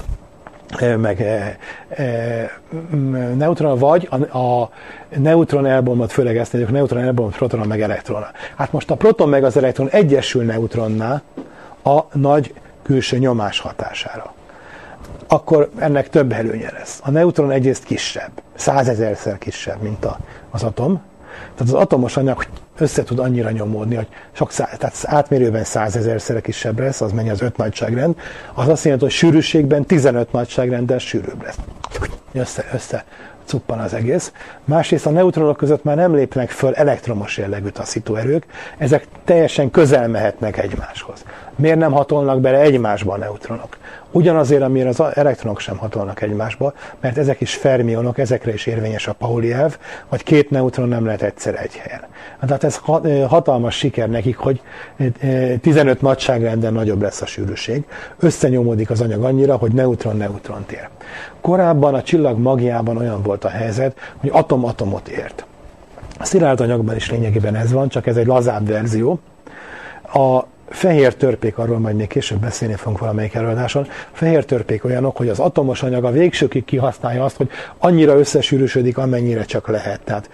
neutron, vagy a neutron elbomlott, főleg ezt nézzük, neutron elbomlott proton, meg elektronnal. Hát most a proton meg az elektron egyesül neutronná a nagy külső nyomás hatására. Akkor ennek több előnye lesz. A neutron egyrészt kisebb, 100 000-szer kisebb, mint az atom. Tehát az atomos anyag össze tud annyira nyomódni, hogy tehát átmérőben 100 000-szer kisebb lesz, az mennyi az 5 nagyságrend, az azt jelenti, hogy sűrűségben 15 nagyságrenddel sűrűbb lesz. Össze cuppan az egész. Másrészt a neutronok között már nem lépnek föl elektromos jellegű taszítóerők, ezek teljesen közel mehetnek egymáshoz. Miért nem hatolnak bele egymásba a neutronok? Ugyanazért, amire az elektronok sem hatolnak egymásba, mert ezek is fermionok, ezekre is érvényes a Pauli elv, hogy két neutron nem lehet egyszer egy helyen. Tehát ez hatalmas siker nekik, hogy 15 nagyságrenden nagyobb lesz a sűrűség. Összenyomódik az anyag annyira, hogy neutron-neutron tér. Korábban a csillag magjában olyan volt a helyzet, hogy atom-atomot ért. A szilárd anyagban is lényegében ez van, csak ez egy lazább verzió. A fehér törpék, arról majd még később beszélni fogunk valamelyik előadáson. A fehér törpék olyanok, hogy az atomos anyag a végsőkig kihasználja azt, hogy annyira összesűrűsödik, amennyire csak lehet. Tehát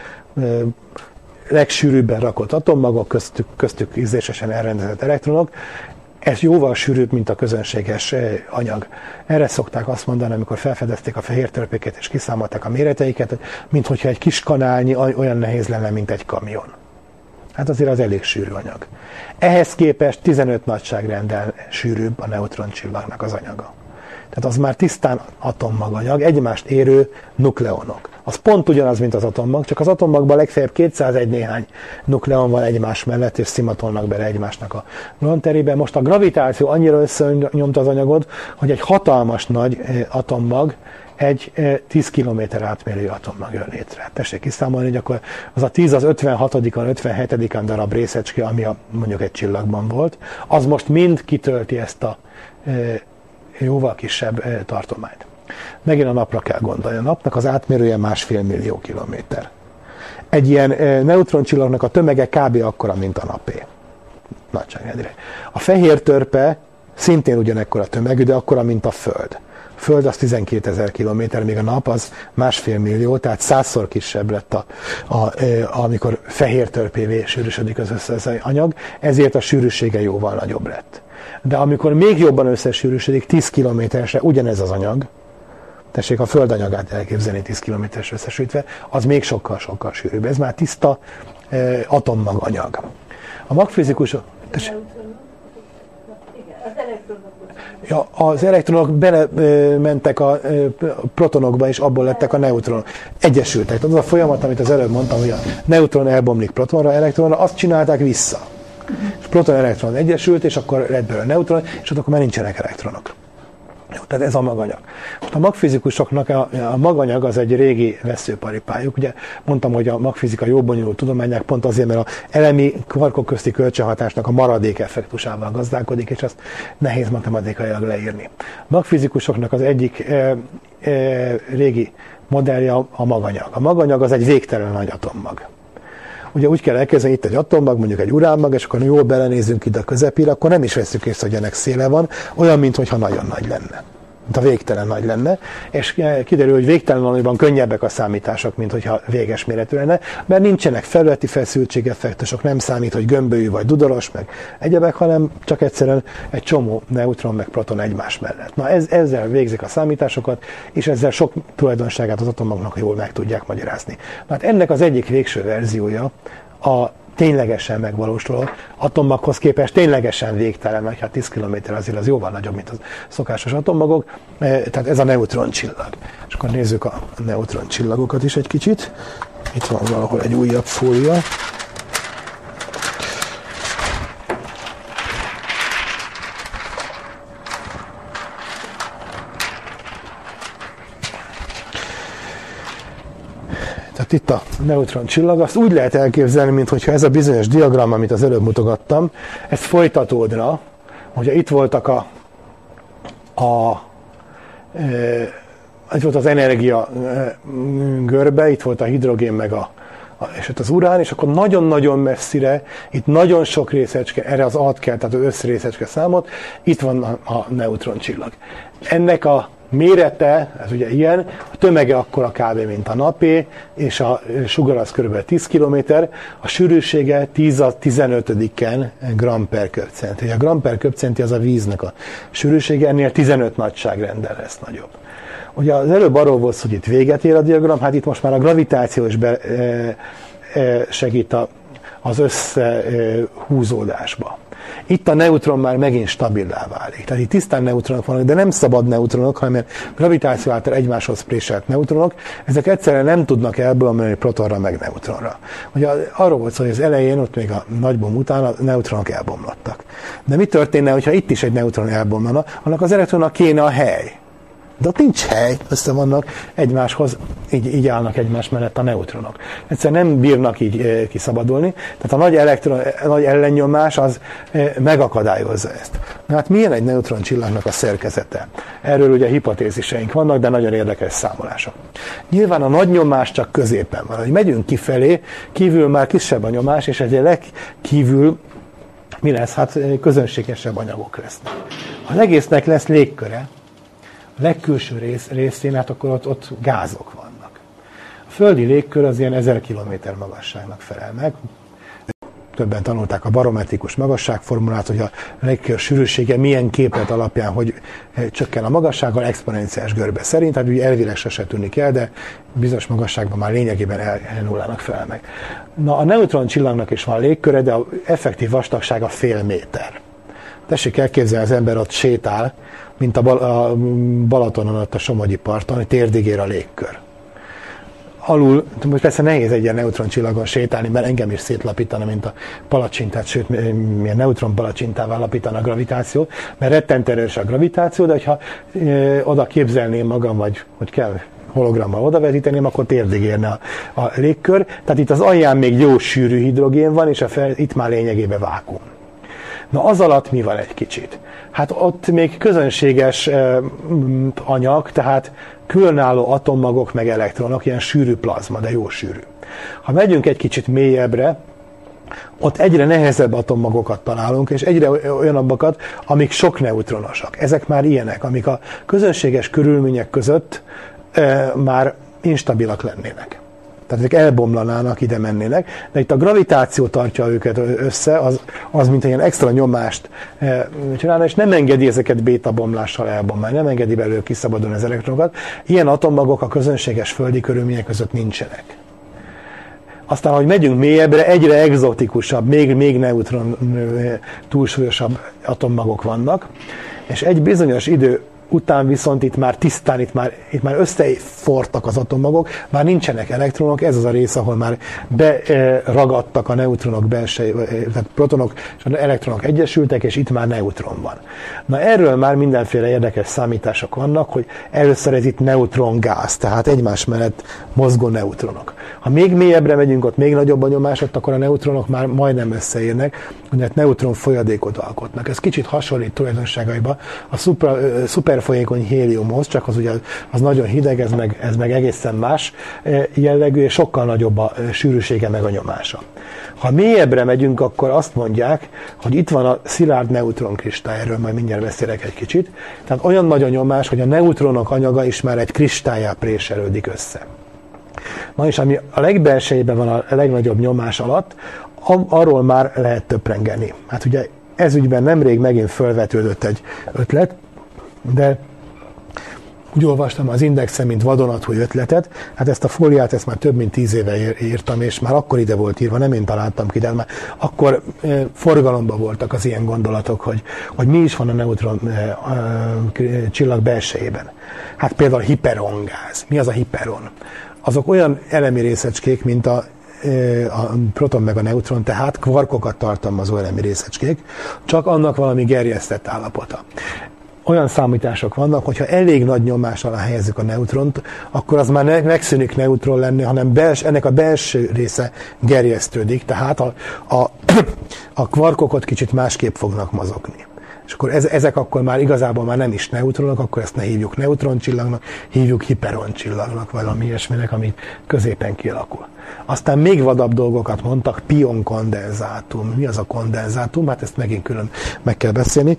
legsűrűbben rakott atommagok, köztük ízlésesen elrendezett elektronok. Ez jóval sűrűbb, mint a közönséges anyag. Erre szokták azt mondani, amikor felfedezték a fehér törpéket és kiszámolták a méreteiket, mint hogyha egy kis kanálnyi olyan nehéz lenne, mint egy kamion. Hát azért az elég sűrű anyag. Ehhez képest 15 nagyságrenddel sűrűbb a neutroncsillagnak az anyaga. Tehát az már tisztán atommaganyag, egymást érő nukleonok. Az pont ugyanaz, mint az atommag, csak az atommagban legfeljebb 201 néhány nukleon van egymás mellett, és szimatolnak bele egymásnak a gluonterébe. Most a gravitáció annyira összenyomta az anyagot, hogy egy hatalmas nagy atommag egy 10 km átmérőjű atommag jön létre. Tessék kiszámolni, hogy akkor az a 10 az 56-an, 57-en darab részecske, ami mondjuk egy csillagban volt, az most mind kitölti ezt a jóval kisebb tartományt. Megint a napra kell gondolni. A napnak az átmérője 1,5 millió kilométer. Egy ilyen neutroncsillagnak a tömege kb. Akkora, mint a napé. Nagyságrendileg. A fehér törpe szintén ugyanekkora tömegű, de akkora, mint a Föld. A Föld az 12 000 kilométer, míg a nap az 1,5 millió, tehát 100-szor kisebb lett, amikor fehér törpévé sűrűsödik az összes anyag, ezért a sűrűsége jóval nagyobb lett. De amikor még jobban összesűrűsödik, 10 kilométeresre ugyanez az anyag, tessék a Föld anyagát elképzelni 10 kilométeres összesültve, az még sokkal-sokkal sűrűbb. Ez már tiszta atommaganyag. A magfizikusok... Ja, az elektronok belementek a protonokba, és abból lettek a neutronok. Egyesültek. Az a folyamat, amit az előbb mondtam, hogy a neutron elbomlik protonra, elektronra, azt csinálták vissza. És proton-elektron egyesült, és akkor lett belőle neutron, és akkor már nincsenek elektronok. Jó, tehát ez a maganyag. Most a magfizikusoknak a maganyag az egy régi veszőparipájuk. Ugye mondtam, hogy a magfizika jó bonyolult tudományák pont azért, mert a elemi kvarkok közti kölcsönhatásnak a maradék effektusával gazdálkodik, és azt nehéz matematikailag leírni. A magfizikusoknak az egyik régi modellje a maganyag. A maganyag az egy végtelen nagy atommag. Ugye úgy kell elkezdeni, itt egy atommag, mondjuk egy uránmag, és akkor jól belenézünk ide a közepére, akkor nem is veszük észre, hogy ennek széle van, olyan, mintha nagyon nagy lenne. Mint a végtelen nagy lenne, és kiderül, hogy végtelen valamiban könnyebbek a számítások, mint hogyha véges méretű lenne, mert nincsenek felületi feszültségeffektusok, nem számít, hogy gömbölyű vagy dudaros, meg egyebek, hanem csak egyszerűen egy csomó neutron meg proton egymás mellett. Na ezzel végzik a számításokat, és ezzel sok tulajdonságát az atommagnak jól meg tudják magyarázni. Hát ennek az egyik végső verziója a ténylegesen megvalósuló atommaghoz képest ténylegesen végtelen, mert hát 10 km azért az jóval nagyobb, mint a szokásos atommagok, tehát ez a neutroncsillag. És akkor nézzük a neutroncsillagokat is egy kicsit. Itt van valahol egy újabb fólia. Tehát itt a neutroncsillag, azt úgy lehet elképzelni, mintha ez a bizonyos diagram, amit az előbb mutogattam, ez folytatódna, hogy itt voltak itt volt az energia görbe, itt volt a hidrogén meg és ott az urán, és akkor nagyon-nagyon messzire, itt nagyon sok részecske, erre az ad kell, tehát az összrészecske számot, itt van a neutroncsillag. Ennek a mérete, ez ugye ilyen, a tömege akkora kb. Mint a napé, és a sugar az kb. 10 km, a sűrűsége 10/15-en gram per köbcenti. A gram per köbcenti az a víznek a sűrűsége, ennél 15 nagyságrendel lesz nagyobb. Ugye az előbb arról volt, hogy itt véget ér a diagram, hát itt most már a gravitáció is segít az összehúzódásba. Itt a neutron már megint stabilá válik. Tehát itt tisztán neutronok vannak, de nem szabad neutronok, hanem gravitáció által egymáshoz préselt neutronok. Ezek egyszerűen nem tudnak elbomlani protonra meg neutronra. Ugye arról volt szó, hogy az elején, ott még a nagybom után a neutronok elbomlottak. De mi történne, hogyha itt is egy neutron elbomlana, annak az elektronnak kéne a hely. De ott nincs hely, össze vannak egymáshoz, így állnak egymás mellett a neutronok. Egyszerűen nem bírnak így kiszabadulni, tehát a nagy ellennyomás az megakadályozza ezt. Na hát milyen egy neutroncsillagnak a szerkezete? Erről ugye hipotéziseink vannak, de nagyon érdekes számolások. Nyilván a nagy nyomás csak középen van. Hogy megyünk kifelé, kívül már kisebb a nyomás, és egy legkívül mi lesz? Hát közönségesebb anyagok lesznek. Az egésznek lesz légköre, a legkülső részén, hát akkor ott gázok vannak. A földi légkör az ilyen 1000 km magasságnak felel meg. Többen tanulták a barometrikus magasságformulát, hogy a légkör sűrűsége milyen képlet alapján, hogy csökken a magassággal, exponenciális görbe szerint, tehát ugye elvileg se tűnik el, de bizonyos magasságban már lényegében nullának felel meg. Na, a neutroncsillagnak is van légköre, de az effektív vastagsága fél méter. Tessék elképzelni, az ember ott sétál, mint a Balatonon, ott a Somogyi parton, hogy térdig ér a légkör. Alul, most persze nehéz egy ilyen neutroncsillagon sétálni, mert engem is szétlapítana, mint a palacsintát, sőt, milyen neutron palacsintával lapítana a gravitáció, mert rettentően erős a gravitáció, de hogyha oda képzelném magam, vagy hogy kell hologrammal odavetíteném, akkor térdig érne a légkör. Tehát itt az alján még jó sűrű hidrogén van, és itt már lényegében vákuum. Na az alatt mi van egy kicsit? Hát ott még közönséges anyag, tehát különálló atommagok meg elektronok, ilyen sűrű plazma, de jó sűrű. Ha megyünk egy kicsit mélyebbre, ott egyre nehezebb atommagokat találunk, és egyre olyanabbakat, amik sok neutronosak. Ezek már ilyenek, amik a közönséges körülmények között már instabilak lennének. Tehát ezek elbomlanának, ide mennének, de itt a gravitáció tartja őket össze, az mint ilyen extra nyomást csinálna, és nem engedi ezeket béta-bomlással elbomlani, nem engedi belőle kiszabadulni az elektronokat. Ilyen atommagok a közönséges földi körülmények között nincsenek. Aztán, ahogy megyünk mélyebbre, egyre egzotikusabb, még neutron túlsúlyosabb atommagok vannak, és egy bizonyos idő után viszont itt már tisztán, itt már összefortak az atommagok, már nincsenek elektronok, ez az a rész, ahol már beragadtak a neutronok tehát protonok és elektronok egyesültek, és itt már neutron van. Na erről már mindenféle érdekes számítások vannak, hogy először ez itt neutrongáz, tehát egymás mellett mozgó neutronok. Ha még mélyebbre megyünk, ott még nagyobb a nyomás, ott akkor a neutronok már majdnem összeérnek, mert neutron folyadékot alkotnak. Ez kicsit hasonlít tulajdonságaiba a szuperfolyékony héliumhoz, csak az ugye az nagyon hideg, ez meg egészen más jellegű, és sokkal nagyobb a sűrűsége meg a nyomása. Ha mélyebbre megyünk, akkor azt mondják, hogy itt van a szilárd neutronkristály, erről majd mindjárt beszélek egy kicsit. Tehát olyan nagy a nyomás, hogy a neutronok anyaga is már egy kristályá préselődik össze. Na és ami a legbelsejében van a legnagyobb nyomás alatt, arról már lehet töprengeni. Hát ugye ez ügyben nemrég megint felvetődött egy ötlet, de úgy olvastam az Indexen, mint vadonatúj ötletet, hát ezt a fóliát, ezt már több mint 10 éve írtam, és már akkor ide volt írva, nem én találtam ki, de már akkor forgalomban voltak az ilyen gondolatok, hogy mi is van a neutron csillag belsejében. Hát például hiperongáz. Mi az a hiperon? Azok olyan elemi részecskék, mint a proton meg a neutron, tehát kvarkokat tartalmazó elemi részecskék, csak annak valami gerjesztett állapota. Olyan számítások vannak, hogyha elég nagy nyomás alá helyezzük a neutront, akkor az már megszűnik neutron lenni, hanem ennek a belső része gerjesztődik, tehát a kvarkok ott kicsit másképp fognak mozogni. És akkor ezek akkor már igazából már nem is neutronok, akkor ezt ne hívjuk neutroncsillagnak, hívjuk hiperoncsillagnak, valami ilyesminek, ami középen kialakul. Aztán még vadabb dolgokat mondtak, pionkondenzátum. Mi az a kondenzátum? Hát ezt megint külön meg kell beszélni.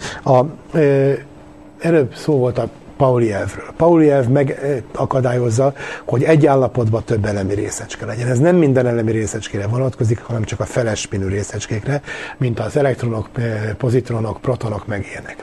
Erről szó volt a Pauli elvről. Pauli elv megakadályozza, hogy egy állapotban több elemi részecske legyen. Ez nem minden elemi részecskére vonatkozik, hanem csak a feles spinű részecskékre, mint az elektronok, pozitronok, protonok, meg ilyenek.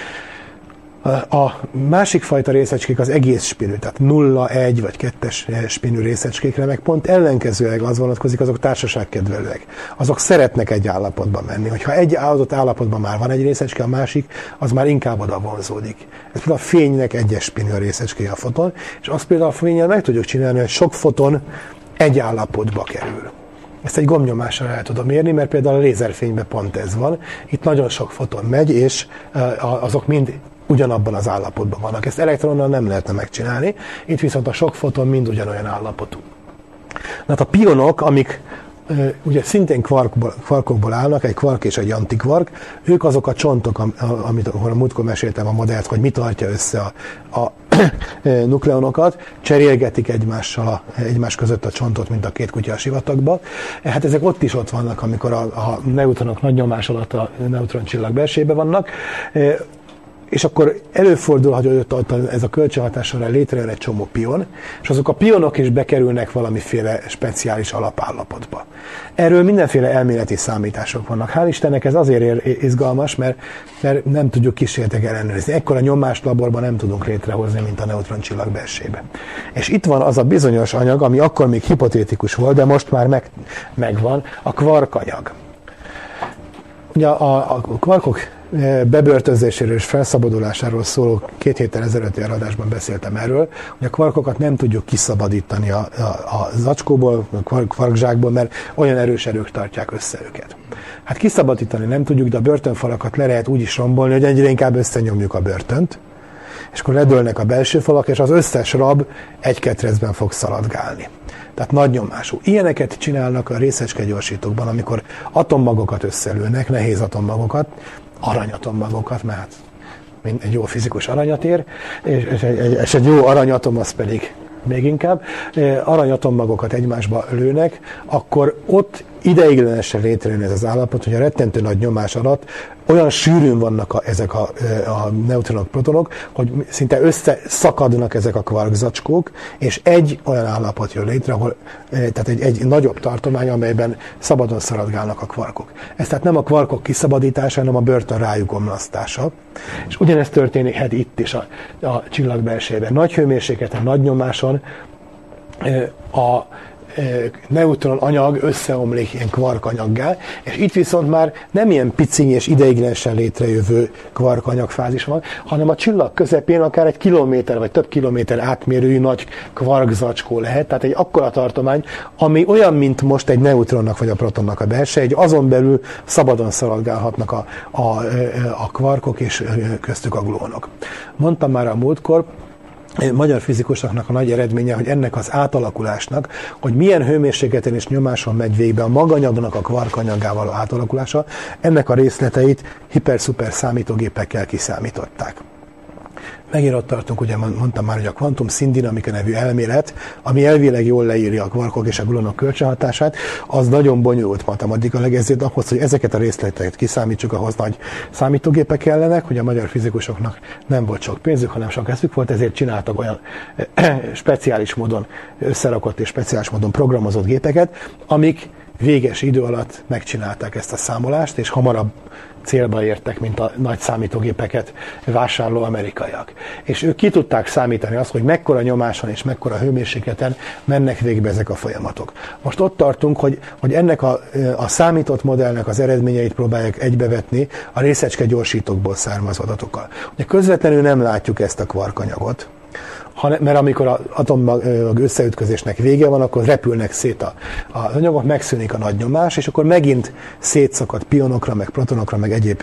A másik fajta részecskék az egész spinű, tehát 0, 1 vagy 2-es spinű részecskékre, meg pont ellenkezőleg az vonatkozik, azok társaságkedvelőek. Azok szeretnek egy állapotban menni. Hogyha egy adott állapotban már van egy részecske, a másik, az már inkább oda vonzódik. Ez például a fénynek egyes spinű a részecskéje a foton, és azt például a fénnyel meg tudjuk csinálni, hogy sok foton egy állapotba kerül. Ezt egy gombnyomással el tudom érni, mert például a lézerfényben pont ez van. Itt nagyon sok foton megy, és azok mind ugyanabban az állapotban vannak. Ezt elektronnal nem lehetne megcsinálni, itt viszont a sok foton mind ugyanolyan állapotú. Hát a pionok, amik ugye szintén kvarkokból állnak, egy kvark és egy antikvark, ők azok a csontok, amit a múltkor meséltem a modellt, hogy mi tartja össze a nukleonokat, cserélgetik egymás között a csontot, mint a két kutya a sivatagban. Hát ezek ott is ott vannak, amikor a neutronok nagy nyomás alatt a neutroncsillag belsejében vannak, és akkor előfordul, hogy ez a kölcsönhatás során létrejön egy csomó pion, és azok a pionok is bekerülnek valamiféle speciális alapállapotba. Erről mindenféle elméleti számítások vannak. Hál' Istennek ez azért izgalmas, mert nem tudjuk kísérletek ellenőrizni. Ekkora nyomást laborban nem tudunk létrehozni, mint a neutroncsillag belsejében. És itt van az a bizonyos anyag, ami akkor még hipotétikus volt, de most már megvan, a kvarkanyag. Ugye a kvarkok bebörtönzéséről és felszabadulásáról szóló 2 héttel ezelőtti adásban beszéltem erről, hogy a kvarkokat nem tudjuk kiszabadítani a zacskóból, a kvarkzsákból, mert olyan erős erők tartják össze őket. Hát kiszabadítani nem tudjuk, de a börtönfalakat le lehet úgy is rombolni, hogy egyre inkább összenyomjuk a börtönt, és akkor ledőlnek a belső falak, és az összes rab egy ketrecben fog szaladgálni. Tehát nagy nyomású. Ilyeneket csinálnak a részecskegyorsítókban, amikor atommagokat összelőnek, nehéz atommagokat, aranyatommagokat, mert mint egy jó fizikus aranyat ér, és egy jó aranyatom az pedig még inkább, aranyatommaggokat egymásba lőnek, akkor ott ideiglenesen létrejön ez az állapot, hogy a rettentő nagy nyomás alatt olyan sűrűn vannak ezek a neutronok, protonok, hogy szinte összeszakadnak ezek a kvarkzacskók, és egy olyan állapot jön létre, ahol, tehát egy nagyobb tartomány, amelyben szabadon szaladgálnak a kvarkok. Ez tehát nem a kvarkok kiszabadítása, hanem a börtön rájuk omlasztása. És ugyanezt történhet itt is a csillag belsejében. Nagy hőmérsékleten, nagy nyomáson a neutron anyag összeomlik ilyen kvarkanyaggá, és itt viszont már nem ilyen piciny és ideiglenesen létrejövő kvarkanyagfázis van, hanem a csillag közepén akár egy kilométer vagy több kilométer átmérőjű nagy kvarkzacskó lehet, tehát egy akkora tartomány, ami olyan, mint most egy neutronnak vagy a protonnak a belseje, egy azon belül szabadon szaladgálhatnak a kvarkok és köztük a gluonok. Mondtam már a múltkor, magyar fizikusoknak a nagy eredménye, hogy ennek az átalakulásnak, hogy milyen hőmérsékleten és nyomáson megy végbe a maganyagnak a kvarkanyagával átalakulása, ennek a részleteit hiper-szuper számítógépekkel kiszámították. Megint ott tartunk, ugye mondtam már, hogy a kvantum színdinamika nevű elmélet, ami elvileg jól leírja a kvarkok és a gluonok kölcsönhatását, az nagyon bonyolult matematikailag, ezért ahhoz, hogy ezeket a részleteket kiszámítsuk, ahhoz nagy számítógépek kellenek, hogy a magyar fizikusoknak nem volt sok pénzük, hanem sok eszük volt, ezért csináltak olyan speciális módon összerakott és speciális módon programozott gépeket, amik véges idő alatt megcsinálták ezt a számolást, és hamarabb célba értek, mint a nagy számítógépeket vásárló amerikaiak. És ők ki tudták számítani azt, hogy mekkora nyomáson és mekkora hőmérsékleten mennek végbe ezek a folyamatok. Most ott tartunk, hogy ennek a számított modellnek az eredményeit próbálják egybevetni a részecske gyorsítókból származó adatokkal. Ugye közvetlenül nem látjuk ezt a kvarkanyagot, mert amikor az atommag összeütközésnek vége van, akkor repülnek szét az anyagok, megszűnik a nagy nyomás, és akkor megint szétszakad pionokra, meg protonokra, meg egyéb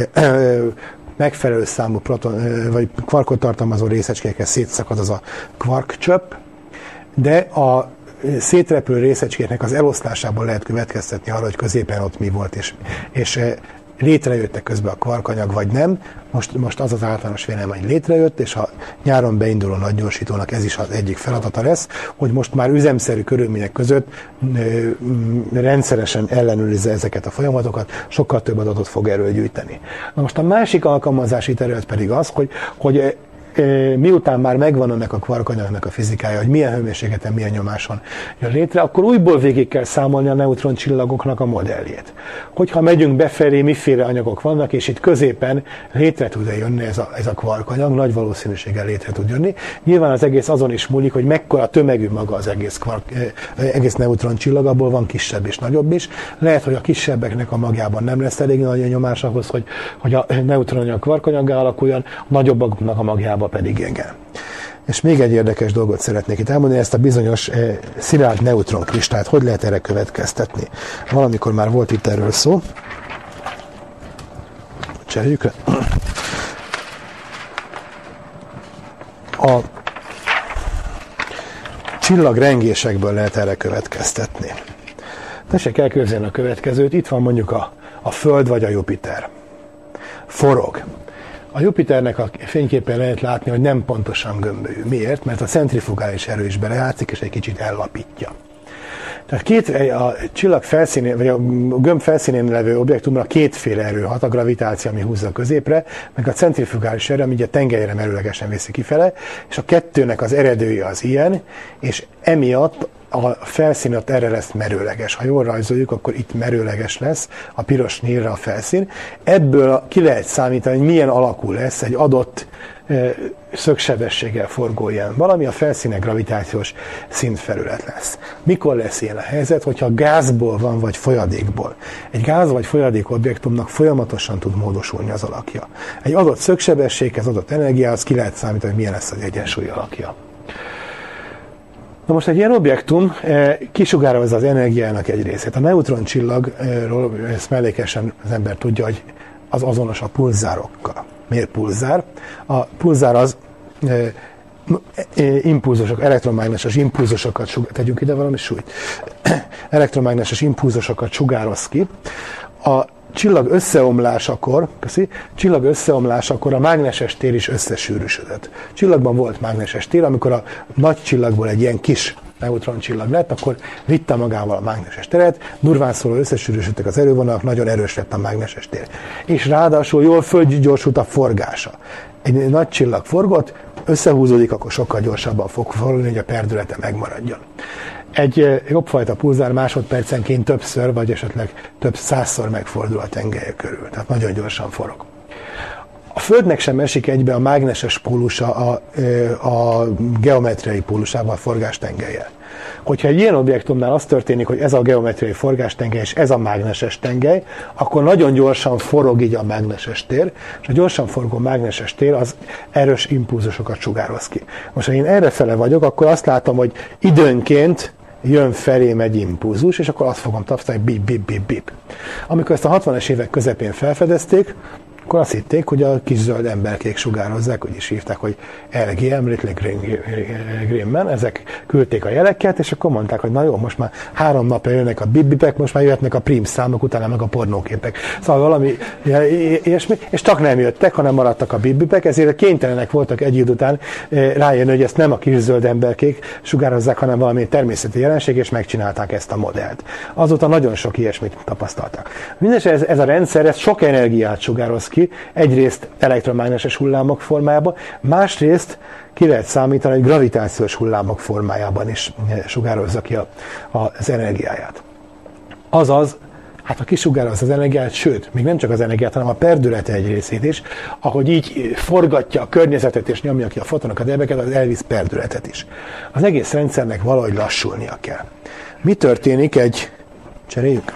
megfelelő számú vagy kvarkot tartalmazó részecskékhez szétszakad az a kvarkcsöpp, de a szétrepülő részecskéknek az eloszlásából lehet következtetni arra, hogy középen ott mi volt, és létrejöttek közben a kvarkanyag, vagy nem. Most az az általános vélemény, hogy létrejött, és a nyáron beinduló nagygyorsítónak ez is az egyik feladata lesz, hogy most már üzemszerű körülmények között rendszeresen ellenőrizze ezeket a folyamatokat, sokkal több adatot fog erről gyűjteni. Na most a másik alkalmazási terület pedig az, hogy miután már megvan ennek a kvarkanyagnak a fizikája, hogy milyen hőmérsékleten, milyen nyomáson jön létre, akkor újból végig kell számolni a neutroncsillagoknak a modelljét. Hogyha megyünk befelé, miféle anyagok vannak, és itt középen létre tud jönni ez a kvarkanyag, nagy valószínűséggel létre tud jönni. Nyilván az egész azon is múlik, hogy mekkora tömegű maga az egész neutroncsillag, abból van kisebb és nagyobb is. Lehet, hogy a kisebbeknek a magjában nem lesz elég nagy a nyomás ahhoz, hogy a neutronanyag kvarkanyaggá alakuljon, a nagyobbaknak a magjában pedig igen. És még egy érdekes dolgot szeretnék itt elmondani, ezt a bizonyos szilárd neutronkristályt, hogy lehet erre következtetni. Valamikor már volt itt erről szó. Cseréljük le. A csillagrengésekből lehet erre következtetni. Tessék elképzelni a következőt, itt van mondjuk a Föld vagy a Jupiter. Forog. A Jupiternek a fényképen lehet látni, hogy nem pontosan gömbölyű. Miért? Mert a centrifugális erő is belejátszik, és egy kicsit ellapítja. Tehát a csillag felszínén, vagy a gömb felszínén levő objektumra kétféle erő hat, a gravitáció, ami húzza középre, meg a centrifugális erő, ami ugye tengelyre merőlegesen viszi kifele, és a kettőnek az eredője az ilyen, és emiatt a felszín ott erre lesz merőleges. Ha jól rajzoljuk, akkor itt merőleges lesz, a piros nyílra a felszín. Ebből ki lehet számítani, hogy milyen alakú lesz egy adott szögsebességgel forgó ilyen valami, a felszíne gravitációs szintfelület lesz. Mikor lesz ilyen a helyzet, hogyha gázból van, vagy folyadékból? Egy gáz vagy folyadék objektumnak folyamatosan tud módosulni az alakja. Egy adott szögsebességhez, adott energiához ki lehet számítani, hogy milyen lesz az egyensúly alakja. Na most egy ilyen objektum kisugározza az energiának egy részét. A neutroncsillagról ezt mellékesen az ember tudja, hogy az azonos a pulzárokkal. Miért pulzár? A pulzár az impulzusok, elektromágneses impulzusokat, tegyünk ide valami súlyt, elektromágneses impulzusokat sugároz ki. A csillag összeomlásakor a mágneses tér is összesűrűsödött. Csillagban volt mágneses tér, amikor a nagy csillagból egy ilyen kis neutroncsillag lett, akkor vitte magával a mágneses teret, durván szóló összesűrűsödtek az erővonalak, nagyon erős lett a mágneses tér. És ráadásul jól fölgyorsult a forgása. Egy nagy csillag forgott, összehúzódik, akkor sokkal gyorsabban fog forogni, hogy a perdülete megmaradjon. Egy jobbfajta pulzár másodpercenként többször, vagy esetleg több százszor megfordul a tengelye körül. Tehát nagyon gyorsan forog. A Földnek sem esik egybe a mágneses pólusa a geometriai pólusával, a forgástengelyel. Hogyha egy ilyen objektumnál az történik, hogy ez a geometriai forgástengely és ez a mágneses tengely, akkor nagyon gyorsan forog így a mágneses tér, és a gyorsan forgó mágneses tér az erős impulzusokat sugároz ki. Most, ha én errefele vagyok, akkor azt látom, hogy időnként jön felém egy impulzus, és akkor azt fogom tapasztalni, bip, bip, bip, bip. Amikor ezt a 60-es évek közepén felfedezték, akkor azt hitték, hogy a kis zöld emberkék sugározzák, úgy is hívták, hogy LGM, Little Green Man, ezek küldték a jeleket, és akkor mondták, hogy na jó, most már 3 napja jönnek a bip-bipek, most már jöhetnek a prim számok, utána meg a pornóképek. Szóval valami ilyesmi, és csak nem jöttek, hanem maradtak a bip-bipek, ezért kénytelenek voltak egy idő után rájönni, hogy ezt nem a kis zöld emberkék sugározzák, hanem valami természeti jelenség, és megcsinálták ezt a modellt. Azóta nagyon sok ilyesmit tapasztaltak. Mindenesetre ez a rendszer, ez sok energiát sugároz ki, egyrészt elektromágneses hullámok formájában, másrészt ki lehet számítani, hogy gravitációs hullámok formájában is sugározza ki az energiáját. Azaz, hát ha kisugározza az energiát, sőt, még nem csak az energiát, hanem a perdülete egy részét is, ahogy így forgatja a környezetet és nyomja ki a fotonokat, ebeket, az elvisz perdületet is. Az egész rendszernek valahogy lassulnia kell. Mi történik cseréljük?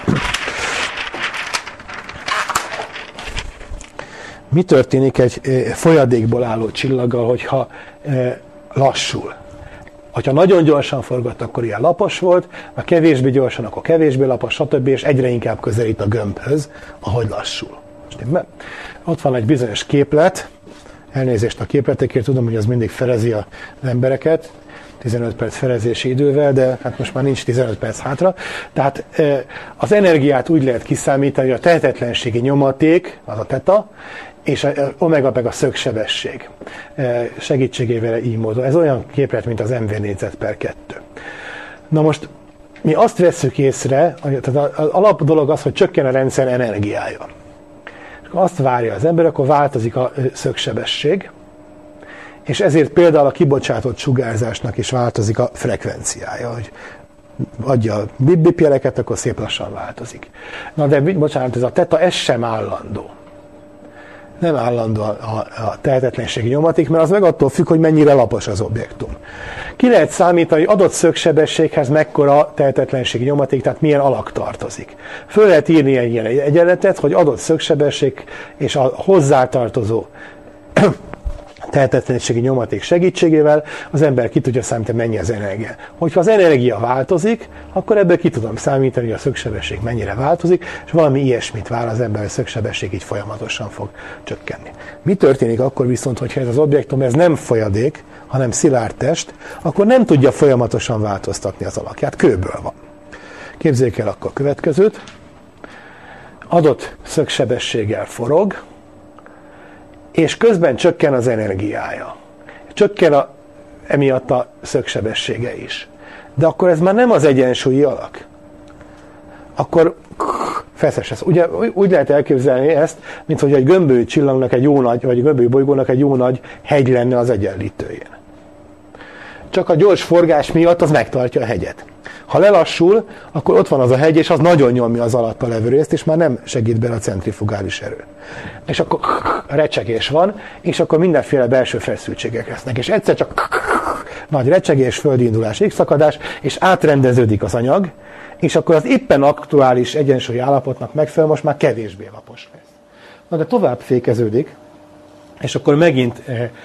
Mi történik egy folyadékból álló csillaggal, hogyha lassul? Ha nagyon gyorsan forgott, akkor ilyen lapos volt, ha kevésbé gyorsan, akkor kevésbé lapos, stb. És egyre inkább közelít a gömbhöz, ahogy lassul. Ott van egy bizonyos képlet, elnézést a képletekért, tudom, hogy az mindig felezi az embereket, 15 perc felezési idővel, de hát most már nincs 15 perc hátra. Tehát az energiát úgy lehet kiszámítani, hogy a tehetetlenségi nyomaték, az a teta, és a omega meg a szögsebesség segítségével így módon. Ez olyan képlet, mint az MV négyzet/2. Na most mi azt vesszük észre, tehát az alap dolog az, hogy csökken a rendszer energiája. És azt várja az ember, akkor változik a szögsebesség, és ezért például a kibocsátott sugárzásnak is változik a frekvenciája, hogy adja a bip-bip jeleket, akkor szép lassan változik. Na de bocsánat, ez a teta, ez sem állandó. Nem állandó a tehetetlenségi nyomaték, mert az meg attól függ, hogy mennyire lapos az objektum. Ki lehet számítani, hogy adott szögsebességhez mekkora tehetetlenségi nyomaték, tehát milyen alak tartozik. Föl lehet írni egy ilyen egyenletet, hogy adott szögsebesség és a hozzátartozó tehetetlenségi nyomaték segítségével az ember ki tudja számítani, mennyi az energia. Hogyha az energia változik, akkor ebből ki tudom számítani, hogy a szögsebesség mennyire változik, és valami ilyesmit vár az ember, hogy a szögsebesség így folyamatosan fog csökkenni. Mi történik akkor viszont, hogyha ez az objektum ez nem folyadék, hanem szilárd test, akkor nem tudja folyamatosan változtatni az alakját, kőből van. Képzeljük el akkor a következőt. Adott szögsebességgel forog, és közben csökken az energiája. Csökken emiatt a szögsebessége is. De akkor ez már nem az egyensúlyi alak. Akkor feszes lesz. Ugye úgy lehet elképzelni ezt, mint hogy egy gömbölyű csillagnak egy jó nagy, vagy egy gömbölyű bolygónak egy jó nagy hegy lenne az egyenlítőjén. Csak a gyors forgás miatt az megtartja a hegyet. Ha lelassul, akkor ott van az a hegy, és az nagyon nyomja az alatta levő részt, és már nem segít bele a centrifugális erő. És akkor recsegés van, és akkor mindenféle belső feszültségek lesznek. És egyszer csak nagy recsegés, földindulás, x-szakadás, és átrendeződik az anyag, és akkor az éppen aktuális egyensúlyi állapotnak megfelelően most már kevésbé lapos lesz. Na de tovább fékeződik, és akkor megint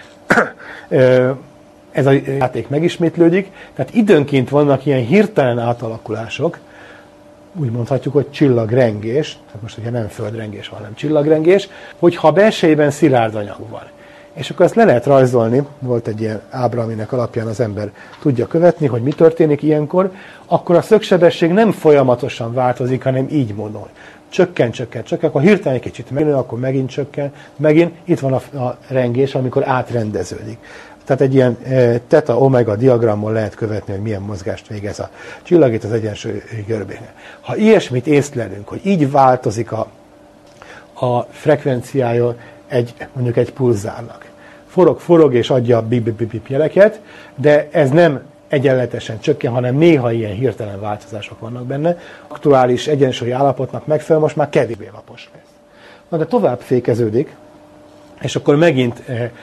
ez a játék megismétlődik, tehát időnként vannak ilyen hirtelen átalakulások, úgy mondhatjuk, hogy csillagrengés, tehát most ugye nem földrengés, hanem csillagrengés, hogyha a belsejében szilárd anyag van. És akkor ezt le lehet rajzolni, volt egy ilyen ábra, aminek alapján az ember tudja követni, hogy mi történik ilyenkor, akkor a szögsebesség nem folyamatosan változik, hanem így módon. Csökken, akkor hirtelen egy kicsit megnő, akkor megint csökken, megint itt van a rengés, amikor átrendeződik. Tehát egy ilyen teta-omega diagramon lehet követni, hogy milyen mozgást végez a csillag itt az egyensúly görbénél. Ha ilyesmit észlelünk, hogy így változik a frekvenciája mondjuk egy pulzárnak. Forog és adja a bip jeleket, de ez nem egyenletesen csökken, hanem néha ilyen hirtelen változások vannak benne. Aktuális egyensúlyi állapotnak megfelelően most már kevésbé lapos lesz. Na de tovább fékeződik, és akkor megint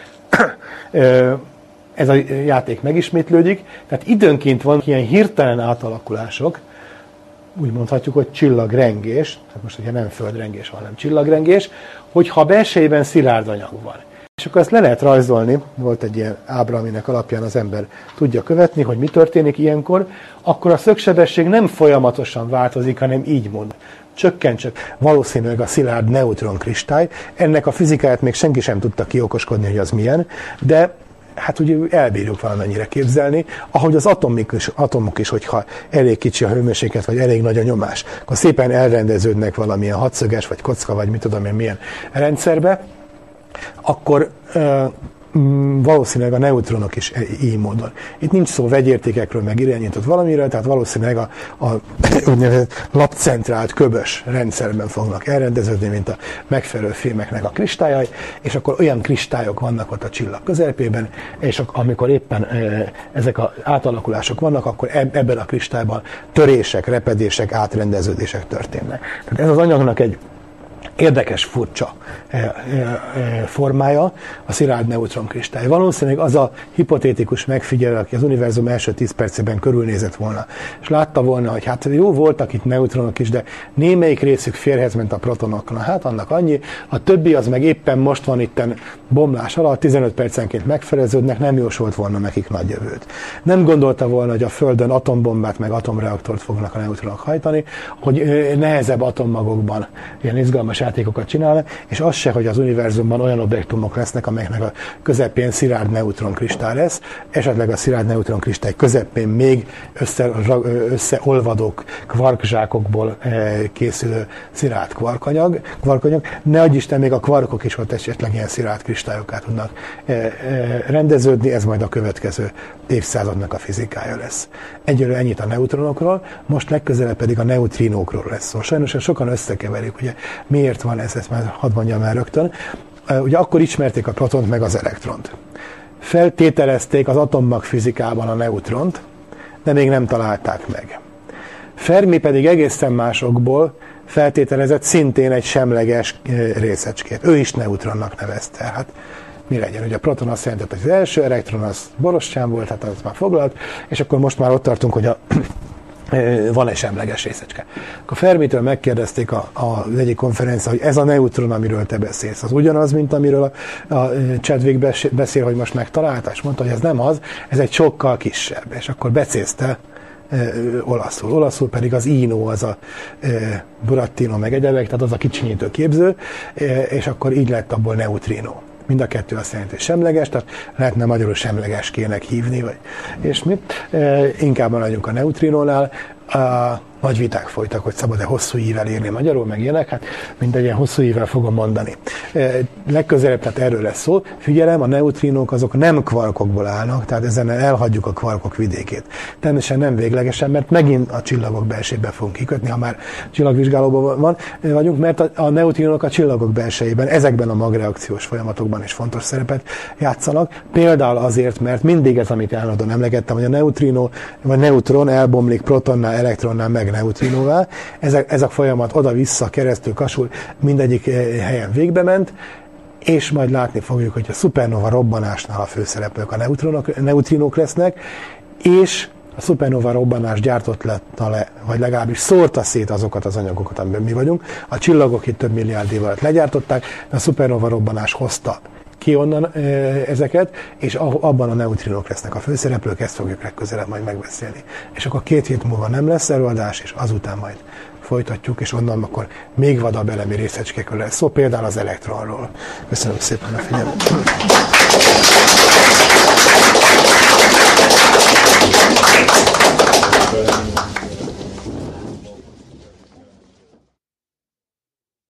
ez a játék megismétlődik, tehát időnként van ilyen hirtelen átalakulások, úgy mondhatjuk, hogy csillagrengés, tehát most ugye nem földrengés, hanem csillagrengés, hogyha a belsejében szilárd anyag van. És akkor ezt le lehet rajzolni, volt egy ilyen ábra, aminek alapján az ember tudja követni, hogy mi történik ilyenkor, akkor a szögsebesség nem folyamatosan változik, hanem így módon. Csökken, valószínűleg a szilárd neutronkristály, ennek a fizikáját még senki sem tudta kiokoskodni, hogy az milyen, de hát ugye elbírjuk valamennyire képzelni, ahogy az atomok is, hogyha elég kicsi a hőmérséklet, vagy elég nagy a nyomás, akkor szépen elrendeződnek valamilyen hatszöges, vagy kocka, vagy mit tudom én milyen rendszerbe, akkor valószínűleg a neutronok is így módon. Itt nincs szó vegyértékekről, meg irányított valamiről, tehát valószínűleg a úgynevezett lapcentrált köbös rendszerben fognak elrendeződni, mint a megfelelő fémeknek a kristályai, és akkor olyan kristályok vannak ott a csillag közepében, és amikor éppen ezek az átalakulások vannak, akkor ebben a kristályban törések, repedések, átrendeződések történnek. Tehát ez az anyagnak egy érdekes, furcsa formája, a szilárd neutronkristály. Valószínűleg az a hipotétikus megfigyelő, aki az univerzum első 10 percében körülnézett volna, és látta volna, hogy hát jó, voltak itt neutronok is, de némelyik részük férhez ment a protonoknak. Hát annak annyi, a többi az meg éppen most van itten bomlás alatt, 15 percenként megfeleződnek, nem jósolt volna nekik nagy jövőt. Nem gondolta volna, hogy a Földön atombombát meg atomreaktort fognak a neutronok hajtani, hogy nehezebb atommagokban ilyen izgalmas játékokat csinálnak, és az se, hogy az univerzumban olyan objektumok lesznek, amelyeknek a közepén szilárd neutronkristály lesz, esetleg a szilárd neutronkristály közepén még összeolvadó kvarkzsákokból készülő szilárd kvarkanyag, ne adj Isten, még a kvarkok is ott esetleg ilyen szilárd kristályokkal tudnak rendeződni, ez majd a következő évszázadnak a fizikája lesz. Egyelőre ennyit a neutronokról, most legközelebb pedig a neutrinókról lesz szó. Sajnos sokan összekeverik, ugye miért van ez, ezt már hadd mondjam el rögtön. Ugye akkor ismerték a protont meg az elektront. Feltételezték az atommag fizikában a neutront, de még nem találták meg. Fermi pedig egészen másokból feltételezett szintén egy semleges részecskét. Ő is neutronnak nevezte. Hát mi legyen? Ugye a proton azt jelenti, hogy az első, elektron az borostyán volt, hát az már foglalt, és akkor most már ott tartunk, hogy van egy semleges részecske. Akkor Fermitől megkérdezték az egyik konferencián, hogy ez a neutron, amiről te beszélsz, az ugyanaz, mint amiről a Chadwick beszél, hogy most megtalálta, és mondta, hogy ez nem az, ez egy sokkal kisebb. És akkor becézte olaszul. Olaszul pedig az ino, az a burattino meg egyebek, tehát az a kicsinyítő képző, és akkor így lett abból neutrino. Mind a kettő azt jelenti, hogy semleges, tehát lehetne magyarul semlegeskének hívni, és mit. Inkább maradjunk a neutrinónál. Nagy viták folytak, hogy szabad-e hosszú ível írni magyarul, meg ilyenek, hát mindegy, ilyen hosszú ível fogom mondani. Legközelebb, tehát erről lesz szó. Figyelem, a neutrinók azok nem kvarkokból állnak, tehát ezen elhagyjuk a kvarkok vidékét. Természetesen nem véglegesen, mert megint a csillagok belsejébe fogunk kikötni, ha már csillagvizsgálóban vagyunk, mert a neutrinók a csillagok belsejében, ezekben a magreakciós folyamatokban is fontos szerepet játszanak. Például azért, mert mindig ez, amit állandóan emlegettem, hogy a neutrino vagy neutron elbomlik protonnál, elektronnál, meg neutrinóvá. Ez a folyamat oda-vissza, keresztül, kasul, mindegyik helyen végbe ment, és majd látni fogjuk, hogy a szupernova robbanásnál a főszereplők a neutrinók lesznek, és a szupernova robbanás gyártott le, vagy legalábbis szórta szét azokat az anyagokat, amiben mi vagyunk. A csillagok itt több milliárd év alatt legyártották, de a szupernova robbanás hozta ki onnan ezeket, és abban a neutrinók lesznek a főszereplők, ezt fogjuk legközelebb majd megbeszélni. És akkor 2 hét múlva nem lesz előadás, és azután majd folytatjuk, és onnan akkor még vadabb elemi részecskékről lesz szó, például az elektronról. Köszönöm szépen a figyelmet!